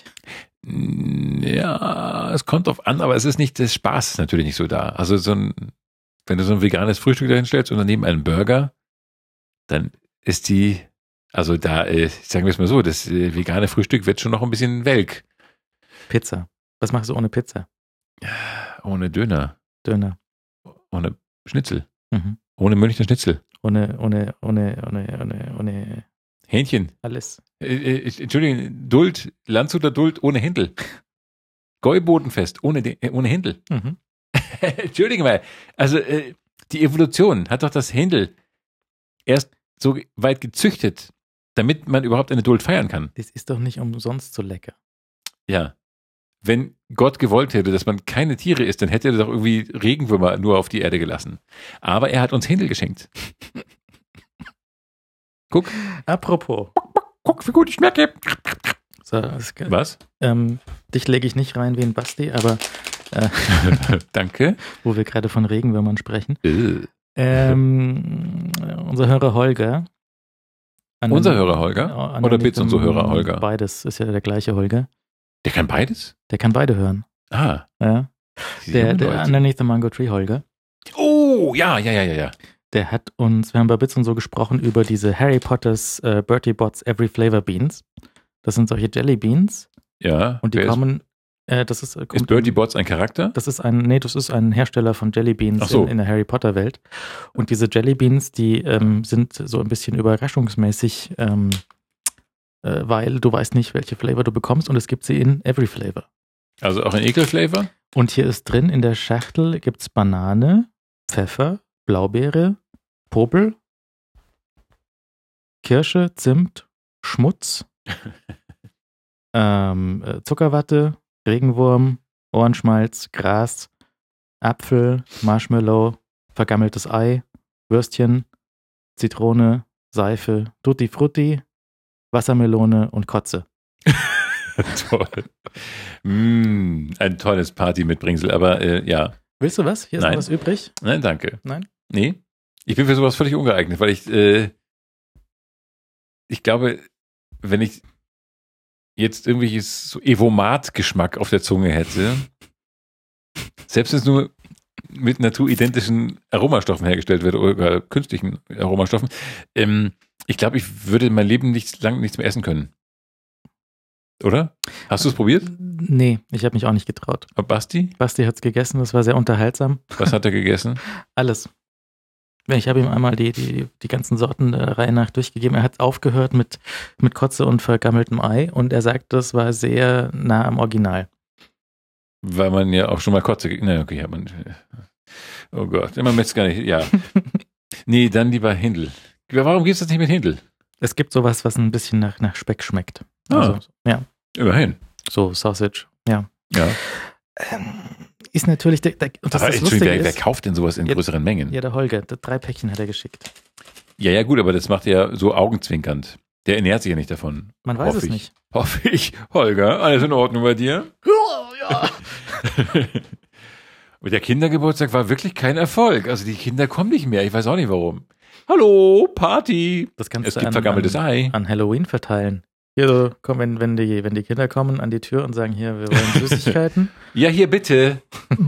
Ja, es kommt drauf an, aber es ist nicht, der Spaß ist natürlich nicht so da. Also wenn du so ein veganes Frühstück dahin stellst und daneben einen Burger, dann ist sagen wir es mal so, das vegane Frühstück wird schon noch ein bisschen welk. Pizza. Was machst du ohne Pizza? Ohne Döner. Ohne Schnitzel. Mhm. Ohne Münchner Schnitzel. Ohne Hähnchen. Alles. Entschuldigung, Duld, Landshuter Duld ohne Händel. Gäubodenfest ohne Händel. Mhm. Entschuldigung mal. Also die Evolution hat doch das Händel erst so weit gezüchtet, damit man überhaupt eine Duld feiern kann. Das ist doch nicht umsonst so lecker. Ja. Wenn Gott gewollt hätte, dass man keine Tiere isst, dann hätte er doch irgendwie Regenwürmer nur auf die Erde gelassen. Aber er hat uns Händel geschenkt. Guck. Apropos. Guck, wie gut ich schmecke. So, was? Dich lege ich nicht rein wie ein Basti, aber danke. Wo wir gerade von Regenwürmern sprechen. Unser Hörer Holger. Unser Hörer Holger? Oder Bits unser Hörer Holger? Beides, ist ja der gleiche Holger. Der kann beides? Der kann beide hören. Ah. Ja. Der Underneath the Mango Tree Holger. Oh, ja. Der hat uns, wir haben bei Bits und so gesprochen über diese Harry Potters Bertie Bott's Every Flavor Beans. Das sind solche Jelly Beans. Ja. Und die kommen, ist Bertie Bott's ein Charakter? Das ist ein Hersteller von Jelly Beans in der Harry Potter Welt. Und diese Jelly Beans, die sind so ein bisschen überraschungsmäßig, weil du weißt nicht, welche Flavor du bekommst, und es gibt sie in Every Flavor. Also auch in Ekelflavor? Und hier ist drin, in der Schachtel gibt es Banane, Pfeffer, Blaubeere, Popel, Kirsche, Zimt, Schmutz, Zuckerwatte, Regenwurm, Ohrenschmalz, Gras, Apfel, Marshmallow, vergammeltes Ei, Würstchen, Zitrone, Seife, Tutti Frutti, Wassermelone und Kotze. Toll. Ein tolles Party-Mitbringsel, aber ja. Willst du was? Hier ist Nein. noch was übrig. Nein, danke. Nein? Nee. Ich bin für sowas völlig ungeeignet, weil ich glaube, wenn ich jetzt irgendwelches so Evomat-Geschmack auf der Zunge hätte, selbst wenn es nur mit naturidentischen Aromastoffen hergestellt wird oder künstlichen Aromastoffen, ich glaube, ich würde mein Leben lang nichts mehr essen können. Oder? Hast du es probiert? Nee, ich habe mich auch nicht getraut. Und Basti? Basti hat es gegessen, das war sehr unterhaltsam. Was hat er gegessen? Alles. Ich habe ihm einmal die ganzen Sorten der Reihe nach durchgegeben. Er hat aufgehört mit Kotze und vergammeltem Ei und er sagt, das war sehr nah am Original. Weil man ja auch schon mal Kotze... Ne, okay, ja, oh Gott, man möchte es gar nicht... Ja. Nee, dann lieber Hindel. Warum gibt es das nicht mit Hindel? Es gibt sowas, was ein bisschen nach Speck schmeckt. Ah, ja. Immerhin. So Sausage, ja. Ja. Ist natürlich... Wer kauft denn sowas in größeren Mengen? Ja, der Holger. 3 Päckchen hat er geschickt. Ja, gut, aber das macht er ja so augenzwinkernd. Der ernährt sich ja nicht davon. Man weiß es nicht. Hoffe ich. Holger, alles in Ordnung bei dir? Ja. Und der Kindergeburtstag war wirklich kein Erfolg. Also die Kinder kommen nicht mehr. Ich weiß auch nicht warum. Hallo, Party. Das kannst es du gibt vergammeltes Ei. An Halloween verteilen. Hier, so, komm, wenn die Kinder kommen an die Tür und sagen, hier, wir wollen Süßigkeiten. Ja, hier bitte.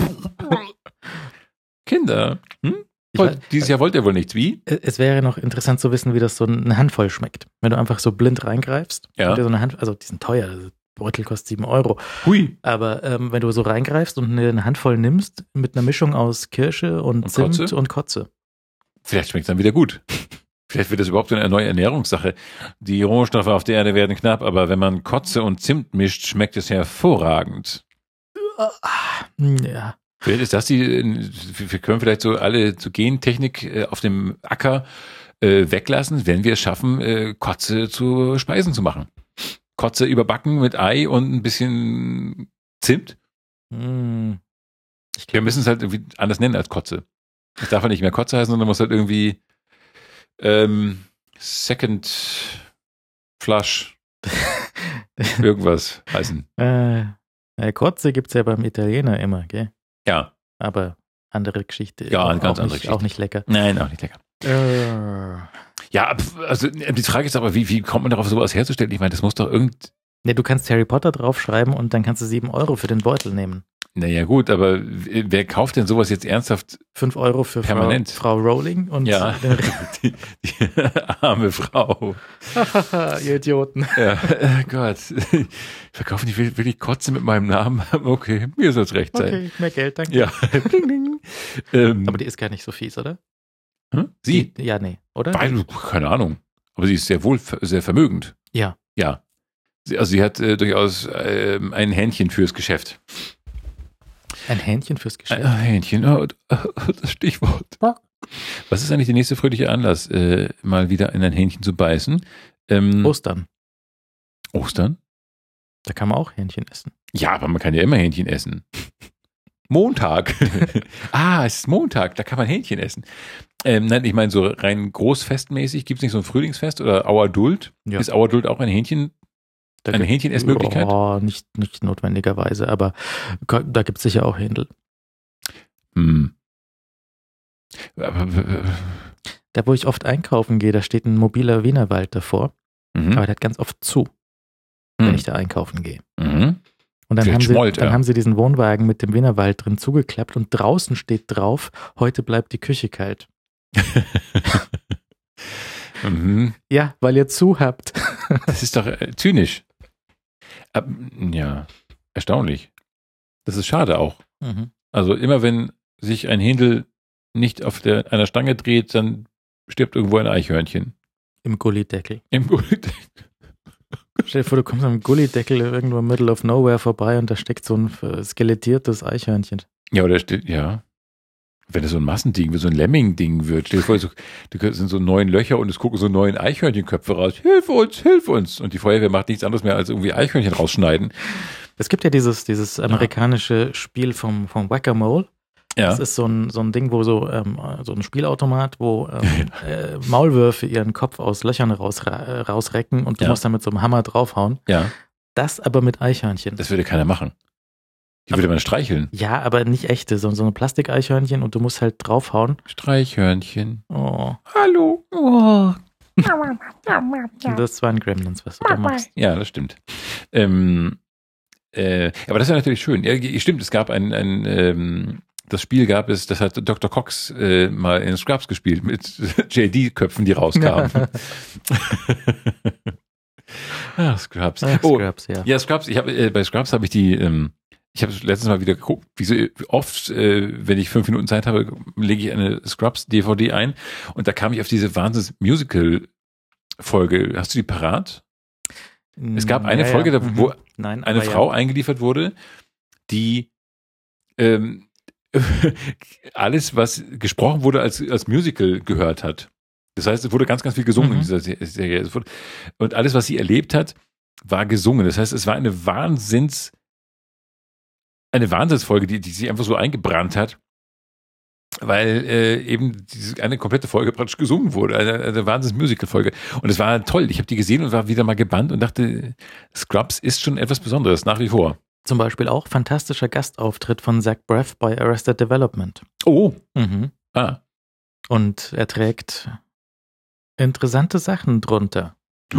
Kinder. Dieses Jahr wollt ihr wohl nichts. Wie? Es wäre noch interessant zu wissen, wie das so eine Handvoll schmeckt. Wenn du einfach so blind reingreifst. Ja. Und dir so eine also die sind teuer. Der Beutel kostet 7 Euro. Hui. Aber wenn du so reingreifst und eine Handvoll nimmst mit einer Mischung aus Kirsche und Zimt Kotze? und Kotze. Vielleicht schmeckt es dann wieder gut. Vielleicht wird das überhaupt eine neue Ernährungssache. Die Rohstoffe auf der Erde werden knapp, aber wenn man Kotze und Zimt mischt, schmeckt es hervorragend. Ja. Vielleicht ist das wir können vielleicht so alle so Gentechnik auf dem Acker weglassen, wenn wir es schaffen, Kotze zu Speisen zu machen. Kotze überbacken mit Ei und ein bisschen Zimt. Wir müssen es halt irgendwie anders nennen als Kotze. Es darf halt nicht mehr Kotze heißen, sondern muss halt irgendwie Second Flush irgendwas heißen. Kotze gibt's ja beim Italiener immer, gell? Ja. Aber andere Geschichte. Ja, eine ganz auch andere nicht, Geschichte. Auch nicht lecker. Nein, auch nicht lecker. Ja, also die Frage ist aber, wie kommt man darauf, sowas herzustellen? Ich meine, das muss doch Ne, du kannst Harry Potter draufschreiben und dann kannst du 7 Euro für den Beutel nehmen. Naja gut, aber wer kauft denn sowas jetzt ernsthaft? 5 Euro für permanent? Frau Rowling und ja, die arme Frau. Ihr Idioten. Ja, Gott. Verkaufen die wirklich Kotze mit meinem Namen? Okay, mir soll es recht sein. Okay, mehr Geld, danke. Ja. Ding, ding. Aber die ist gar nicht so fies, oder? Sie? Ja, nee, oder? Keine Ahnung. Aber sie ist sehr vermögend. Ja. Ja. Sie hat durchaus ein Händchen fürs Geschäft. Ein Hähnchen fürs Geschäft? Ein Hähnchen, das Stichwort. Was ist eigentlich der nächste fröhliche Anlass, mal wieder in ein Hähnchen zu beißen? Ostern. Ostern? Da kann man auch Hähnchen essen. Ja, aber man kann ja immer Hähnchen essen. Montag. Es ist Montag, da kann man Hähnchen essen. Nein, ich meine so rein großfestmäßig, gibt es nicht so ein Frühlingsfest oder Auerduld? Ja. Ist Auerduld auch ein Hähnchen? Eine Hähnchen-Essmöglichkeit? Oh, nicht notwendigerweise, aber da gibt es sicher auch Händel. Da, wo ich oft einkaufen gehe, da steht ein mobiler Wienerwald davor, aber der hat ganz oft zu, wenn ich da einkaufen gehe. Und dann haben sie diesen Wohnwagen mit dem Wienerwald drin zugeklappt und draußen steht drauf, heute bleibt die Küche kalt. Ja, weil ihr zu habt. Das ist doch zynisch. Ja, erstaunlich. Das ist schade auch. Also immer wenn sich ein Händel nicht auf einer Stange dreht, dann stirbt irgendwo ein Eichhörnchen. Im Gullideckel. Im Gullideckel. Stell dir vor, du kommst am Gullideckel irgendwo im Middle of Nowhere vorbei und da steckt so ein skelettiertes Eichhörnchen. Ja, oder steht, ja. Wenn es so ein Massending wird, so ein Lemming-Ding wird, stell dir vor, da sind so 9 Löcher und es gucken so 9 Eichhörnchenköpfe raus. Hilf uns, hilf uns! Und die Feuerwehr macht nichts anderes mehr, als irgendwie Eichhörnchen rausschneiden. Es gibt ja dieses amerikanische Spiel vom Whack-A-Mole. Ja. Das ist so ein Ding, wo so ein Spielautomat, wo Maulwürfe ihren Kopf aus Löchern rausrecken und du musst dann mit so einem Hammer draufhauen. Ja. Das aber mit Eichhörnchen. Das würde keiner machen. Die würde man streicheln. Ja, aber nicht echte, so eine Plastikeichhörnchen und du musst halt draufhauen. Streichhörnchen. Oh. Hallo. Oh. Das waren Gremlins, was du da machst. Ja, das stimmt. Aber das ist ja natürlich schön. Ja, stimmt, es gab das Spiel gab es, das hat Dr. Cox mal in Scrubs gespielt mit JD-Köpfen, die rauskamen. Scrubs. Scrubs, ja. Ja, Scrubs. Bei Scrubs habe ich ich habe letztes Mal wieder geguckt, wie so oft, wenn ich 5 Minuten Zeit habe, lege ich eine Scrubs-DVD ein und da kam ich auf diese Wahnsinns-Musical-Folge. Hast du die parat? Es gab eine Folge, wo eine Frau eingeliefert wurde, die alles, was gesprochen wurde, als Musical gehört hat. Das heißt, es wurde ganz, ganz viel gesungen in dieser Serie. Und alles, was sie erlebt hat, war gesungen. Das heißt, es war eine Wahnsinnsfolge, die sich einfach so eingebrannt hat, weil eben eine komplette Folge praktisch gesungen wurde. Eine Wahnsinns-Musical-Folge. Und es war toll. Ich habe die gesehen und war wieder mal gebannt und dachte, Scrubs ist schon etwas Besonderes, nach wie vor. Zum Beispiel auch fantastischer Gastauftritt von Zach Braff bei Arrested Development. Oh. Und er trägt interessante Sachen drunter.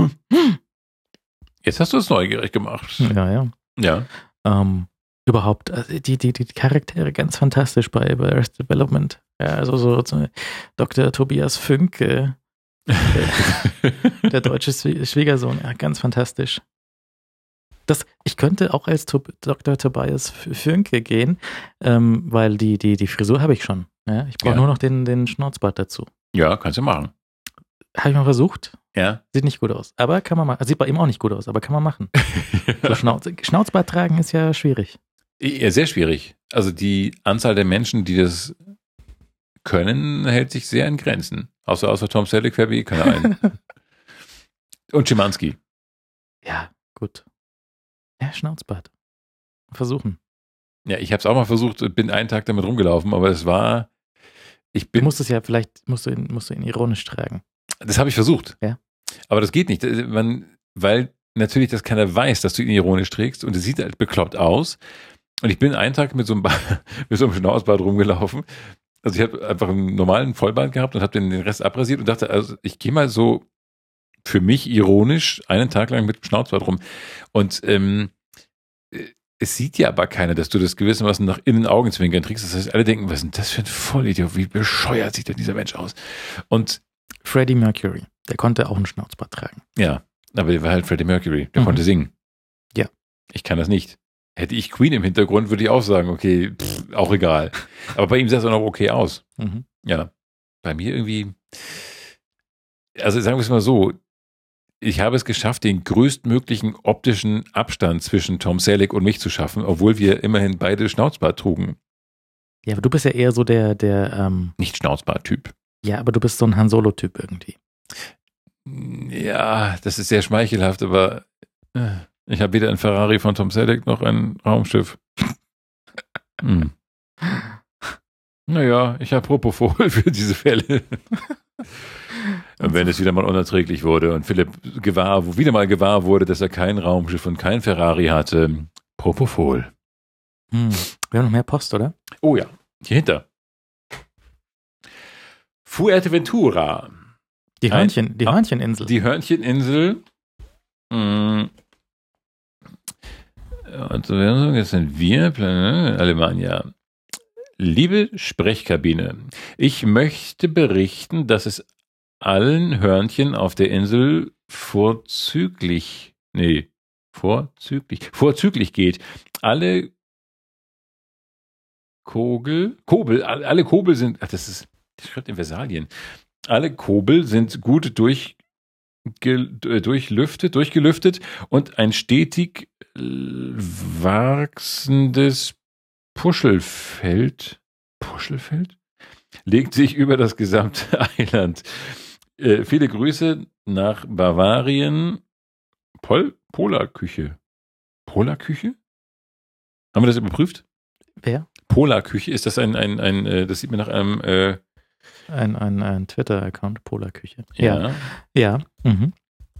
Jetzt hast du es neugierig gemacht. Ja. Überhaupt, die Charaktere ganz fantastisch bei Arrested Development. Ja, also so Dr. Tobias Fünk, der deutsche Schwiegersohn, ja, ganz fantastisch. Ich könnte auch als Dr. Tobias Fünke gehen, weil die Frisur habe ich schon. Ja? Ich brauche nur noch den Schnauzbart dazu. Ja, kannst du machen. Habe ich mal versucht. Ja. Sieht nicht gut aus. Aber kann man machen. Sieht bei ihm auch nicht gut aus, aber kann man machen. So Schnauzbart tragen ist ja schwierig. Ja, sehr schwierig. Also die Anzahl der Menschen, die das können, hält sich sehr in Grenzen. Außer Tom Selleck fällt mir keiner ein. Und Schimanski. Ja, gut. Ja, Schnauzbart. Versuchen. Ja, ich habe es auch mal versucht, bin einen Tag damit rumgelaufen, aber es war... Du musst es ja, vielleicht musst du ihn ironisch tragen. Das habe ich versucht. Ja. Aber das geht nicht, weil natürlich das keiner weiß, dass du ihn ironisch trägst und es sieht halt bekloppt aus. Und ich bin einen Tag mit so einem Schnauzbart rumgelaufen. Also ich habe einfach einen normalen Vollbart gehabt und habe den Rest abrasiert und dachte, also ich gehe mal so für mich ironisch einen Tag lang mit dem Schnauzbart rum. Und es sieht ja aber keiner, dass du das gewissermaßen nach innen Augenzwinkern trägst. Das heißt, alle denken, was ist denn das für ein Vollidiot? Wie bescheuert sieht denn dieser Mensch aus? Und Freddie Mercury, der konnte auch einen Schnauzbart tragen. Ja, aber der war halt Freddie Mercury. Der konnte singen. Ja. Ich kann das nicht. Hätte ich Queen im Hintergrund, würde ich auch sagen, okay, auch egal. Aber bei ihm sah es auch noch okay aus. Ja. Bei mir irgendwie, also sagen wir es mal so, ich habe es geschafft, den größtmöglichen optischen Abstand zwischen Tom Selleck und mich zu schaffen, obwohl wir immerhin beide Schnauzbart trugen. Ja, aber du bist ja eher so der nicht Schnauzbart-Typ. Ja, aber du bist so ein Han Solo-Typ irgendwie. Ja, das ist sehr schmeichelhaft, aber ich habe weder ein Ferrari von Tom Selleck noch ein Raumschiff. Naja, ich habe Propofol für diese Fälle. Und wenn es wieder mal unerträglich wurde und Philipp wieder mal gewahr wurde, dass er kein Raumschiff und kein Ferrari hatte, Propofol. Wir haben noch mehr Post, oder? Oh ja, hier hinter. Fuerteventura. Die Hörncheninsel. Die Hörncheninsel. Und jetzt sind wir, Alemannia. Liebe Sprechkabine, ich möchte berichten, dass es allen Hörnchen auf der Insel vorzüglich geht. Alle Kobel sind, das schreibt in Versalien. Alle Kobel sind gut durchgelüftet und ein stetig wachsendes Puschelfeld legt sich über das gesamte Eiland. Viele Grüße nach Bavarien. Polarküche. Polarküche? Haben wir das überprüft? Wer? Polarküche, ist das das sieht mir nach einem Ein Twitter-Account, Polarküche. Ja. Ja. Mhm.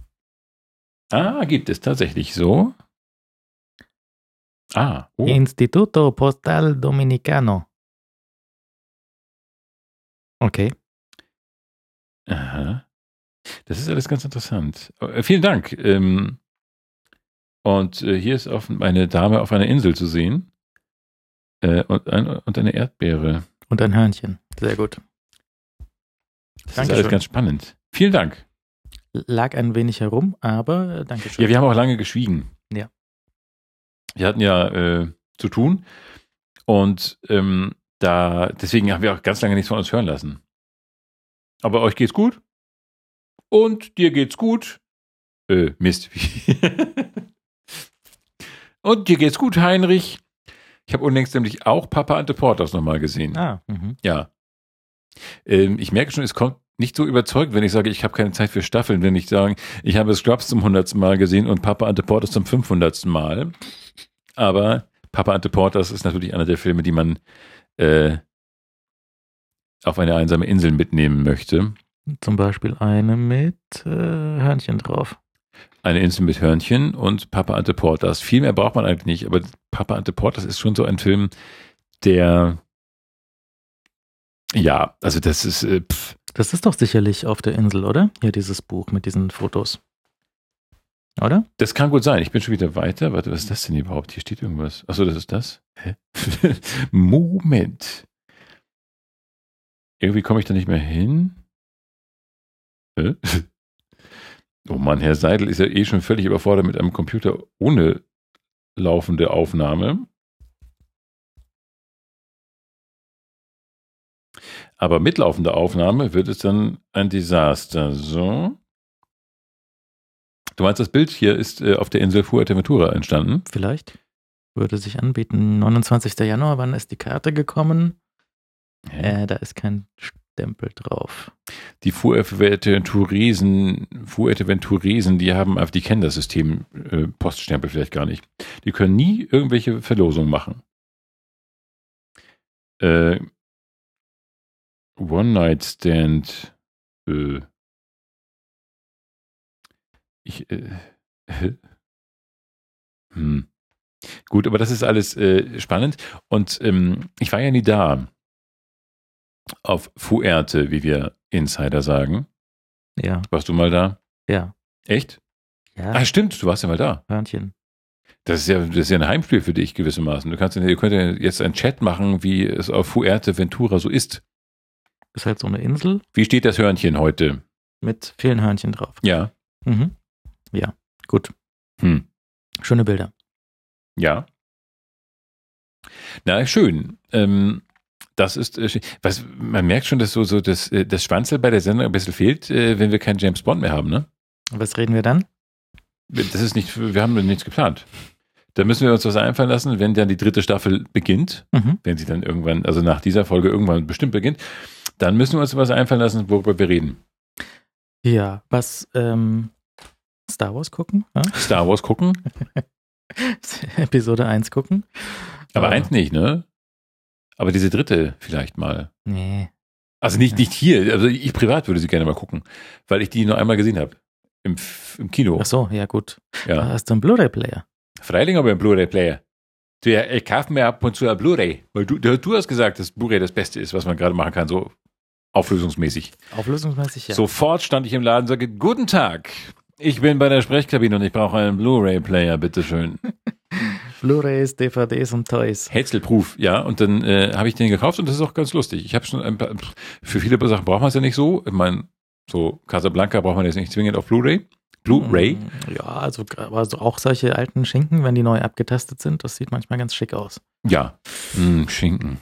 Gibt es tatsächlich so? Instituto Postal Dominicano. Okay. Aha. Das ist alles ganz interessant. Vielen Dank. Und hier ist eine Dame auf einer Insel zu sehen. Und eine Erdbeere. Und ein Hörnchen. Sehr gut. Das ist alles ganz spannend. Vielen Dank. Lag ein wenig herum, aber danke schön. Ja, wir haben auch lange geschwiegen. Ja. Wir hatten ja zu tun und deswegen haben wir auch ganz lange nichts von uns hören lassen. Aber euch geht's gut? Und dir geht's gut? Mist. Und dir geht's gut, Heinrich? Ich habe unlängst nämlich auch Papa Ante Portas nochmal gesehen. Ja. Ich merke schon, es kommt nicht so überzeugt, wenn ich sage, ich habe keine Zeit für Staffeln, wenn ich sage, ich habe Scrubs zum 100. Mal gesehen und Papa Ante Portas zum 500. Mal. Aber Papa Ante Portas ist natürlich einer der Filme, die man auf eine einsame Insel mitnehmen möchte. Zum Beispiel eine mit Hörnchen drauf. Eine Insel mit Hörnchen und Papa Ante Portas. Viel mehr braucht man eigentlich nicht, aber Papa Ante Portas ist schon so ein Film, der also das ist Das ist doch sicherlich auf der Insel, oder? Hier dieses Buch mit diesen Fotos. Oder? Das kann gut sein. Ich bin schon wieder weiter. Warte, was ist das denn überhaupt? Hier steht irgendwas. Achso, das ist das? Hä? Moment. Irgendwie komme ich da nicht mehr hin. Oh Mann, Herr Seidel ist ja eh schon völlig überfordert mit einem Computer ohne laufende Aufnahme. Aber mit laufender Aufnahme wird es dann ein Desaster. So. Du meinst, das Bild hier ist auf der Insel Fuerteventura entstanden? Vielleicht. Würde sich anbieten. 29. Januar, wann ist die Karte gekommen? Da ist kein Stempel drauf. Die Fuerteventuresen, die haben einfach, die kennen das System Poststempel vielleicht gar nicht. Die können nie irgendwelche Verlosungen machen. One-Night-Stand. Gut, aber das ist alles spannend. Und ich war ja nie da. Auf Fuerte, wie wir Insider sagen. Ja. Warst du mal da? Ja. Echt? Ja. Stimmt, du warst ja mal da. Hörnchen. Das ist ja ein Heimspiel für dich gewissermaßen. Ihr könnt ja jetzt einen Chat machen, wie es auf Fuerteventura so ist. Ist halt so eine Insel. Wie steht das Hörnchen heute? Mit vielen Hörnchen drauf. Ja. Mhm. Ja, gut. Schöne Bilder. Ja. Na, schön. Das ist, man merkt schon, dass so das Schwanzel bei der Sendung ein bisschen fehlt, wenn wir keinen James Bond mehr haben, ne? Was reden wir dann? Wir haben nichts geplant. Da müssen wir uns was einfallen lassen, wenn dann die 3. Staffel beginnt, wenn sie dann irgendwann, also nach dieser Folge irgendwann bestimmt beginnt, dann müssen wir uns was einfallen lassen, worüber wir reden. Ja, was, Star Wars gucken? Ja? Star Wars gucken? Episode 1 gucken? Aber 1 nicht, ne? Aber diese 3. vielleicht mal. Nee. Also nicht hier, also ich privat würde sie gerne mal gucken, weil ich die nur einmal gesehen habe. Im Kino. Ach so, ja gut. Ja. Hast du einen Blu-ray-Player? Freilich habe ich einen Blu-ray-Player. Ich kaufe mir ab und zu ein Blu-ray, weil du hast gesagt, dass Blu-ray das Beste ist, was man gerade machen kann, so auflösungsmäßig. Auflösungsmäßig, ja. Sofort stand ich im Laden und sage, guten Tag, ich bin bei der Sprechkabine und ich brauche einen Blu-ray-Player, bitteschön. Blu-rays, DVDs und Toys. Hetzelproof, ja. Und dann habe ich den gekauft und das ist auch ganz lustig. Ich habe schon für viele Sachen braucht man es ja nicht so. Ich meine, so Casablanca braucht man jetzt nicht zwingend auf Blu-ray. Blu-ray? Ja, also auch solche alten Schinken, wenn die neu abgetastet sind, das sieht manchmal ganz schick aus. Ja. Schinken.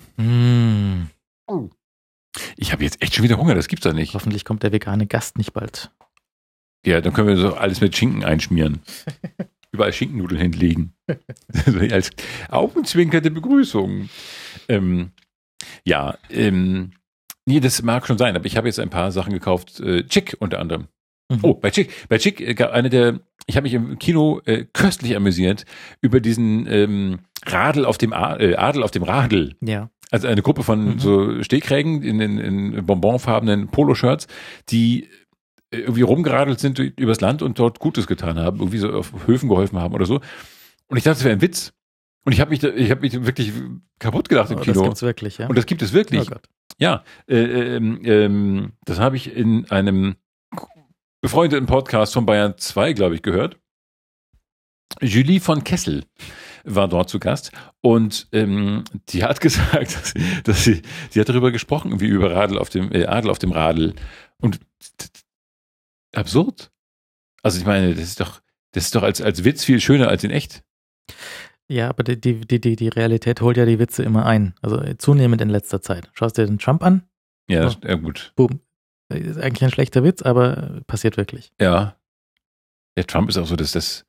Ich habe jetzt echt schon wieder Hunger, das gibt's doch nicht. Hoffentlich kommt der vegane Gast nicht bald. Ja, dann können wir so alles mit Schinken einschmieren. Überall Schinkennudeln hinlegen. Als augenzwinkernde Begrüßung. Nee, das mag schon sein, aber ich habe jetzt ein paar Sachen gekauft, Chick unter anderem. Mhm. Oh, bei Chick ich habe mich im Kino köstlich amüsiert über diesen Radl auf dem Adel auf dem Radl. Ja. Also eine Gruppe von so Stehkrägen in bonbonfarbenen Poloshirts, die irgendwie rumgeradelt sind übers Land und dort Gutes getan haben, irgendwie so auf Höfen geholfen haben oder so. Und ich dachte, das wäre ein Witz. Und ich habe mich wirklich kaputt gedacht im Kino. Das gibt's wirklich, ja. Und das gibt es wirklich. Oh Gott. Ja, das habe ich in einem befreundeten Podcast von Bayern 2, glaube ich, gehört. Julie von Kessel war dort zu Gast und die hat gesagt, dass sie hat darüber gesprochen, irgendwie über Adel auf dem Radl. Und absurd. Also ich meine, das ist doch als Witz viel schöner als in echt. Ja, aber die Realität holt ja die Witze immer ein. Also zunehmend in letzter Zeit. Schaust dir den Trump an? Ja, So. ja gut. Boom. Ist eigentlich ein schlechter Witz, aber passiert wirklich. Ja. Der Trump ist auch so, dass das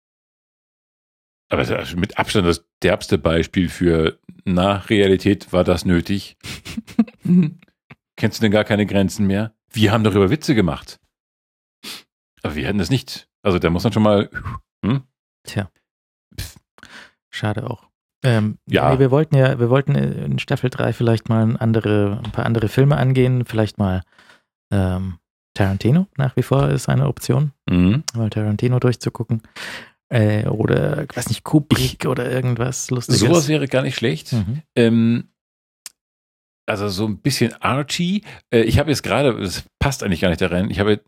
aber das ist mit Abstand das derbste Beispiel für nach Realität war das nötig. Kennst du denn gar keine Grenzen mehr? Wir haben darüber Witze gemacht. Aber wir hätten das nicht. Also da muss man schon mal. Tja. Schade auch. Ja. Nee, wir wollten in Staffel 3 vielleicht mal ein paar andere Filme angehen. Vielleicht mal Tarantino nach wie vor ist eine Option. Mal Tarantino durchzugucken. Oder, ich weiß nicht, Kubrick oder irgendwas Lustiges. Sowas wäre gar nicht schlecht. Also so ein bisschen Archie. Ich habe jetzt gerade, das passt eigentlich gar nicht da rein, ich habe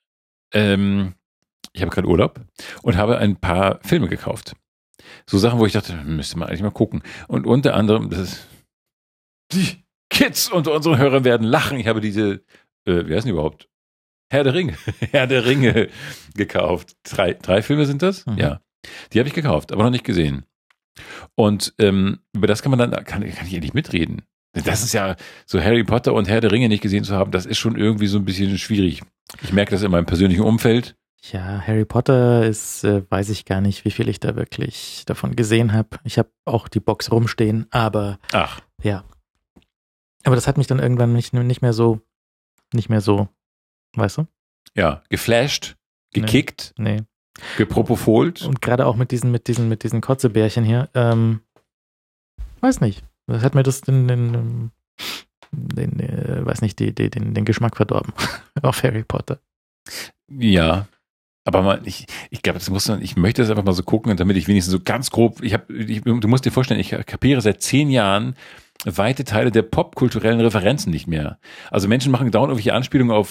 gerade Urlaub und habe ein paar Filme gekauft. So Sachen, wo ich dachte, müsste man eigentlich mal gucken. Und unter anderem, die Kids unter unseren Hörern werden lachen. Ich habe diese, wie heißen die überhaupt? Herr der Ringe gekauft. Drei Filme sind das? Ja. Die habe ich gekauft, aber noch nicht gesehen. Und über das kann ich ja nicht mitreden. Das ist ja so Harry Potter und Herr der Ringe nicht gesehen zu haben, das ist schon irgendwie so ein bisschen schwierig. Ich merke das in meinem persönlichen Umfeld. Ja, Harry Potter ist, weiß ich gar nicht, wie viel ich da wirklich davon gesehen habe. Ich habe auch die Box rumstehen, aber ja. Aber das hat mich dann irgendwann nicht mehr so, weißt du? Ja, geflasht, gekickt, Nee. gepropofolt. Und gerade auch mit diesen Kotzebärchen hier, weiß nicht. Das hat mir das den Geschmack verdorben auf Harry Potter. Ja, aber ich glaube, ich möchte das einfach mal so gucken, damit ich wenigstens so ganz grob, du musst dir vorstellen, ich kapiere seit 10 Jahren weite Teile der popkulturellen Referenzen nicht mehr. Also Menschen machen dauernd irgendwelche Anspielungen auf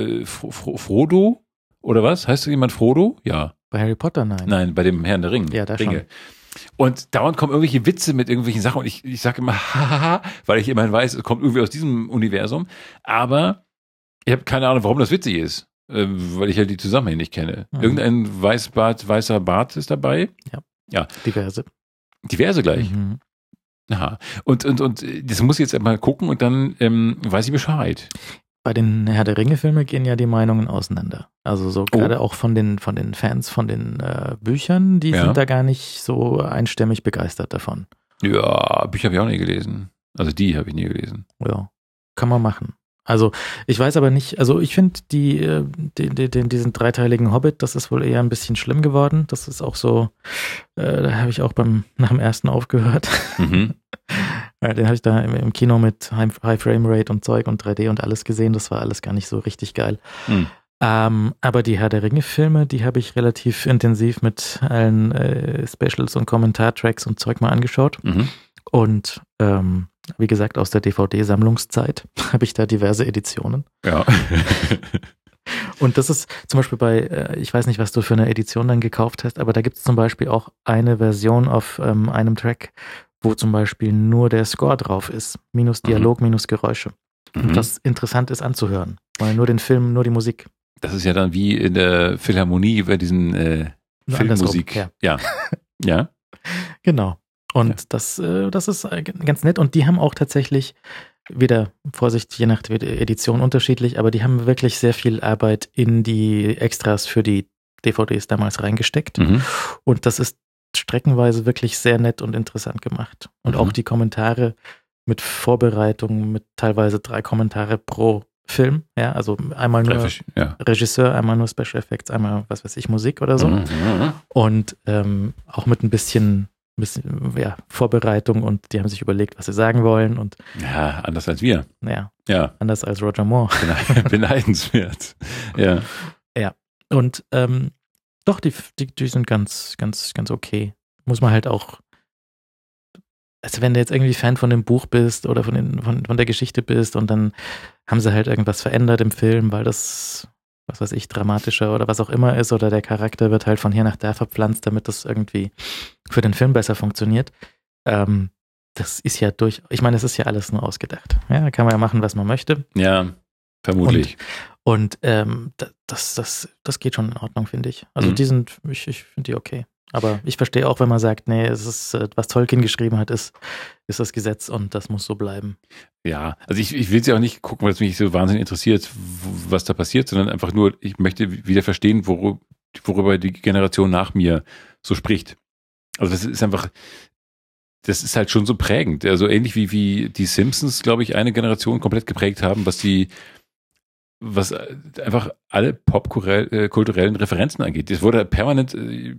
Frodo oder was? Heißt jemand Frodo? Ja. Bei Harry Potter, nein. Nein, bei dem Herrn der Ringe. Ja, da schon. Und dauernd kommen irgendwelche Witze mit irgendwelchen Sachen und ich sage immer, hahaha, weil ich immerhin weiß, es kommt irgendwie aus diesem Universum. Aber ich habe keine Ahnung, warum das witzig ist. Weil ich halt die Zusammenhänge nicht kenne. Irgendein weißer Bart ist dabei. Ja. Diverse gleich. Aha. Und das muss ich jetzt mal gucken und dann weiß ich Bescheid. Bei den Herr der Ringe-Filmen gehen ja die Meinungen auseinander. Also so gerade auch von den Fans von den Büchern, die sind da gar nicht so einstimmig begeistert davon. Ja, Bücher habe ich auch nie gelesen. Also die habe ich nie gelesen. Ja, kann man machen. Also ich weiß aber nicht, also ich finde diesen dreiteiligen Hobbit, das ist wohl eher ein bisschen schlimm geworden. Das ist auch so, da habe ich auch nach dem ersten aufgehört. Den habe ich da im Kino mit High Frame Rate und Zeug und 3D und alles gesehen. Das war alles gar nicht so richtig geil. Aber die Herr der Ringe-Filme, die habe ich relativ intensiv mit allen Specials und Kommentartracks und Zeug mal angeschaut. Und wie gesagt, aus der DVD-Sammlungszeit habe ich da diverse Editionen. Ja. Und das ist zum Beispiel ich weiß nicht, was du für eine Edition dann gekauft hast, aber da gibt es zum Beispiel auch eine Version auf einem Track, wo zum Beispiel nur der Score drauf ist, minus Dialog, minus Geräusche. Und das interessant ist anzuhören, weil nur den Film, nur die Musik. Das ist ja dann wie in der Philharmonie bei diesen Filmmusik. Ja. Genau. Und das ist ganz nett. Und die haben auch tatsächlich wieder, Vorsicht, je nach Edition unterschiedlich, aber die haben wirklich sehr viel Arbeit in die Extras für die DVDs damals reingesteckt. Und das ist streckenweise wirklich sehr nett und interessant gemacht. Und auch die Kommentare mit Vorbereitung, mit teilweise 3 Kommentare pro Film. Ja, also einmal nur Regisseur, einmal nur Special Effects, einmal, was weiß ich, Musik oder so. Und auch mit ein bisschen Vorbereitung und die haben sich überlegt, was sie sagen wollen. Und ja, anders als wir. Ja. Anders als Roger Moore. Beneidenswert. Ja. Ja. Und doch, die sind ganz, ganz, ganz okay. Muss man halt auch, also wenn du jetzt irgendwie Fan von dem Buch bist oder von der Geschichte bist und dann haben sie halt irgendwas verändert im Film, weil das, was weiß ich, dramatischer oder was auch immer ist oder der Charakter wird halt von hier nach da verpflanzt, damit das irgendwie für den Film besser funktioniert. Das ist ja ich meine, es ist ja alles nur ausgedacht. Ja, da kann man ja machen, was man möchte. Ja, vermutlich. Und das geht schon in Ordnung, finde ich. Also ich finde die okay. Aber ich verstehe auch, wenn man sagt, nee, es ist, was Tolkien geschrieben hat, ist das Gesetz und das muss so bleiben. Ja, also ich will es ja auch nicht gucken, weil es mich so wahnsinnig interessiert, was da passiert, sondern einfach nur, ich möchte wieder verstehen, worüber die Generation nach mir so spricht. Also das ist halt schon so prägend. Also ähnlich wie die Simpsons, glaube ich, eine Generation komplett geprägt haben, was einfach alle popkulturellen Referenzen angeht. Das wurde permanent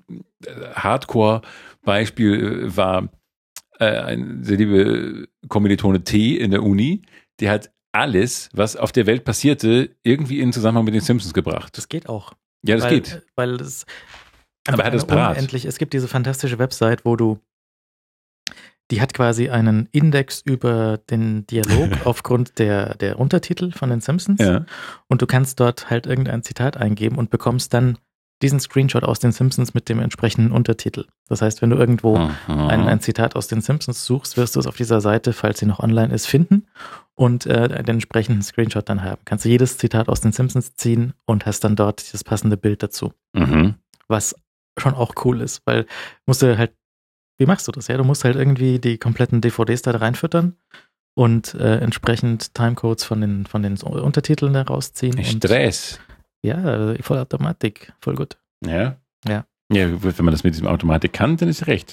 Hardcore-Beispiel war ein sehr liebe Kommilitone T in der Uni, der hat alles, was auf der Welt passierte, irgendwie in Zusammenhang mit den Simpsons gebracht. Das geht auch. Ja, das geht. Weil es aber er hat es parat. Es gibt diese fantastische Website, die hat quasi einen Index über den Dialog aufgrund der Untertitel von den Simpsons. Ja. Und du kannst dort halt irgendein Zitat eingeben und bekommst dann diesen Screenshot aus den Simpsons mit dem entsprechenden Untertitel. Das heißt, wenn du irgendwo ein Zitat aus den Simpsons suchst, wirst du es auf dieser Seite, falls sie noch online ist, finden und den entsprechenden Screenshot dann haben. Kannst du jedes Zitat aus den Simpsons ziehen und hast dann dort das passende Bild dazu. Was schon auch cool ist, weil wie machst du das? Ja, du musst halt irgendwie die kompletten DVDs da reinfüttern und entsprechend Timecodes von den Untertiteln da rausziehen. Stress. Ja, Vollautomatik, voll gut. Ja. Ja. Ja, wenn man das mit diesem Automatik kann, dann ist recht.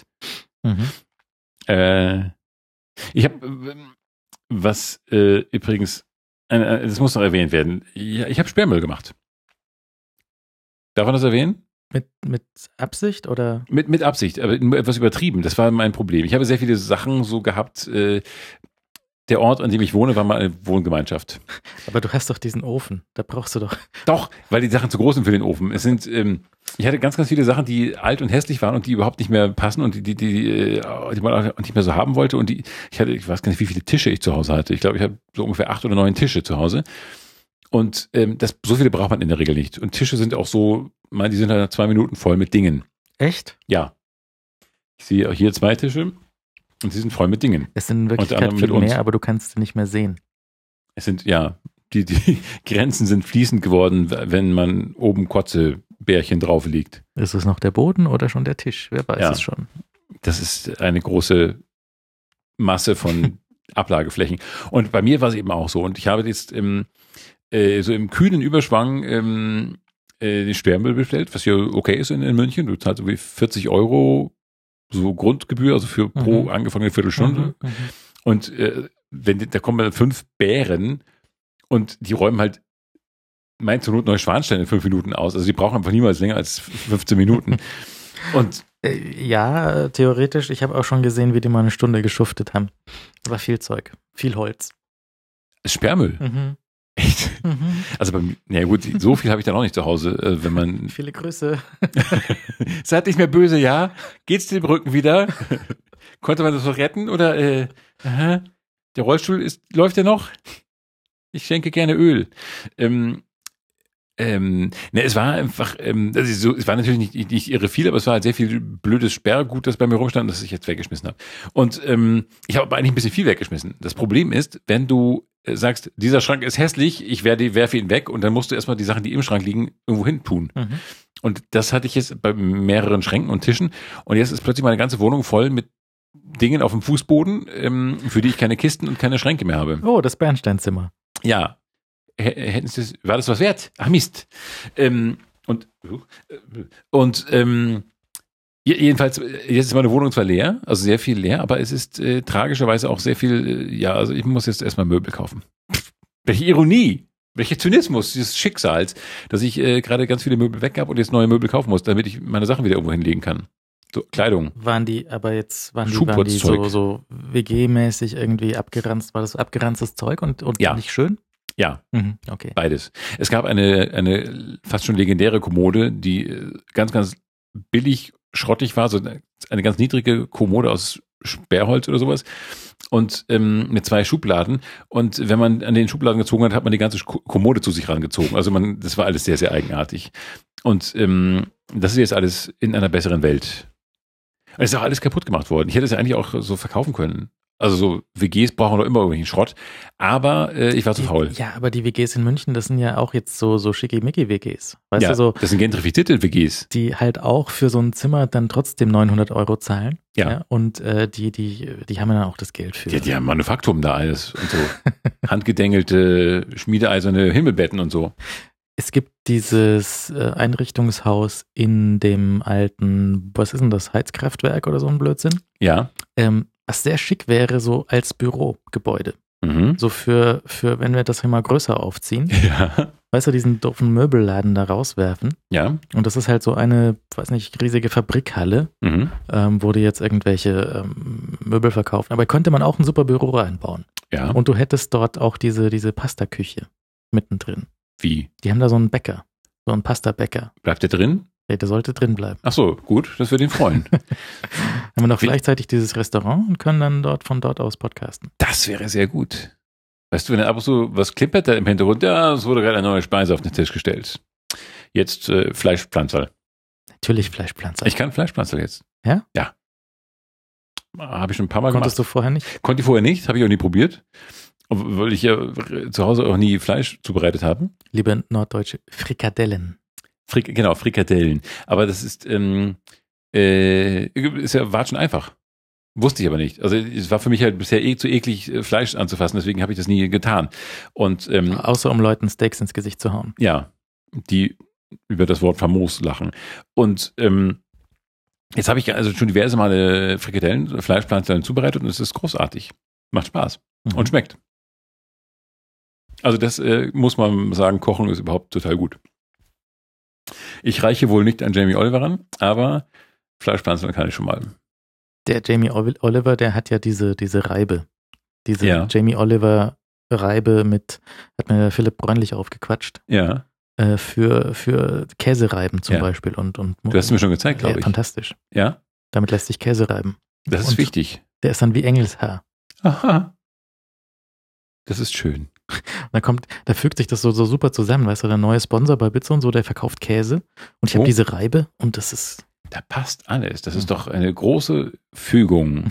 Ich habe was übrigens, das muss noch erwähnt werden. Ja, ich habe Sperrmüll gemacht. Darf man das erwähnen? Mit Absicht oder? Mit Absicht, aber etwas übertrieben. Das war mein Problem. Ich habe sehr viele Sachen so gehabt. Der Ort, an dem ich wohne, war mal eine Wohngemeinschaft. Aber du hast doch diesen Ofen. Da brauchst du doch. Doch, weil die Sachen zu groß sind für den Ofen. Ich hatte ganz, ganz viele Sachen, die alt und hässlich waren und die überhaupt nicht mehr passen und die man auch nicht mehr so haben wollte. Und ich weiß gar nicht, wie viele Tische ich zu Hause hatte. Ich glaube, ich habe so ungefähr 8 oder 9 Tische zu Hause. Und so viele braucht man in der Regel nicht. Und Tische sind auch so, die sind halt nach 2 Minuten voll mit Dingen. Echt? Ja. Ich sehe auch hier 2 Tische und sie sind voll mit Dingen. Es sind in Wirklichkeit viel mehr, aber du kannst sie nicht mehr sehen. Es sind, ja, die Grenzen sind fließend geworden, wenn man oben Kotzebärchen drauf liegt. Ist es noch der Boden oder schon der Tisch? Wer weiß es schon. Das ist eine große Masse von Ablageflächen. Und bei mir war es eben auch so. Und ich habe jetzt so im kühlen Überschwang den Sperrmüll bestellt, was ja okay ist in München. Du zahlst irgendwie 40 € so Grundgebühr, also für pro angefangene Viertelstunde. Und da kommen dann 5 Bären und die räumen halt zur Not Neuschwanstein in 5 Minuten aus. Also die brauchen einfach niemals länger als 15 Minuten. Und ja, theoretisch. Ich habe auch schon gesehen, wie die mal eine Stunde geschuftet haben. War viel Zeug, viel Holz. Sperrmüll? Echt? Also gut, so viel habe ich dann auch nicht zu Hause, wenn man. Viele Grüße. Seid nicht mehr böse, ja? Geht's dem Rücken wieder? Konnte man das noch retten? Oder der Rollstuhl läuft ja noch? Ich schenke gerne Öl. Es war einfach, es war natürlich nicht irre viel, aber es war halt sehr viel blödes Sperrgut, das bei mir rumstand, das ich jetzt weggeschmissen habe. Und ich habe aber eigentlich ein bisschen viel weggeschmissen. Das Problem ist, wenn du sagst, dieser Schrank ist hässlich, ich werfe ihn weg und dann musst du erstmal die Sachen, die im Schrank liegen, irgendwo hin tun. Und das hatte ich jetzt bei mehreren Schränken und Tischen und jetzt ist plötzlich meine ganze Wohnung voll mit Dingen auf dem Fußboden, für die ich keine Kisten und keine Schränke mehr habe. Oh, das Bernsteinzimmer. Ja. War das was wert? Ach Mist. Jedenfalls, jetzt ist meine Wohnung zwar leer, also sehr viel leer, aber es ist tragischerweise auch sehr viel, also ich muss jetzt erstmal Möbel kaufen. Welche Ironie, welcher Zynismus dieses Schicksals, dass ich gerade ganz viele Möbel weg habe und jetzt neue Möbel kaufen muss, damit ich meine Sachen wieder irgendwo hinlegen kann. So, Kleidung. Waren die so WG-mäßig irgendwie abgeranzt? War das abgeranztes Zeug und ja. Nicht schön? Ja, okay. Beides. Es gab eine fast schon legendäre Kommode, die ganz, ganz billig schrottig war, so eine ganz niedrige Kommode aus Sperrholz oder sowas und mit 2 Schubladen, und wenn man an den Schubladen gezogen hat, hat man die ganze Kommode zu sich rangezogen. Also das war alles sehr, sehr eigenartig. Und das ist jetzt alles in einer besseren Welt. Und es ist auch alles kaputt gemacht worden. Ich hätte es ja eigentlich auch so verkaufen können. Also so WGs brauchen doch immer irgendwelchen Schrott. Aber ich war zu faul. Ja, aber die WGs in München, das sind ja auch jetzt so schickimicki-WGs. Weißt du, so, das sind gentrifizierte WGs. Die halt auch für so ein Zimmer dann trotzdem 900 € zahlen. Ja. Und die haben ja dann auch das Geld für. Ja, die haben Manufaktum da alles und so. Handgedengelte, schmiedeeiserne Himmelbetten und so. Es gibt dieses Einrichtungshaus in dem alten, was ist denn das, Heizkraftwerk oder so ein Blödsinn? Ja. Was sehr schick wäre, so als Bürogebäude. Mhm. So für, wenn wir das hier mal größer aufziehen. Ja. Weißt du, diesen doofen Möbelladen da rauswerfen. Ja. Und das ist halt so eine, weiß nicht, riesige Fabrikhalle, wo die jetzt irgendwelche Möbel verkaufen. Aber könnte man auch ein super Büro reinbauen. Ja. Und du hättest dort auch diese Pastaküche mittendrin. Wie? Die haben da so einen Bäcker, so einen Pasta-Bäcker. Bleibt der drin? Ja, der sollte drin bleiben. Ach so, gut, das würde ihn freuen. Haben wir noch gleichzeitig dieses Restaurant und können dann von dort aus podcasten. Das wäre sehr gut. Weißt du, wenn ab und zu was klippert da im Hintergrund, ja, es wurde gerade eine neue Speise auf den Tisch gestellt. Jetzt Fleischpflanzerl. Natürlich Fleischpflanzerl. Ich kann Fleischpflanzerl jetzt. Ja? Ja. Habe ich schon ein paar Mal Konntest gemacht. Du vorher nicht? Konnte ich vorher nicht, habe ich auch nie probiert. Weil ich ja zu Hause auch nie Fleisch zubereitet habe. Liebe norddeutsche Frikadellen. Genau, Frikadellen. Aber das ist war schon einfach. Wusste ich aber nicht. Also es war für mich halt bisher zu eklig, Fleisch anzufassen, deswegen habe ich das nie getan. Und außer um Leuten Steaks ins Gesicht zu hauen. Ja, die über das Wort famos lachen. Und jetzt habe ich also schon diverse Male Frikadellen, Fleischpflanzerl zubereitet und es ist großartig. Macht Spaß und schmeckt. Also das muss man sagen, Kochen ist überhaupt total gut. Ich reiche wohl nicht an Jamie Oliver ran, aber Fleischpflanzerl kann ich schon mal. Der Jamie Oliver, der hat ja diese Reibe. Diese Jamie Oliver Reibe hat mir Philipp Bräunlich aufgequatscht. Ja. Für Käsereiben zum Beispiel. Und du hast es mir schon gezeigt, glaube ich. Fantastisch. Ja. Damit lässt sich Käse reiben. Das ist wichtig. Der ist dann wie Engelshaar. Aha. Das ist schön. Da fügt sich das so super zusammen, weißt du, der neue Sponsor bei Bitzo und so, der verkauft Käse und ich habe diese Reibe und das ist... Da passt alles, das ist doch eine große Fügung.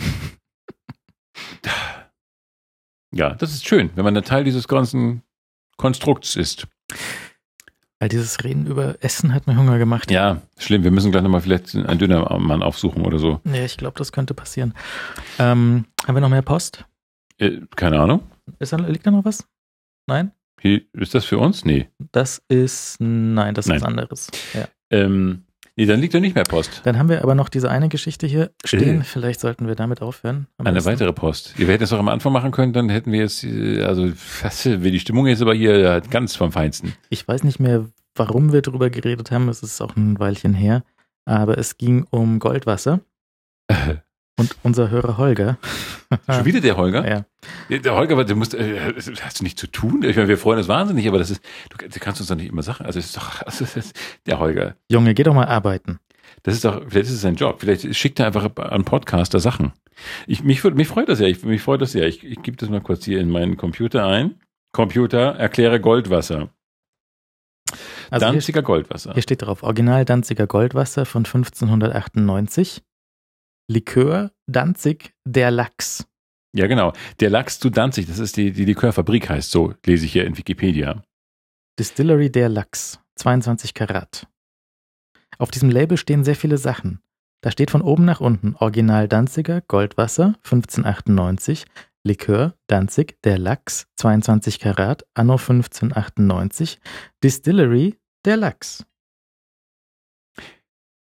Ja, das ist schön, wenn man ein Teil dieses ganzen Konstrukts ist. Weil dieses Reden über Essen hat mir Hunger gemacht. Ja, schlimm, wir müssen gleich nochmal vielleicht einen Dönermann aufsuchen oder so. Ja, ich glaube, das könnte passieren. Haben wir noch mehr Post? Keine Ahnung. Liegt da noch was? Nein? Ist das für uns? Nee. Das ist was anderes. Ja. Nee, dann liegt da nicht mehr Post. Dann haben wir aber noch diese eine Geschichte hier stehen. Vielleicht sollten wir damit aufhören. Eine weitere Post. Wir hätten es doch am Anfang machen können, dann hätten wir jetzt, die Stimmung ist aber hier ganz vom Feinsten. Ich weiß nicht mehr, warum wir drüber geredet haben. Es ist auch ein Weilchen her. Aber es ging um Goldwasser. Und unser Hörer Holger. Schon wieder der Holger? Ja. Der Holger, hast du nichts zu tun? Ich meine, wir freuen uns wahnsinnig, aber du kannst uns doch nicht immer sagen. Also, das ist der Holger. Junge, geh doch mal arbeiten. Vielleicht ist es sein Job. Vielleicht schickt er einfach an Podcaster Sachen. Mich freut das ja. Mich freut das ja. Ich gebe das mal kurz hier in meinen Computer ein. Computer, erkläre Goldwasser. Also Danziger Goldwasser. Hier steht drauf, Original Danziger Goldwasser von 1598. Likör Danzig, der Lachs. Ja, genau. Der Lachs zu Danzig, das ist die Likörfabrik, heißt so, lese ich hier in Wikipedia. Distillery der Lachs, 22 Karat. Auf diesem Label stehen sehr viele Sachen. Da steht von oben nach unten Original Danziger Goldwasser, 1598, Likör Danzig, der Lachs, 22 Karat, anno 1598, Distillery der Lachs.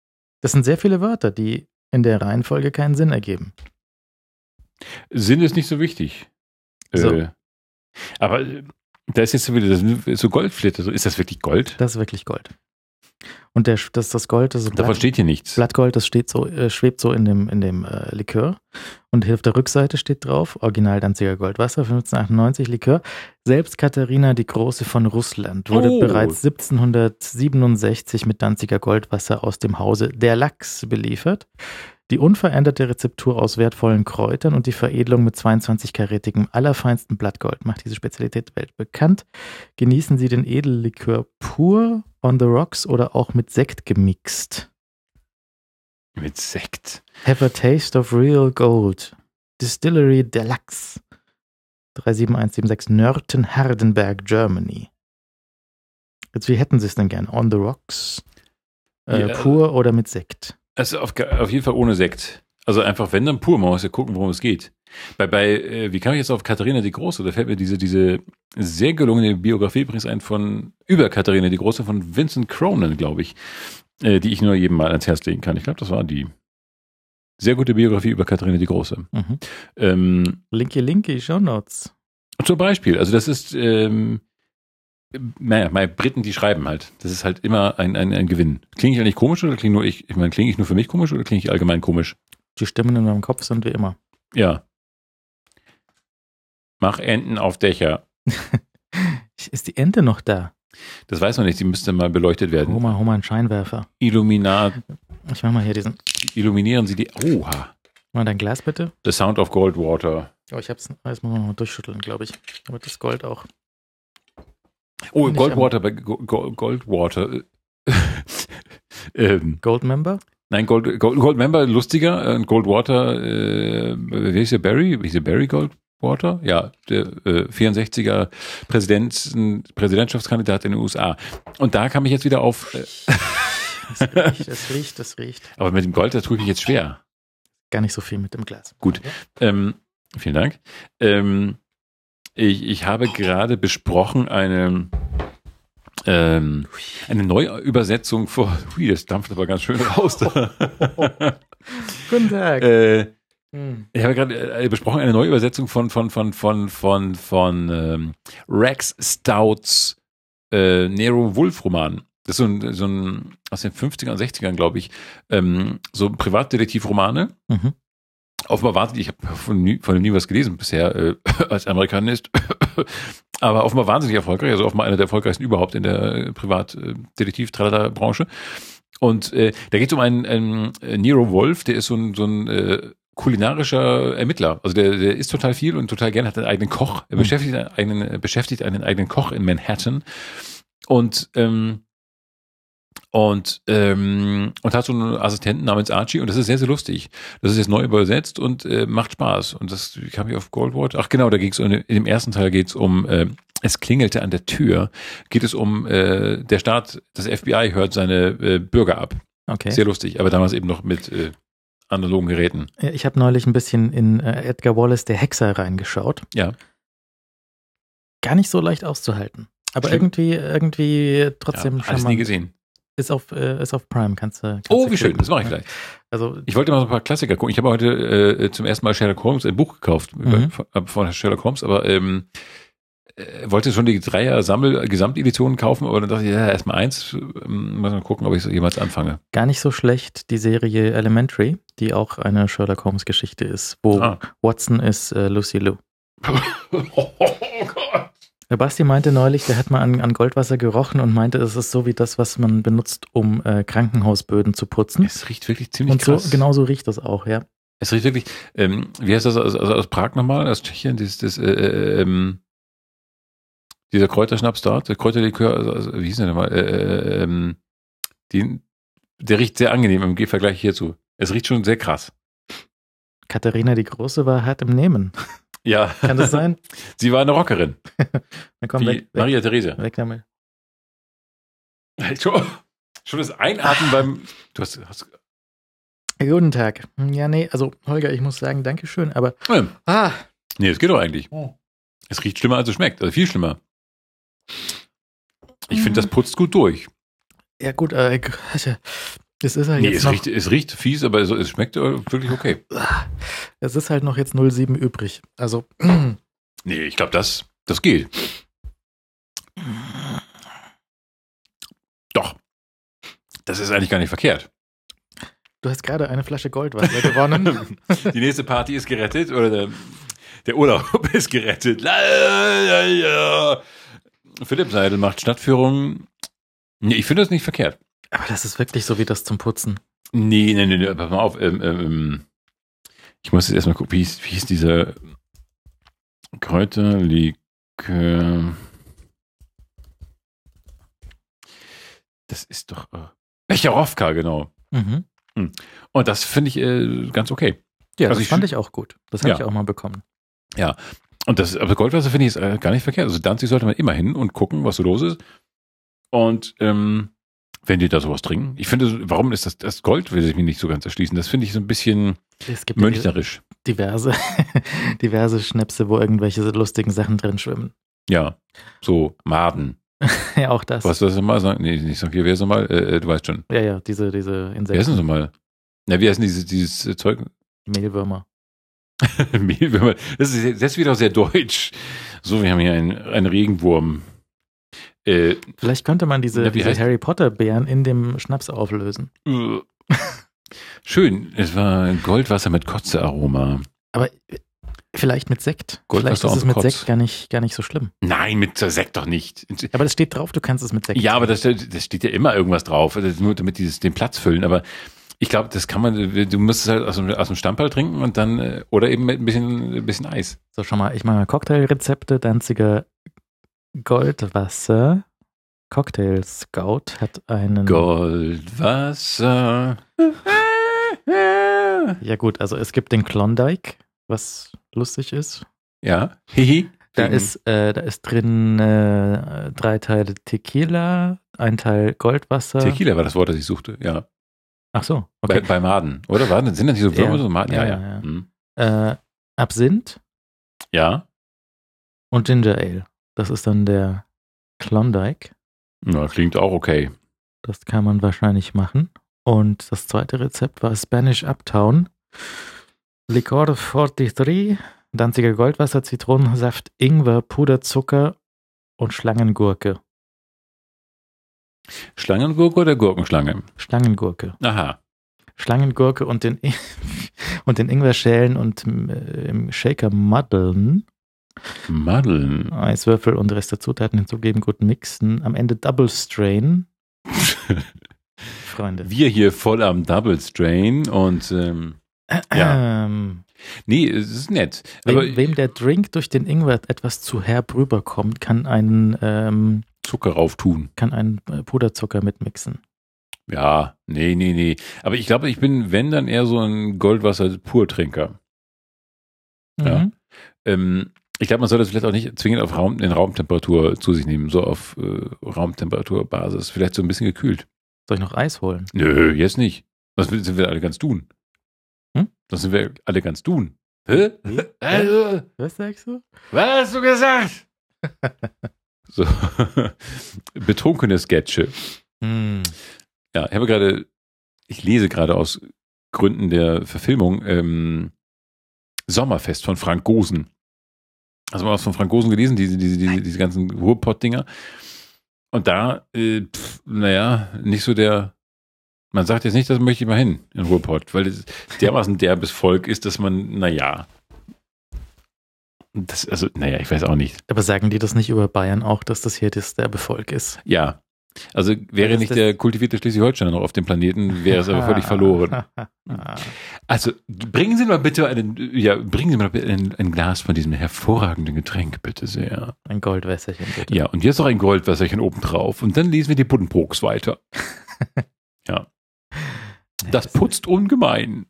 Das sind sehr viele Wörter, die in der Reihenfolge keinen Sinn ergeben. Sinn ist nicht so wichtig. So. Aber da ist jetzt so wieder so Goldflitter. Ist das wirklich Gold? Das ist wirklich Gold. Und das Gold, das ist Davon steht hier nichts. Blattgold, das schwebt so in dem Likör. Und hier auf der Rückseite steht drauf, Original Danziger Goldwasser, 1598 Likör. Selbst Katharina die Große von Russland wurde bereits 1767 mit Danziger Goldwasser aus dem Hause der Lachs beliefert. Die unveränderte Rezeptur aus wertvollen Kräutern und die Veredelung mit 22-karätigem allerfeinstem Blattgold macht diese Spezialität weltbekannt. Genießen Sie den Edellikör pur, on the rocks oder auch mit Sekt gemixt. Mit Sekt? Have a taste of real gold. Distillery Deluxe. 37176 Nörten, Hardenberg, Germany. Jetzt, wie hätten Sie es denn gern? On the rocks? Pur oder mit Sekt? Also auf jeden Fall ohne Sekt. Also einfach, wenn dann pur, man muss ja gucken, worum es geht. Wie kam ich jetzt auf Katharina die Große? Da fällt mir diese sehr gelungene Biografie übrigens ein über Katharina die Große von Vincent Cronin, glaube ich, die ich nur jedem mal ans Herz legen kann. Ich glaube, das war die sehr gute Biografie über Katharina die Große. Mhm. Linky, Shownotes. Zum Beispiel, also das ist meine Briten, die schreiben halt. Das ist halt immer ein Gewinn. Klinge ich eigentlich komisch oder klinge ich nur für mich komisch oder klinge ich allgemein komisch? Die Stimmen in meinem Kopf sind wie immer. Ja. Mach Enten auf Dächer. Ist die Ente noch da? Das weiß man nicht, die müsste mal beleuchtet werden. Hol mal einen Scheinwerfer. Ich mach mal hier diesen. Illuminieren Sie die. Oha. Mal dein Glas bitte. The Sound of Goldwater. Oh, das muss man mal durchschütteln, glaube ich. Damit das Gold auch. Oh, Goldwater bei Goldwater. Goldmember? Nein, Goldmember lustiger. Goldwater, wie hieß der Barry? Wie hieß der Barry Goldwater? Ja, der 64er Präsidentschaftskandidat in den USA. Und da kam ich jetzt wieder auf. Das riecht. Aber mit dem Gold, da tue ich mich jetzt schwer. Gar nicht so viel mit dem Glas. Gut. Vielen Dank. Ich habe gerade besprochen eine Neuübersetzung das dampft aber ganz schön raus. Guten Tag. Ich habe gerade besprochen eine Neuübersetzung von Rex Stouts Nero Wolf Roman. Das ist so ein aus den 50ern und 60ern, glaube ich, so Privatdetektivromane. Mhm. Offenbar wahnsinnig, ich habe von dem nie was gelesen bisher als Amerikanist, aber offenbar wahnsinnig erfolgreich, also offenbar einer der erfolgreichsten überhaupt in der Privatdetektiv-Tralala-Branche. Und da geht es um einen Nero Wolf, der ist so ein kulinarischer Ermittler. Also der isst total viel und total gerne, hat einen eigenen Koch. Er beschäftigt einen eigenen Koch in Manhattan und hat so einen Assistenten namens Archie und das ist sehr, sehr lustig. Das ist jetzt neu übersetzt und macht Spaß. Und das kam ich auf Goldwater. Ach genau, da ging es in dem ersten Teil geht's um es klingelte an der Tür. Geht es um der Staat, das FBI hört seine Bürger ab. Okay. Sehr lustig, aber damals eben noch mit analogen Geräten. Ich habe neulich ein bisschen in Edgar Wallace, der Hexer, reingeschaut. Ja. Gar nicht so leicht auszuhalten. Aber irgendwie trotzdem ja, alles nie gesehen. Ist auf Prime, kannst du wie schön, das mache ich gleich. Also, ich wollte mal so ein paar Klassiker gucken. Ich habe heute zum ersten Mal Sherlock Holmes, ein Buch gekauft von Sherlock Holmes, aber wollte schon die 3er Gesamteditionen kaufen, aber dann dachte ich, ja, erstmal eins, muss mal gucken, ob ich es jemals anfange. Gar nicht so schlecht, die Serie Elementary, die auch eine Sherlock Holmes Geschichte ist, wo Watson ist Lucy Liu. Oh Gott. Der Basti meinte neulich, der hat mal an Goldwasser gerochen und meinte, es ist so wie das, was man benutzt, um Krankenhausböden zu putzen. Es riecht wirklich ziemlich krass. Und so, genau so riecht das auch, ja. Es riecht wirklich, wie heißt das aus Prag nochmal, aus Tschechien, dieser Kräuterschnaps dort, der Kräuterlikör, also, wie hieß der nochmal, der riecht sehr angenehm im Vergleich hierzu. Es riecht schon sehr krass. Katharina die Große war hart im Nehmen. Ja. Kann das sein? Sie war eine Rockerin. Dann komm, wie weg, Maria Theresia. Weg damit. Schon das Einatmen beim... Du hast Guten Tag. Ja, nee, also Holger, ich muss sagen, Dankeschön, aber... Nee, es geht doch eigentlich. Es riecht schlimmer, als es schmeckt. Also viel schlimmer. Ich finde, das putzt gut durch. Ja gut, Es ist halt Nee, jetzt es riecht fies, aber es schmeckt wirklich okay. Es ist halt noch jetzt 0,7 übrig. Also, Nee, ich glaube, das geht. Doch. Das ist eigentlich gar nicht verkehrt. du hast gerade eine Flasche Goldwasser gewonnen. Die nächste Party ist gerettet oder der Urlaub ist gerettet. Philipp Seidel macht Stadtführung. Nee, ich finde das nicht verkehrt. Aber das ist wirklich so wie das zum Putzen. Nee, pass mal auf. Ich muss jetzt erstmal gucken, wie hieß dieser Kräuterlikör. Das ist doch Becherowka, genau. Mhm. Und das finde ich ganz okay. Ja, Also das fand ich auch gut. Das habe ich auch mal bekommen. Ja. Und aber Goldwasser finde ich ist gar nicht verkehrt. Also Danzig sollte man immer hin und gucken, was so los ist. Und wenn die da sowas trinken. Ich finde, warum ist das Gold, will ich mich nicht so ganz erschließen. Das finde ich so ein bisschen mönchnerisch. Diverse Schnäpse, wo irgendwelche lustigen Sachen drin schwimmen. Ja, so Maden. Ja, auch das. Was soll das mal sagen? Nee, nicht so viel. Wer ist nochmal? Du weißt schon. Ja, diese Insekten. Wer ist denn nochmal? Na, wie heißt denn dieses Zeug? Mehlwürmer. Mehlwürmer. Das ist wieder sehr deutsch. So, wir haben hier einen Regenwurm. Vielleicht könnte man diese Harry Potter Beeren in dem Schnaps auflösen. Schön. Es war Goldwasser mit Kotze-Aroma. Aber vielleicht mit Sekt. Goldwasser vielleicht ist es mit Sekt gar nicht so schlimm. Nein, mit Sekt doch nicht. Aber das steht drauf, du kannst es mit Sekt. Ja, aber das steht ja immer irgendwas drauf. Das ist nur damit den Platz füllen. Aber ich glaube, das kann man, du musst es halt aus dem Stammball trinken und dann, oder eben mit ein bisschen Eis. So, schon mal, ich mache mal Cocktailrezepte. Danziger Goldwasser. Cocktail Scout hat einen Goldwasser. Ja gut, also es gibt den Klondike, was lustig ist. Ja. Hihi. Da ist drin 3 Teile Tequila, 1 Teil Goldwasser. Tequila war das Wort, das ich suchte, ja. Ach so, okay. Bei Maden, oder? Sind das nicht so Würmer, so Maden? Ja. Hm. Absinth. Ja. Und Ginger Ale. Das ist dann der Klondike. Ja, klingt auch okay. Das kann man wahrscheinlich machen. Und das zweite Rezept war Spanish Uptown. Licor 43, Danziger Goldwasser, Zitronensaft, Ingwer, Puderzucker und Schlangengurke. Schlangengurke oder Gurkenschlange? Schlangengurke. Aha. Schlangengurke und den Ingwer schälen und im Shaker maddeln. Eiswürfel und Rest der Zutaten hinzugeben, gut mixen. Am Ende Double Strain. Freunde. Wir hier voll am Double Strain und ja. Nee, es ist nett. Wem der Drink durch den Ingwer etwas zu herb rüberkommt, kann einen Zucker rauf tun. Kann einen Puderzucker mitmixen. Ja, nee. Aber ich glaube, ich bin, wenn, dann eher so ein Goldwasser-Purtrinker. Ja. Ich glaube, man sollte es vielleicht auch nicht zwingend in Raumtemperatur zu sich nehmen, so auf Raumtemperaturbasis. Vielleicht so ein bisschen gekühlt. Soll ich noch Eis holen? Nö, jetzt nicht. Das sind wir alle ganz tun. Das sind wir alle ganz tun. Hä? Also, was sagst du? Was hast du gesagt? So betrunkene Sketche. Ja, ich lese gerade aus Gründen der Verfilmung Sommerfest von Frank Gosen. Hast du mal was von Frank Gosen gelesen? Diese ganzen Ruhrpott-Dinger. Und da, nicht so man sagt jetzt nicht, das möchte ich mal hin in Ruhrpott, weil es dermaßen derbes Volk ist, dass man, ich weiß auch nicht. Aber sagen die das nicht über Bayern auch, dass das hier das derbe Volk ist? Ja. Also wäre nicht der kultivierte Schleswig-Holsteiner noch auf dem Planeten, wäre es aber völlig verloren. Also bringen Sie mal bitte ein Glas von diesem hervorragenden Getränk, bitte sehr. Ein Goldwässerchen, bitte. Ja, und jetzt noch ein Goldwässerchen obendrauf. Und dann lesen wir die Buddenbrooks weiter. Ja. Das putzt ungemein.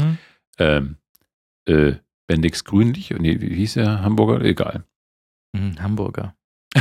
Bendix Grünlich, nee, wie hieß der Hamburger? Egal. Hamburger.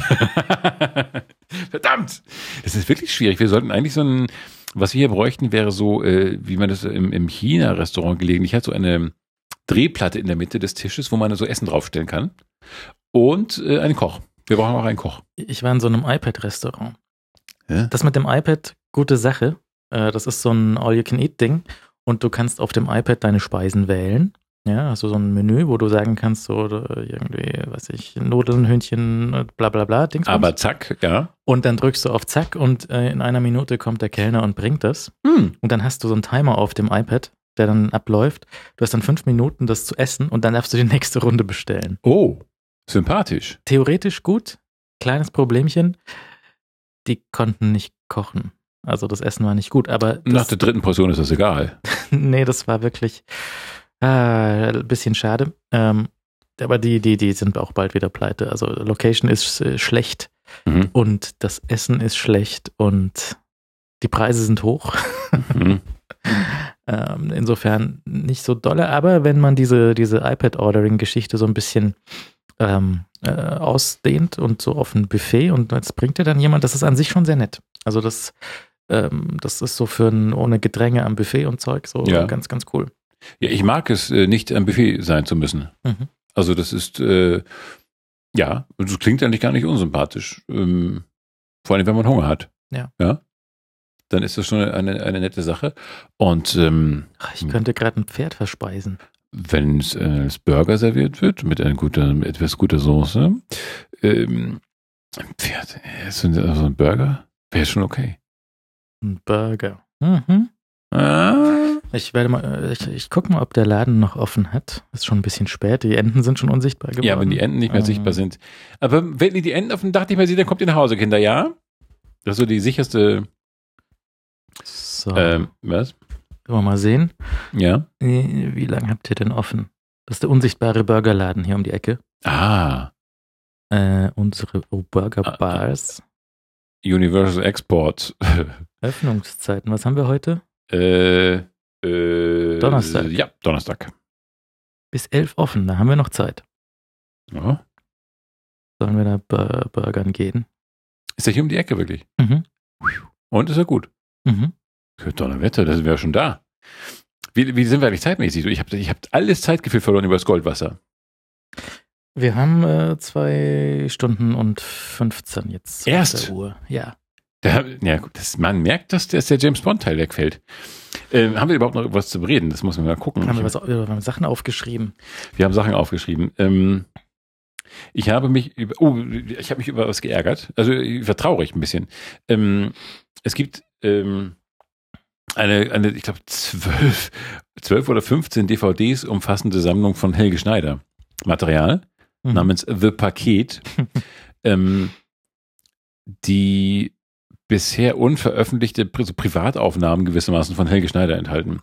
Verdammt! Das ist wirklich schwierig. Wir sollten eigentlich was wir hier bräuchten, wäre so, wie man das im China-Restaurant gelegentlich hat, so eine Drehplatte in der Mitte des Tisches, wo man so Essen draufstellen kann. Und einen Koch. Wir brauchen auch einen Koch. Ich war in so einem iPad-Restaurant. Ja? Das mit dem iPad, gute Sache. Das ist so ein All-You-Can-Eat-Ding und du kannst auf dem iPad deine Speisen wählen. Ja, also so ein Menü, wo du sagen kannst, so irgendwie, weiß ich, Nudeln, Hühnchen, bla bla bla, Dings. Aber zack, ja. Und dann drückst du auf Zack und in einer Minute kommt der Kellner und bringt das. Und dann hast du so einen Timer auf dem iPad, der dann abläuft. Du hast dann 5 Minuten, das zu essen und dann darfst du die nächste Runde bestellen. Oh, sympathisch. Theoretisch gut, kleines Problemchen, die konnten nicht kochen. Also das Essen war nicht gut, aber Nach der 3. Portion ist das egal. nee, das war wirklich ein bisschen schade. Aber die sind auch bald wieder pleite. Also Location ist schlecht und das Essen ist schlecht und die Preise sind hoch. Insofern nicht so dolle, aber wenn man diese iPad-Ordering-Geschichte so ein bisschen ausdehnt und so auf ein Buffet und jetzt bringt dir dann jemand, das ist an sich schon sehr nett. Also das ist so für ohne Gedränge am Buffet und Zeug so ganz, ganz cool. Ja, ich mag es, nicht am Buffet sein zu müssen. Also das ist, das klingt eigentlich gar nicht unsympathisch. Vor allem, wenn man Hunger hat. Ja. Dann ist das schon eine nette Sache. Und ich könnte gerade ein Pferd verspeisen. Wenn es als Burger serviert wird, mit etwas guter Soße, Pferd, so ein Burger wäre schon okay. Ein Burger. Ich gucke mal, ob der Laden noch offen hat. Ist schon ein bisschen spät. Die Enten sind schon unsichtbar geworden. Ja, wenn die Enten nicht mehr sichtbar sind. Aber wenn die Enten auf dem Dach nicht mehr sieht, dann kommt ihr nach Hause, Kinder, ja? Das ist so die sicherste. So. Was? Wollen wir mal sehen. Ja. Wie lange habt ihr denn offen? Das ist der unsichtbare Burgerladen hier um die Ecke. Unsere Burger Bars. Universal Export. Öffnungszeiten. Was haben wir heute? Donnerstag. Ja, Donnerstag. Bis 11 offen, da haben wir noch Zeit. Ja. Sollen wir da burgern gehen? Ist der hier um die Ecke wirklich? Und ist er gut? Donnerwetter, da sind wir ja schon da. Wie sind wir eigentlich zeitmäßig? Ich hab alles Zeitgefühl verloren über das Goldwasser. Wir haben 2 Stunden und 15 jetzt. Erst? Auf der Uhr. Ja. Man merkt, dass der James Bond-Teil wegfällt. Haben wir überhaupt noch was zu bereden? Das muss man mal gucken. Wir haben Sachen aufgeschrieben. Wir haben Sachen aufgeschrieben. Ich habe mich über was geärgert. Also ich war traurig ein bisschen. Es gibt eine, ich glaube 12 oder 15 DVDs umfassende Sammlung von Helge Schneider. Material namens The Paket. Die bisher unveröffentlichte Privataufnahmen gewissermaßen von Helge Schneider enthalten.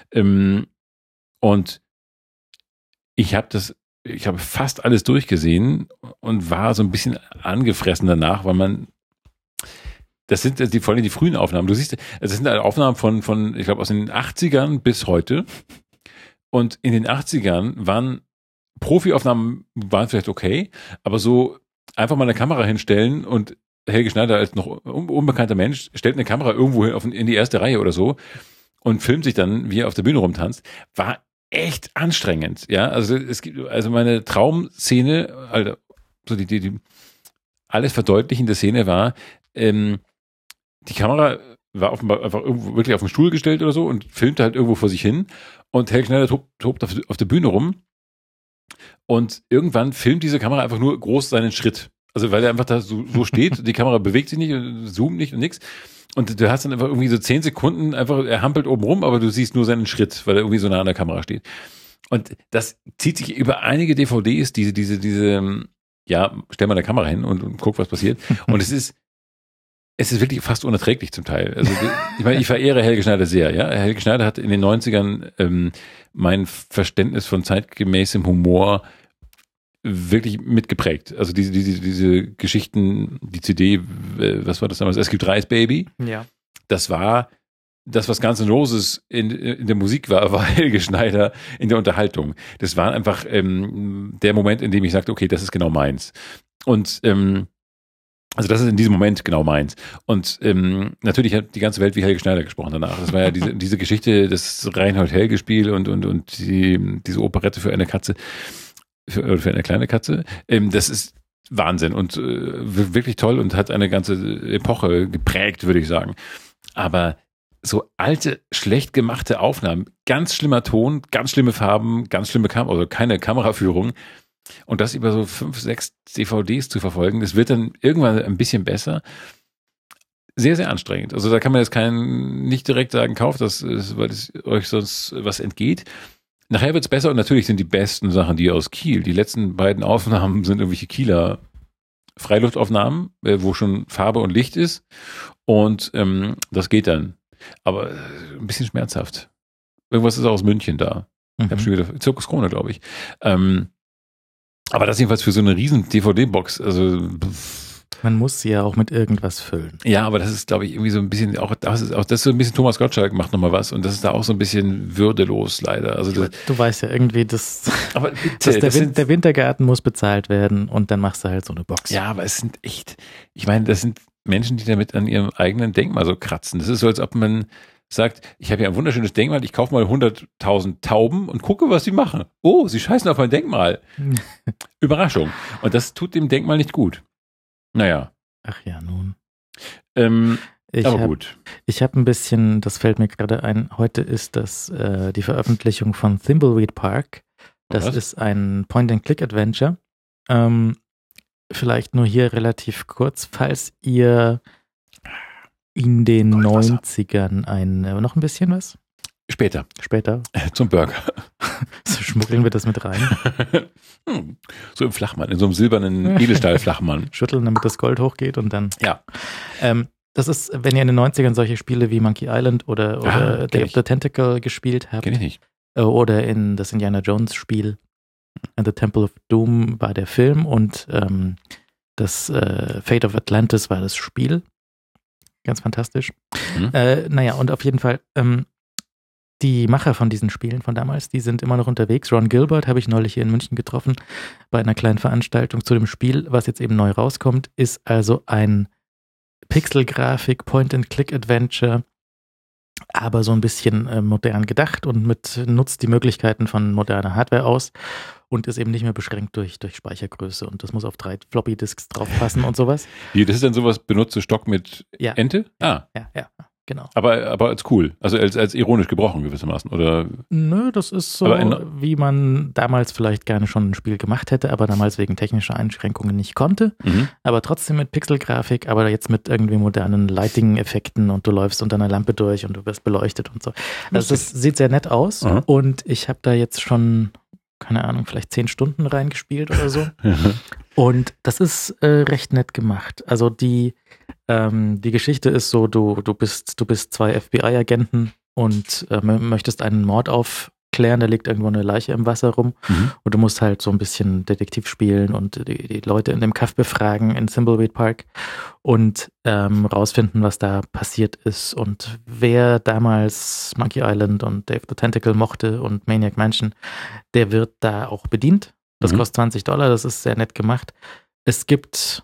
Und ich habe fast alles durchgesehen und war so ein bisschen angefressen danach, weil das sind vor allem die frühen Aufnahmen. Du siehst, das sind Aufnahmen von ich glaube, aus den 80ern bis heute. Und in den 80ern waren Profi-Aufnahmen vielleicht okay, aber so einfach mal eine Kamera hinstellen und Helge Schneider als noch unbekannter Mensch stellt eine Kamera irgendwo in die erste Reihe oder so und filmt sich dann, wie er auf der Bühne rumtanzt, war echt anstrengend. Ja, also meine Traumszene, also so die alles verdeutlichende Szene war, die Kamera war offenbar einfach irgendwo wirklich auf den Stuhl gestellt oder so und filmte halt irgendwo vor sich hin und Helge Schneider tobt auf der Bühne rum und irgendwann filmt diese Kamera einfach nur groß seinen Schritt. Also weil er einfach da so steht, die Kamera bewegt sich nicht, zoomt nicht und nix. Und du hast dann einfach irgendwie so 10 Sekunden einfach, er hampelt oben rum, aber du siehst nur seinen Schritt, weil er irgendwie so nah an der Kamera steht. Und das zieht sich über einige DVDs, diese, ja, stell mal eine Kamera hin und guck, was passiert. Und es ist wirklich fast unerträglich zum Teil. Also ich meine, ich verehre Helge Schneider sehr, ja. Helge Schneider hat in den 90ern mein Verständnis von zeitgemäßem Humor wirklich mitgeprägt. Also diese Geschichten, die CD, was war das damals? Es gibt Reis, Baby. Ja. Das war das, was Guns N' Roses in der Musik war Helge Schneider in der Unterhaltung. Das war einfach der Moment, in dem ich sagte, okay, das ist genau meins. Und also das ist in diesem Moment genau meins. Und natürlich hat die ganze Welt wie Helge Schneider gesprochen danach. Das war ja diese Geschichte, das Reinhold-Helge-Spiel und diese Operette für eine Katze. Für eine kleine Katze. Das ist Wahnsinn und wirklich toll und hat eine ganze Epoche geprägt, würde ich sagen. Aber so alte, schlecht gemachte Aufnahmen. Ganz schlimmer Ton, ganz schlimme Farben, ganz schlimme also keine Kameraführung. Und das über so 5, 6 DVDs zu verfolgen, das wird dann irgendwann ein bisschen besser. Sehr, sehr anstrengend. Also da kann man jetzt nicht direkt sagen, kauft das, weil es euch sonst was entgeht. Nachher wird es besser und natürlich sind die besten Sachen die aus Kiel. Die letzten beiden Aufnahmen sind irgendwelche Kieler Freiluftaufnahmen, wo schon Farbe und Licht ist. Und das geht dann. Aber ein bisschen schmerzhaft. Irgendwas ist auch aus München da. Ich habe schon wieder Zirkus Krone, glaube ich. Aber das jedenfalls für so eine riesen DVD-Box, also man muss sie ja auch mit irgendwas füllen. ja, aber das ist, glaube ich, irgendwie so ein bisschen, das ist so ein bisschen Thomas Gottschalk macht nochmal was und das ist da auch so ein bisschen würdelos, leider. Also du weißt ja irgendwie, aber bitte, der Wintergarten muss bezahlt werden und dann machst du halt so eine Box. Ja, aber es sind echt, ich meine, das sind Menschen, die damit an ihrem eigenen Denkmal so kratzen. Das ist so, als ob man sagt, ich habe hier ein wunderschönes Denkmal, ich kaufe mal 100.000 Tauben und gucke, was sie machen. Oh, sie scheißen auf mein Denkmal. Überraschung. Und das tut dem Denkmal nicht gut. Naja. Ach ja, nun. Aber gut. Ich habe ein bisschen, das fällt mir gerade ein, heute ist das die Veröffentlichung von Thimbleweed Park. Das ist ein Point-and-Click-Adventure. Vielleicht nur hier relativ kurz, falls ihr in den 90ern noch ein bisschen was? Später. Zum Burger. So schmuggeln wir das mit rein. So im Flachmann, in so einem silbernen Edelstahl-Flachmann. Schütteln, damit das Gold hochgeht und dann. Ja. Das ist, wenn ihr in den 90ern solche Spiele wie Monkey Island oder Day of the Tentacle gespielt habt. Kenn ich nicht. Oder in das Indiana Jones Spiel. The Temple of Doom war der Film und das Fate of Atlantis war das Spiel. Ganz fantastisch. Naja, und auf jeden Fall, die Macher von diesen Spielen von damals, die sind immer noch unterwegs. Ron Gilbert habe ich neulich hier in München getroffen bei einer kleinen Veranstaltung zu dem Spiel, was jetzt eben neu rauskommt, ist also ein Pixelgrafik, Point-and-Click-Adventure, aber so ein bisschen modern gedacht und nutzt die Möglichkeiten von moderner Hardware aus und ist eben nicht mehr beschränkt durch Speichergröße und das muss auf 3 Floppy-Disks draufpassen und sowas. Wie, das ist dann sowas, benutze Stock mit Ente? Ja, genau. Aber als cool, also als ironisch gebrochen gewissermaßen, oder? Nö, das ist so, wie man damals vielleicht gerne schon ein Spiel gemacht hätte, aber damals wegen technischer Einschränkungen nicht konnte. Aber trotzdem mit Pixelgrafik, aber jetzt mit irgendwie modernen Lighting-Effekten und du läufst unter einer Lampe durch und du wirst beleuchtet und so. Also das sieht sehr nett aus und ich habe da jetzt schon, keine Ahnung, vielleicht 10 Stunden reingespielt oder so. Und das ist recht nett gemacht. Also die Geschichte ist so, du bist 2 FBI-Agenten und möchtest einen Mord aufklären, da liegt irgendwo eine Leiche im Wasser rum und du musst halt so ein bisschen Detektiv spielen und die Leute in dem Kaff befragen in Thimbleweed Park und rausfinden, was da passiert ist und wer damals Monkey Island und Day of the Tentacle mochte und Maniac Mansion, der wird da auch bedient. Das kostet $20, das ist sehr nett gemacht. Es gibt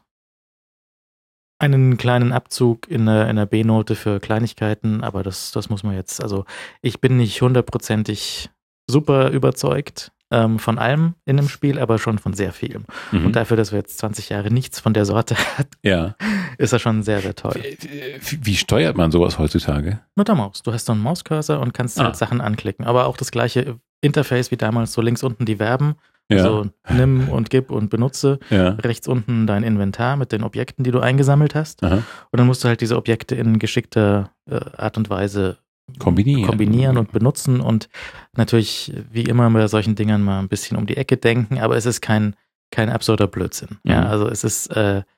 einen kleinen Abzug in einer B-Note für Kleinigkeiten, aber das muss man jetzt, also ich bin nicht 100%ig super überzeugt von allem in dem Spiel, aber schon von sehr vielem. Und dafür, dass wir jetzt 20 Jahre nichts von der Sorte hatten, ist das schon sehr, sehr toll. Wie steuert man sowas heutzutage? Mit der Maus. Du hast so einen Mauscursor und kannst halt Sachen anklicken, aber auch das gleiche Interface wie damals, so links unten die Verben, so nimm und gib und benutze. Rechts unten dein Inventar mit den Objekten, die du eingesammelt hast. Und dann musst du halt diese Objekte in geschickter Art und Weise kombinieren und benutzen und natürlich wie immer bei solchen Dingern mal ein bisschen um die Ecke denken, aber es ist kein absurder Blödsinn. Ja, also es ist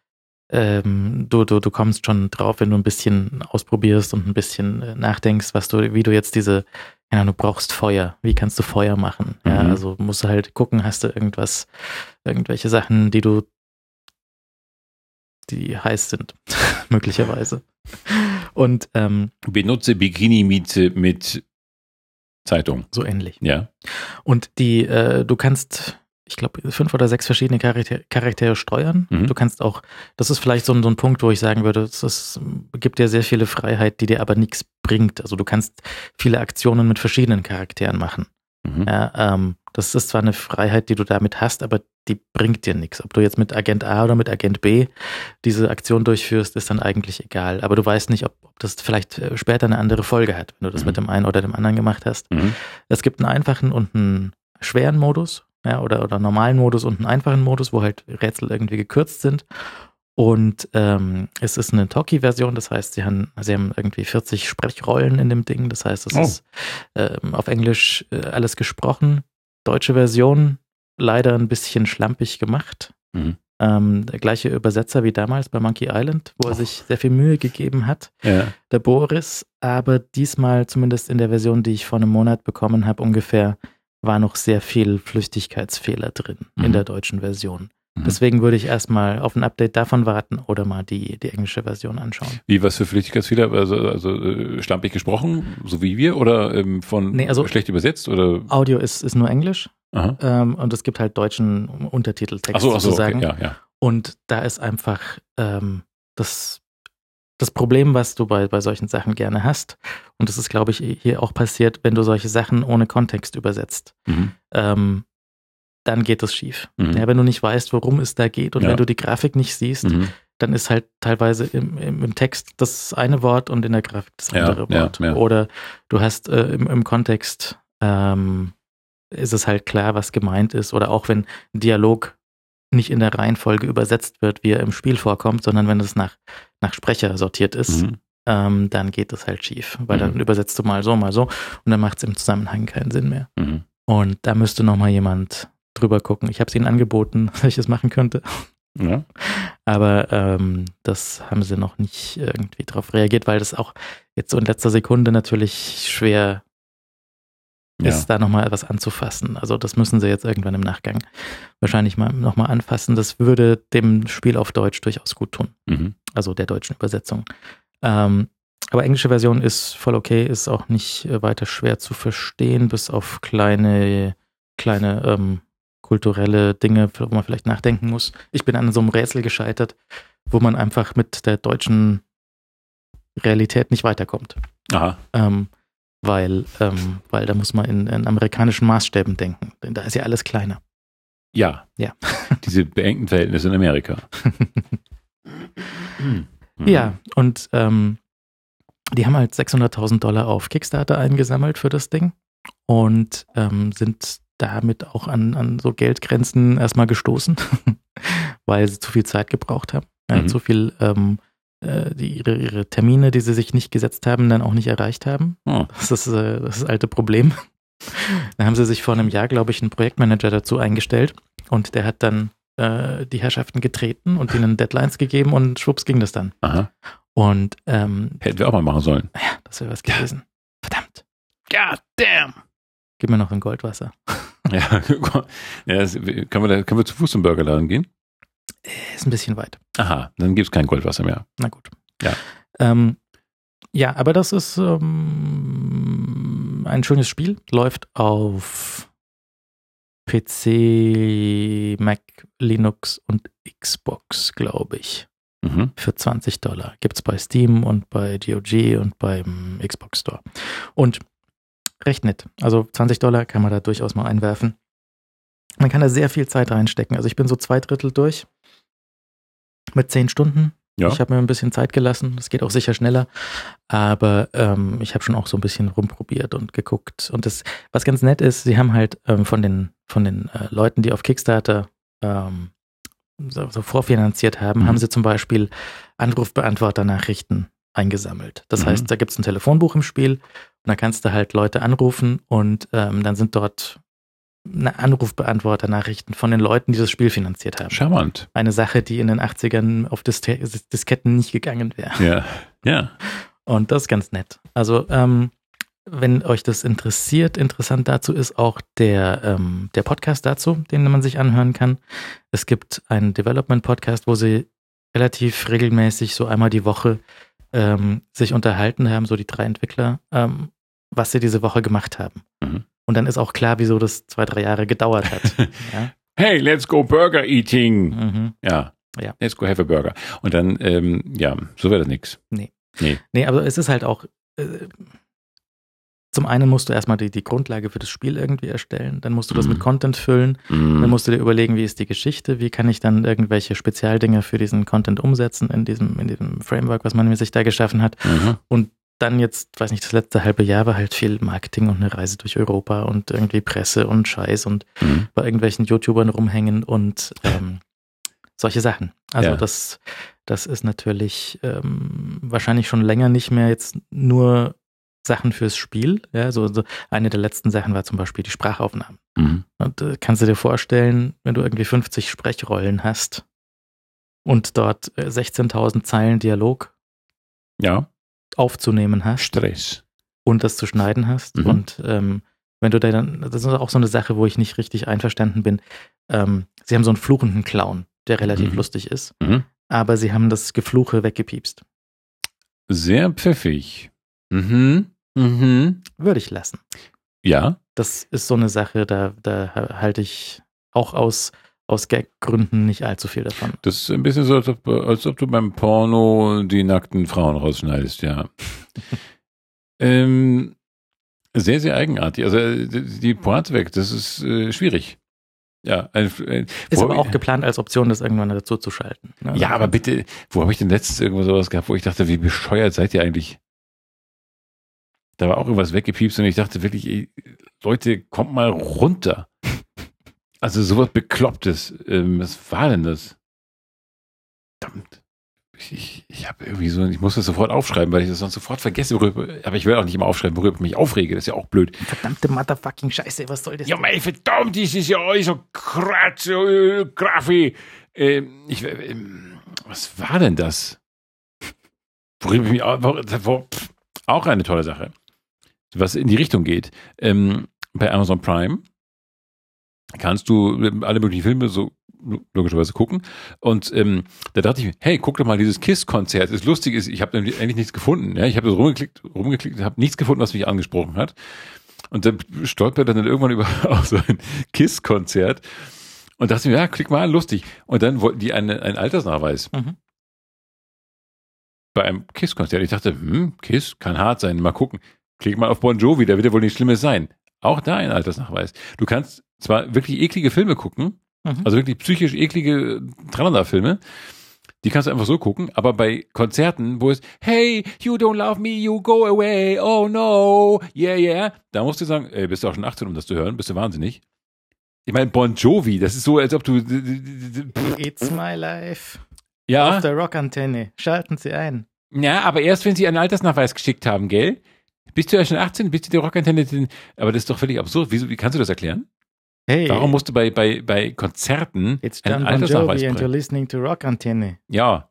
du kommst schon drauf, wenn du ein bisschen ausprobierst und ein bisschen nachdenkst, wie du jetzt du brauchst Feuer. Wie kannst du Feuer machen? Ja, also musst du halt gucken, hast du irgendwelche Sachen, die heiß sind, möglicherweise. Und benutze Bikini mit Zeitung. So ähnlich. Ja. Und du kannst, ich glaube, 5 oder 6 verschiedene Charaktere steuern. Du kannst auch, das ist vielleicht so ein Punkt, wo ich sagen würde, es gibt dir sehr viele Freiheit, die dir aber nichts bringt. Also du kannst viele Aktionen mit verschiedenen Charakteren machen. Ja, das ist zwar eine Freiheit, die du damit hast, aber die bringt dir nichts. Ob du jetzt mit Agent A oder mit Agent B diese Aktion durchführst, ist dann eigentlich egal. Aber du weißt nicht, ob das vielleicht später eine andere Folge hat, wenn du das mit dem einen oder dem anderen gemacht hast. Es gibt einen einfachen und einen schweren Modus, ja, oder normalen Modus und einen einfachen Modus, wo halt Rätsel irgendwie gekürzt sind. Und es ist eine Talkie-Version, das heißt, sie haben irgendwie 40 Sprechrollen in dem Ding. Das heißt, es ist auf Englisch alles gesprochen. Deutsche Version leider ein bisschen schlampig gemacht. Der gleiche Übersetzer wie damals bei Monkey Island, wo er sich sehr viel Mühe gegeben hat, der Boris. Aber diesmal, zumindest in der Version, die ich vor einem Monat bekommen habe, ungefähr, war noch sehr viel Flüchtigkeitsfehler drin in der deutschen Version. Deswegen würde ich erstmal auf ein Update davon warten oder mal die englische Version anschauen. Wie, was für Flüchtigkeitsfehler? Also schlampig gesprochen, so wie wir, oder schlecht übersetzt? Oder? Audio ist nur Englisch und es gibt halt deutschen Untertiteltext sozusagen. Okay, ja. Und da ist einfach das Problem, was du bei solchen Sachen gerne hast. Und das ist, glaube ich, hier auch passiert, wenn du solche Sachen ohne Kontext übersetzt. Dann geht es schief. Ja, wenn du nicht weißt, worum es da geht und wenn du die Grafik nicht siehst, dann ist halt teilweise im Text das eine Wort und in der Grafik das andere Wort. Ja. Oder du hast im Kontext ist es halt klar, was gemeint ist. Oder auch wenn ein Dialog nicht in der Reihenfolge übersetzt wird, wie er im Spiel vorkommt, sondern wenn es nach Sprecher sortiert ist, dann geht es halt schief. Weil dann übersetzt du mal so und dann macht es im Zusammenhang keinen Sinn mehr. Und da müsste nochmal jemand drüber gucken. Ich habe es ihnen angeboten, dass ich das machen könnte. Ja. Aber das haben sie noch nicht irgendwie drauf reagiert, weil das auch jetzt so in letzter Sekunde natürlich schwer ist, da nochmal etwas anzufassen. Also das müssen sie jetzt irgendwann im Nachgang wahrscheinlich nochmal anfassen. Das würde dem Spiel auf Deutsch durchaus gut tun. Also der deutschen Übersetzung. Aber englische Version ist voll okay, ist auch nicht weiter schwer zu verstehen, bis auf kleine kulturelle Dinge, wo man vielleicht nachdenken muss. Ich bin an so einem Rätsel gescheitert, wo man einfach mit der deutschen Realität nicht weiterkommt. Weil da muss man in amerikanischen Maßstäben denken. Denn da ist ja alles kleiner. Ja. Diese beengten Verhältnisse in Amerika. Ja, und die haben halt $600.000 auf Kickstarter eingesammelt für das Ding und sind damit auch an so Geldgrenzen erstmal gestoßen, weil sie zu viel Zeit gebraucht haben. Zu viel ihre Termine, die sie sich nicht gesetzt haben, dann auch nicht erreicht haben. Das ist das alte Problem. Da haben sie sich vor einem Jahr, glaube ich, einen Projektmanager dazu eingestellt und der hat dann die Herrschaften getreten und ihnen Deadlines gegeben und schwupps ging das dann. Und hätten wir auch mal machen sollen. Ja, das wäre was gewesen. Verdammt. God damn. Gib mir noch ein Goldwasser. Können wir zu Fuß zum Burgerladen gehen? Ist ein bisschen weit. Aha, dann gibt es kein Goldwasser mehr. Na gut. Ja. Aber das ist ein schönes Spiel. Läuft auf PC, Mac, Linux und Xbox, glaube ich. Für $20. Gibt es bei Steam und bei GOG und beim Xbox Store. Und recht nett. Also $20 kann man da durchaus mal einwerfen. Man kann da sehr viel Zeit reinstecken. Also ich bin so 2/3 durch mit 10 Stunden. Ja. Ich habe mir ein bisschen Zeit gelassen. Das geht auch sicher schneller. Aber ich habe schon auch so ein bisschen rumprobiert und geguckt. Und das, was ganz nett ist, sie haben halt von den Leuten, die auf Kickstarter so vorfinanziert haben, haben sie zum Beispiel Anrufbeantworter-Nachrichten eingesammelt. Das heißt, da gibt es ein Telefonbuch im Spiel und da kannst du halt Leute anrufen und dann sind dort Anrufbeantworter-Nachrichten von den Leuten, die das Spiel finanziert haben. Charmant. Eine Sache, die in den 80ern auf Disketten nicht gegangen wäre. Ja. Und das ist ganz nett. Also, wenn euch das interessiert, interessant dazu ist auch der Podcast dazu, den man sich anhören kann. Es gibt einen Development-Podcast, wo sie relativ regelmäßig so einmal die Woche sich unterhalten haben, so die 3 Entwickler, was sie diese Woche gemacht haben. Und dann ist auch klar, wieso das 2-3 Jahre gedauert hat. Ja? Hey, let's go Burger eating. Ja. Let's go have a burger. Und dann, so wäre das nix. Nee, aber es ist halt auch zum einen musst du erstmal die Grundlage für das Spiel irgendwie erstellen, dann musst du das mit Content füllen, dann musst du dir überlegen, wie ist die Geschichte, wie kann ich dann irgendwelche Spezialdinge für diesen Content umsetzen in diesem Framework, was man sich da geschaffen hat. Und dann jetzt, weiß nicht, das letzte halbe Jahr war halt viel Marketing und eine Reise durch Europa und irgendwie Presse und Scheiß und bei irgendwelchen YouTubern rumhängen und solche Sachen. Also das ist natürlich wahrscheinlich schon länger nicht mehr jetzt nur Sachen fürs Spiel. Ja, so eine der letzten Sachen war zum Beispiel die Sprachaufnahmen. Und kannst du dir vorstellen, wenn du irgendwie 50 Sprechrollen hast und dort 16.000 Zeilen Dialog aufzunehmen hast. Stress. Und das zu schneiden hast. Und wenn du da dann, das ist auch so eine Sache, wo ich nicht richtig einverstanden bin. Sie haben so einen fluchenden Clown, der relativ lustig ist. Aber sie haben das Gefluche weggepiepst. Sehr pfiffig. Würde ich lassen. Ja. Das ist so eine Sache, da halte ich auch aus Gag-Gründen nicht allzu viel davon. Das ist ein bisschen so, als ob du beim Porno die nackten Frauen rausschneidest, ja. Sehr, sehr eigenartig. Also die Pointe weg, das ist schwierig. Ja, ist aber auch geplant als Option, das irgendwann dazu zu schalten. Ne? Ja, aber bitte, wo habe ich denn letztens irgendwo sowas gehabt, wo ich dachte, wie bescheuert seid ihr eigentlich? Da war auch irgendwas weggepiepst und ich dachte wirklich, ey, Leute, kommt mal runter. Also sowas Beklopptes. Was war denn das? Verdammt. Ich habe irgendwie so, ich muss das sofort aufschreiben, weil ich das sonst sofort vergesse, aber ich will auch nicht immer aufschreiben, worüber ich mich aufrege, das ist ja auch blöd. Verdammte Motherfucking Scheiße, was soll das? Ja, mei, verdammt, das ist ja alles so kratz, so Graffi. Was war denn das? Worüber ich mich auch eine tolle Sache, was in die Richtung geht. Bei Amazon Prime kannst du alle möglichen Filme so logischerweise gucken. Und da dachte ich, hey, guck doch mal dieses KISS-Konzert. Das Lustige ist, ich habe eigentlich nichts gefunden. Ja? Ich habe das rumgeklickt, habe nichts gefunden, was mich angesprochen hat. Und dann stolpert dann irgendwann über auch so ein KISS-Konzert und dachte mir, ja, klick mal an, lustig. Und dann wollten die einen Altersnachweis. Bei einem KISS-Konzert. Ich dachte, KISS kann hart sein, mal gucken. Klick mal auf Bon Jovi, da wird ja wohl nichts Schlimmes sein. Auch da ein Altersnachweis. Du kannst zwar wirklich eklige Filme gucken, also wirklich psychisch eklige Tralala-Filme, die kannst du einfach so gucken, aber bei Konzerten, wo es, hey, you don't love me, you go away, oh no, yeah, da musst du sagen, ey, bist du auch schon 18, um das zu hören, bist du wahnsinnig? Ich meine, Bon Jovi, das ist so, als ob du... It's my life. Ja. Auf der Rockantenne, schalten Sie ein. Ja, aber erst, wenn Sie einen Altersnachweis geschickt haben, gell? Bist du ja schon 18, bist du die Rockantenne, aber das ist doch völlig absurd. Wie kannst du das erklären? Hey, warum musst du bei Konzerten it's John Bon Jovi and you're listening to Rockantenne. Ja.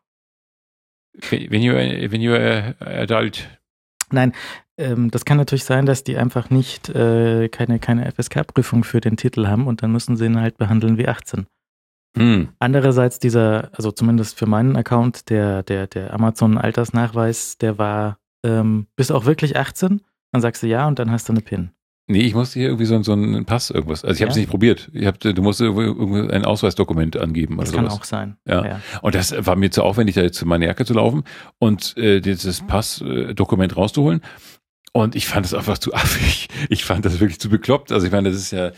Wenn you're adult. Nein, das kann natürlich sein, dass die einfach nicht keine FSK-Prüfung für den Titel haben und dann müssen sie ihn halt behandeln wie 18. Andererseits also zumindest für meinen Account, der Amazon-Altersnachweis, der war, bist du auch wirklich 18? Dann sagst du ja und dann hast du eine PIN. Nee, ich musste hier irgendwie so einen Pass, irgendwas. Also ich habe es nicht probiert. Du musst irgendwie ein Ausweisdokument angeben. Das oder kann sowas. auch sein. Ja. Und das war mir zu aufwendig, da jetzt zu meiner Jacke zu laufen und dieses Passdokument rauszuholen. Und ich fand das einfach zu affig. Ich fand das wirklich zu bekloppt. Also ich meine, das ist ja,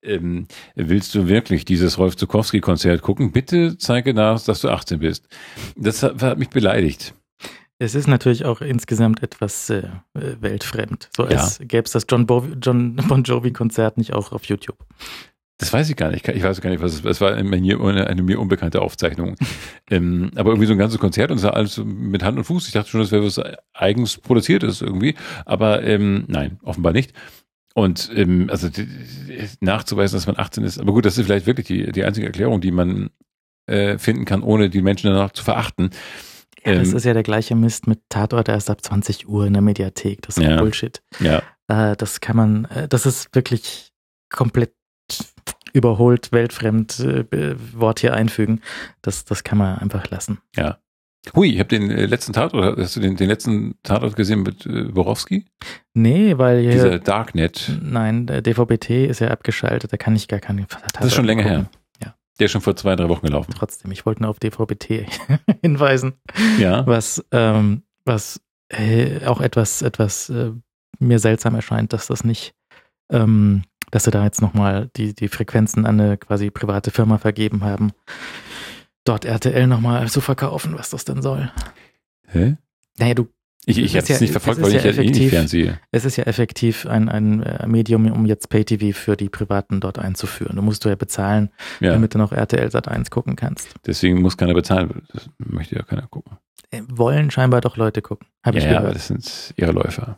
willst du wirklich dieses Rolf Zuckowski-Konzert gucken? Bitte zeige nach, dass du 18 bist. Das hat mich beleidigt. Es ist natürlich auch insgesamt etwas weltfremd. So als gäbe es das John Bon Jovi-Konzert nicht auch auf YouTube. Das weiß ich gar nicht. Ich weiß gar nicht, was es war. Es war eine mir unbekannte Aufzeichnung. Aber irgendwie so ein ganzes Konzert und es war alles mit Hand und Fuß. Ich dachte schon, das wäre was eigens Produziertes irgendwie. Aber nein, offenbar nicht. Und also nachzuweisen, dass man 18 ist. Aber gut, das ist vielleicht wirklich die einzige Erklärung, die man finden kann, ohne die Menschen danach zu verachten. Ja, das ist ja der gleiche Mist mit Tatort erst ab 20 Uhr in der Mediathek. Das ist Bullshit. Ja. Das ist wirklich komplett überholt, weltfremd Wort hier einfügen. Das kann man einfach lassen. Ja. Hui, ich habe den letzten Tatort, hast du den letzten Tatort gesehen mit Borowski? Nee, weil hier... Dieser Darknet. Nein, der DVB-T ist ja abgeschaltet, da kann ich gar keinen Tatort Das ist schon länger gucken. her. Der ist schon vor 2-3 Wochen gelaufen. Trotzdem, ich wollte nur auf DVB-T hinweisen. Ja. Was auch etwas mir seltsam erscheint, dass das nicht, dass sie da jetzt nochmal die Frequenzen an eine quasi private Firma vergeben haben, dort RTL nochmal zu verkaufen, was das denn soll. Hä? Naja, Ich habe es nicht verfolgt, weil ich ja nicht fernsehe. Es ist ja effektiv ein Medium, um jetzt Pay-TV für die Privaten dort einzuführen. Du musst ja bezahlen, damit du noch RTL Sat.1 gucken kannst. Deswegen muss keiner bezahlen. Das möchte ja keiner gucken. Wollen scheinbar doch Leute gucken. Hab ich gehört. Aber das sind Irrläufer.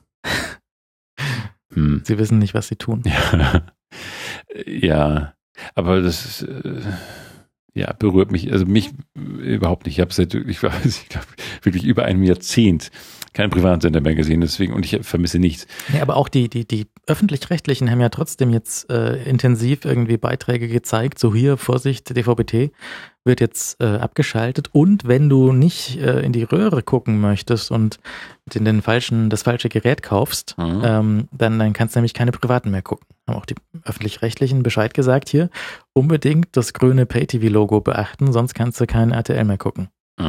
Sie wissen nicht, was sie tun. Ja, aber das ist, berührt mich, also mich überhaupt nicht. Ich habe seit, ich glaube, wirklich über einem Jahrzehnt keinen Privatsender mehr gesehen, deswegen, und ich vermisse nichts. Ja, aber auch die Öffentlich-Rechtlichen haben ja trotzdem jetzt intensiv irgendwie Beiträge gezeigt, so hier, Vorsicht, DVB-T wird jetzt abgeschaltet, und wenn du nicht in die Röhre gucken möchtest und das falsche Gerät kaufst, dann kannst du nämlich keine Privaten mehr gucken. Haben auch die Öffentlich-Rechtlichen Bescheid gesagt hier, unbedingt das grüne Pay-TV-Logo beachten, sonst kannst du keinen RTL mehr gucken.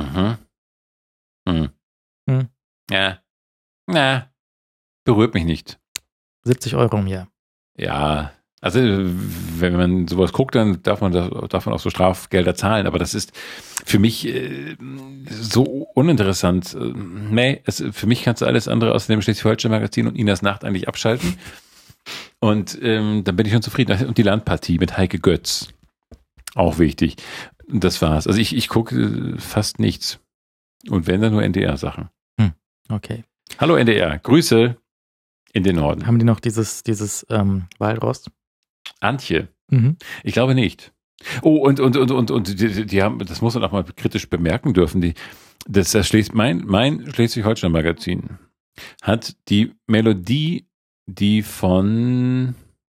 Ja. Na, berührt mich nicht. 70 € im Jahr. Ja, also wenn man sowas guckt, dann darf man auch so Strafgelder zahlen, aber das ist für mich so uninteressant. Für mich kannst du alles andere außer dem Schleswig-Holstein Magazin und Inas Nacht eigentlich abschalten. Und dann bin ich schon zufrieden. Und die Landpartie mit Heike Götz. Auch wichtig. Und das war's. Also ich gucke fast nichts. Und wenn, dann nur NDR-Sachen. Okay. Hallo NDR, Grüße in den Norden. Haben die noch dieses Walross? Antje? Ich glaube nicht. Oh, und die haben, das muss man auch mal kritisch bemerken dürfen, mein Schleswig-Holstein-Magazin hat die Melodie, die von,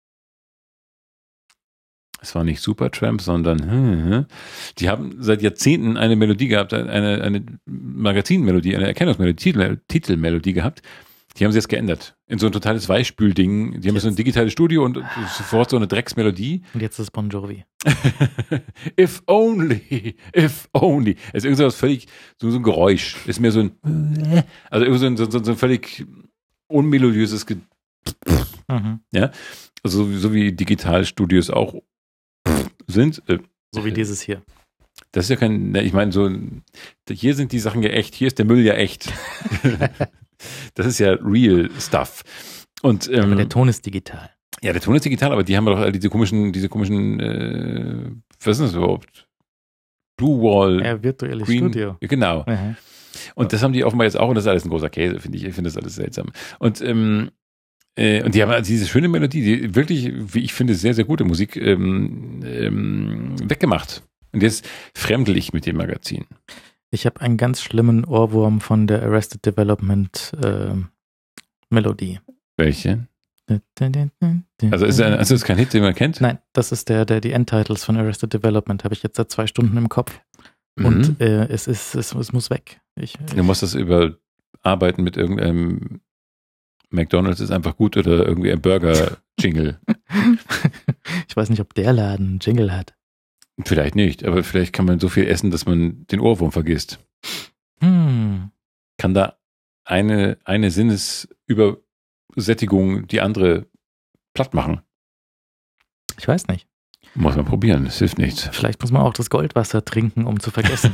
es war nicht Supertramp, sondern die haben seit Jahrzehnten eine Melodie gehabt, eine Magazinmelodie, eine Erkennungsmelodie, Titelmelodie gehabt. Die haben sie jetzt geändert. In so ein totales Weichspülding. Die haben jetzt so ein digitales Studio und sofort so eine Drecksmelodie. Und jetzt ist Bon Jovi. If only. Es ist irgendwas völlig, so ein Geräusch. Ist mehr so ein, also irgendwie so ein völlig unmelodiöses Ja. Also so wie Digitalstudios auch sind. So wie dieses hier. Das ist ja kein, ich meine, so, hier sind die Sachen ja echt, hier ist der Müll ja echt. Das ist ja real stuff. Und, aber der Ton ist digital. Ja, der Ton ist digital, aber die haben doch diese komischen, was ist das überhaupt? Blue Wall. Ja, virtuelles Studio. Genau. Mhm. Und das haben die offenbar jetzt auch, und das ist alles ein großer Käse, finde ich. Ich finde das alles seltsam. Und die haben also diese schöne Melodie, die wirklich, wie ich finde, sehr, sehr gute Musik weggemacht. Und jetzt fremdel ich mit dem Magazin. Ich habe einen ganz schlimmen Ohrwurm von der Arrested Development Melodie. Welche? Also ist es kein Hit, den man kennt? Nein, das ist die Endtitles von Arrested Development, habe ich jetzt seit 2 Stunden im Kopf. Und es muss weg. Du musst das überarbeiten mit irgendeinem McDonald's ist einfach gut oder irgendwie ein Burger-Jingle. Ich weiß nicht, ob der Laden einen Jingle hat. Vielleicht nicht, aber vielleicht kann man so viel essen, dass man den Ohrwurm vergisst. Kann da eine Sinnesübersättigung die andere platt machen? Ich weiß nicht. Muss man probieren, das hilft nichts. Vielleicht muss man auch das Goldwasser trinken, um zu vergessen.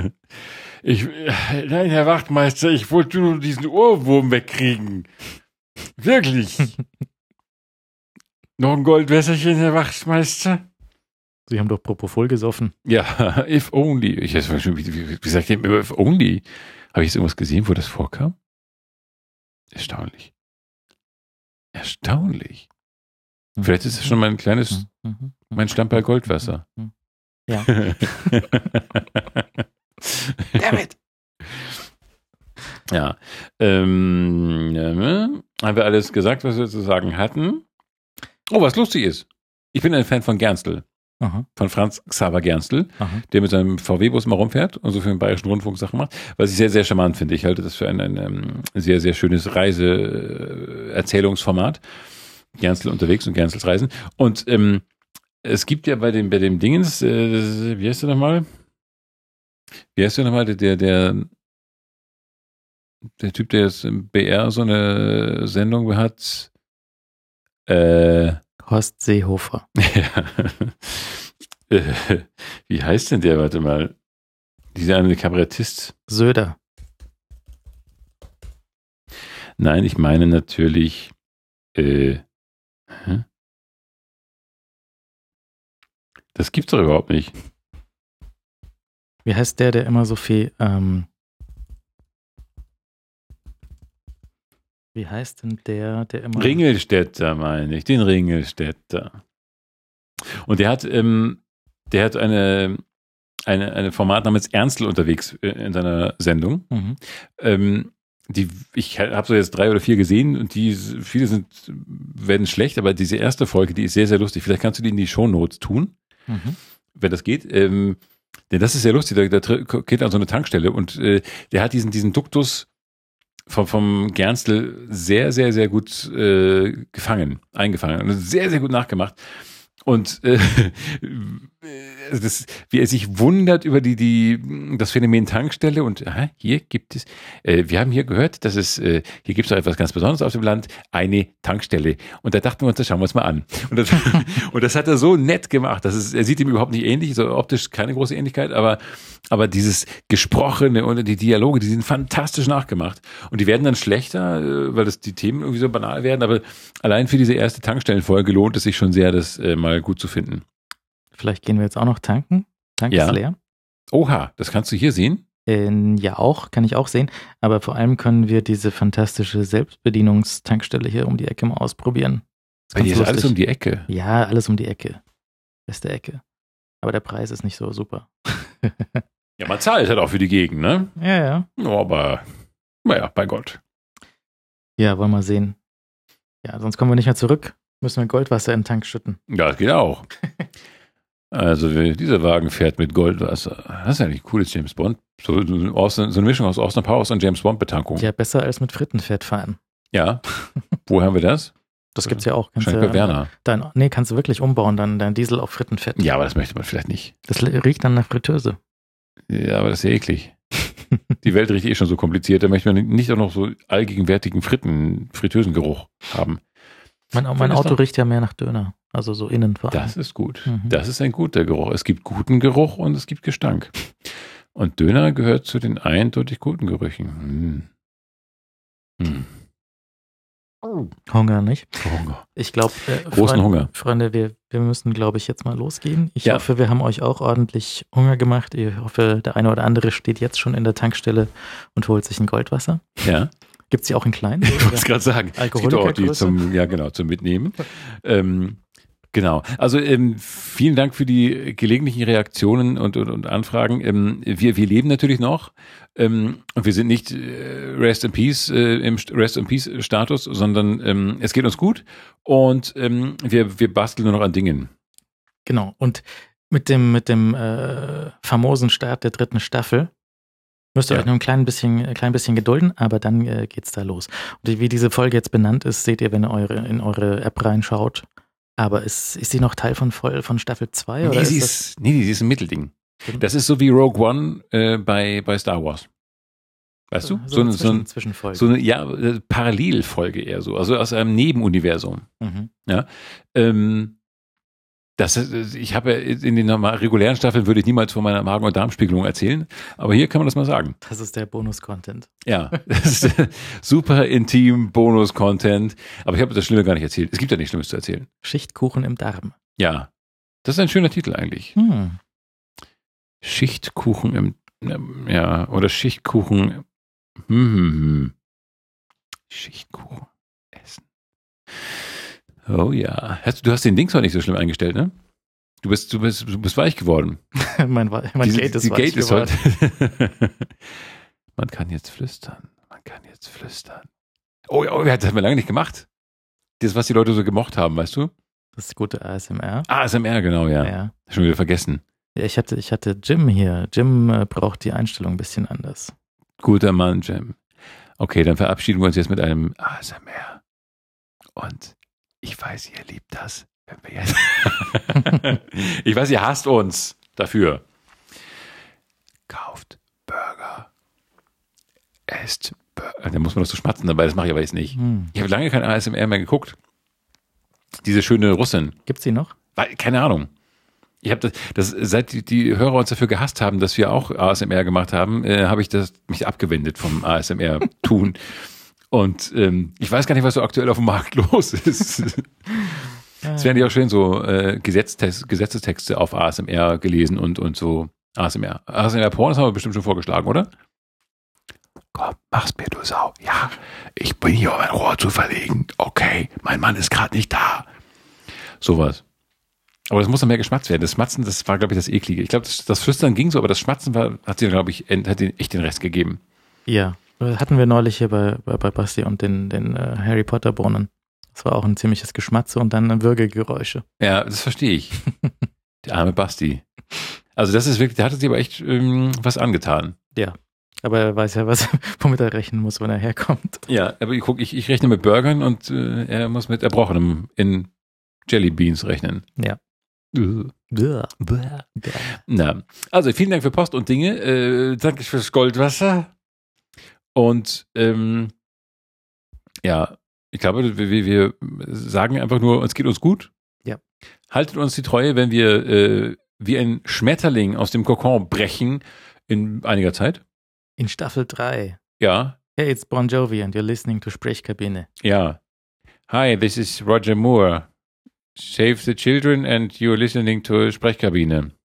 Nein, Herr Wachtmeister, ich wollte nur diesen Ohrwurm wegkriegen. Wirklich. Noch ein Goldwässerchen, Herr Wachtmeister? Sie haben doch Propofol gesoffen. Ja, if only. Ich weiß schon, wie sagt ihr immer if only? Habe ich jetzt irgendwas gesehen, wo das vorkam? Erstaunlich. Vielleicht ist es schon mein Stamperl Goldwasser. Ja. Dammit. Ja. Haben wir alles gesagt, was wir zu sagen hatten? Oh, was lustig ist. Ich bin ein Fan von Gernstel. Aha. Von Franz Xaver Gernstel, der mit seinem VW-Bus mal rumfährt und so für den Bayerischen Rundfunk Sachen macht, was ich sehr, sehr charmant finde. Ich halte das für ein sehr, sehr schönes Reise-Erzählungsformat. Gernstel unterwegs und Gernstels Reisen. Und es gibt ja bei dem Dingens, wie heißt der nochmal? Der der Typ, der jetzt im BR so eine Sendung hat. Horst Seehofer. Ja. Wie heißt denn der? Warte mal. Dieser eine Kabarettist. Söder. Nein, ich meine natürlich. Das gibt's doch überhaupt nicht. Wie heißt der immer so viel, wie heißt denn der immer... Ringelstädter meine ich, den Ringelstädter. Und der hat eine Format namens Ernstl unterwegs in seiner Sendung. Mhm. Ich habe so jetzt 3 oder 4 gesehen und viele werden schlecht, aber diese erste Folge, die ist sehr, sehr lustig. Vielleicht kannst du die in die Shownotes tun, wenn das geht. Denn das ist sehr lustig. Da geht an so eine Tankstelle und der hat diesen Duktus vom Gernstl sehr, sehr, sehr gut eingefangen und sehr, sehr gut nachgemacht. Und wie er sich wundert über das Phänomen Tankstelle und hier gibt es, wir haben hier gehört, dass es, hier gibt es doch etwas ganz Besonderes auf dem Land, eine Tankstelle. Und da dachten wir uns, das schauen wir uns mal an. Und das hat er so nett gemacht, er sieht ihm überhaupt nicht ähnlich, so optisch keine große Ähnlichkeit, aber dieses Gesprochene und die Dialoge, die sind fantastisch nachgemacht. Und die werden dann schlechter, weil die Themen irgendwie so banal werden, aber allein für diese erste Tankstellenfolge lohnt es sich schon sehr, das mal gut zu finden. Vielleicht gehen wir jetzt auch noch tanken. Tank ist leer. Oha, das kannst du hier sehen? Ja, kann ich auch sehen. Aber vor allem können wir diese fantastische Selbstbedienungstankstelle hier um die Ecke mal ausprobieren. Bei dir ist alles um die Ecke? Ja, alles um die Ecke. Beste Ecke. Aber der Preis ist nicht so super. Ja, man zahlt halt auch für die Gegend, ne? Ja. Aber, naja, bei Gott. Ja, wollen wir sehen. Ja, sonst kommen wir nicht mehr zurück. Müssen wir Goldwasser in den Tank schütten. Ja, das geht auch. Also dieser Wagen fährt mit Goldwasser. Das ist eigentlich ein cooles James Bond. So eine Mischung aus Austin Powers und James Bond Betankung. Ja, besser als mit Frittenfett fahren. Ja. Wo haben wir das? Das gibt's ja auch. Wahrscheinlich bei Werner. Kannst du wirklich umbauen, dein Diesel auf Frittenfett. Ja, aber das möchte man vielleicht nicht. Das riecht dann nach Fritteuse. Ja, aber das ist ja eklig. Die Welt riecht schon so kompliziert. Da möchte man nicht auch noch so allgegenwärtigen Fritteusengeruch haben. Mein Auto riecht ja mehr nach Döner. Also so innen vor allem. Das ist gut. Das ist ein guter Geruch. Es gibt guten Geruch und es gibt Gestank. Und Döner gehört zu den eindeutig guten Gerüchen. Hunger, nicht? Hunger. Ich glaube, Hunger. Freunde, wir müssen, glaube ich, jetzt mal losgehen. Ich hoffe, wir haben euch auch ordentlich Hunger gemacht. Ich hoffe, der eine oder andere steht jetzt schon in der Tankstelle und holt sich ein Goldwasser. Ja. Gibt es die auch in klein? Ich wollte es gerade sagen. Alkoholikergröße? Zum Mitnehmen. Genau. Also vielen Dank für die gelegentlichen Reaktionen und Anfragen. Wir leben natürlich noch. Und wir sind nicht Rest in Peace im Rest in Peace Status, sondern es geht uns gut und wir basteln nur noch an Dingen. Genau. Und mit dem famosen Start der 3. Staffel müsst ihr euch noch ein klein bisschen gedulden, aber dann geht's da los. Und wie diese Folge jetzt benannt ist, seht ihr, wenn ihr in eure App reinschaut. Aber ist sie noch Teil von Staffel 2? Oder sie ist ein Mittelding. Das ist so wie Rogue One bei Star Wars. Weißt du? So eine Zwischenfolge. So eine Parallelfolge eher so. Also aus einem Nebenuniversum. Ja. Ich habe in den regulären Staffeln würde ich niemals von meiner Magen- und Darmspiegelung erzählen, aber hier kann man das mal sagen. Das ist der Bonus-Content. Ja, das ist super intim Bonus-Content, aber ich habe das Schlimme gar nicht erzählt. Es gibt ja nichts Schlimmes zu erzählen. Schichtkuchen im Darm. Ja, das ist ein schöner Titel eigentlich. Schichtkuchen oder Schichtkuchen. Schichtkuchen essen. Oh ja. Du hast den Dings heute nicht so schlimm eingestellt, ne? Du bist weich geworden. mein Gate ist weich geworden. Man kann jetzt flüstern. Oh ja, das haben wir lange nicht gemacht. Das, was die Leute so gemocht haben, weißt du? Das ist gute ASMR. ASMR, genau, ja. Schon wieder vergessen. Ja, ich hatte Jim hier. Jim braucht die Einstellung ein bisschen anders. Guter Mann, Jim. Okay, dann verabschieden wir uns jetzt mit einem ASMR. Und ich weiß, ihr liebt das. Ich weiß, ihr hasst uns dafür. Kauft Burger. Esst Burger. Da muss man doch so schmatzen dabei, das mache ich aber jetzt nicht. Ich habe lange kein ASMR mehr geguckt. Diese schöne Russin. Gibt's die noch? Keine Ahnung. Ich habe seit die Hörer uns dafür gehasst haben, dass wir auch ASMR gemacht haben, habe ich mich abgewendet vom ASMR tun. Und ich weiß gar nicht, was so aktuell auf dem Markt los ist. Es werden ja auch schön so Gesetzestexte auf ASMR gelesen und so ASMR. ASMR-Porn, das haben wir bestimmt schon vorgeschlagen, oder? Komm, mach's mir, du Sau. Ja, ich bin hier, um mein Rohr zu verlegen. Okay, mein Mann ist gerade nicht da. Sowas. Aber das muss noch mehr geschmatzt werden. Das Schmatzen, das war, glaube ich, das Eklige. Ich glaube, das Flüstern ging so, aber das Schmatzen hat ihnen, glaube ich, echt den Rest gegeben. Ja, hatten wir neulich hier bei Basti und den Harry Potter Bohnen. Das war auch ein ziemliches Geschmatze und dann Würgegeräusche. Ja, das verstehe ich. Der arme Basti. Also das ist wirklich, der hat sich aber echt was angetan. Ja, aber er weiß ja, womit er rechnen muss, wenn er herkommt. Ja, aber ich rechne mit Burgern und er muss mit Erbrochenem in Jelly Beans rechnen. Ja. Na, also vielen Dank für Post und Dinge. Danke fürs Goldwasser. Und ja, ich glaube, wir sagen einfach nur, es geht uns gut. Ja. Haltet uns die Treue, wenn wir wie ein Schmetterling aus dem Kokon brechen in einiger Zeit. In Staffel 3. Ja. Hey, it's Bon Jovi and you're listening to Sprechkabine. Ja. Hi, this is Roger Moore. Save the children and you're listening to Sprechkabine.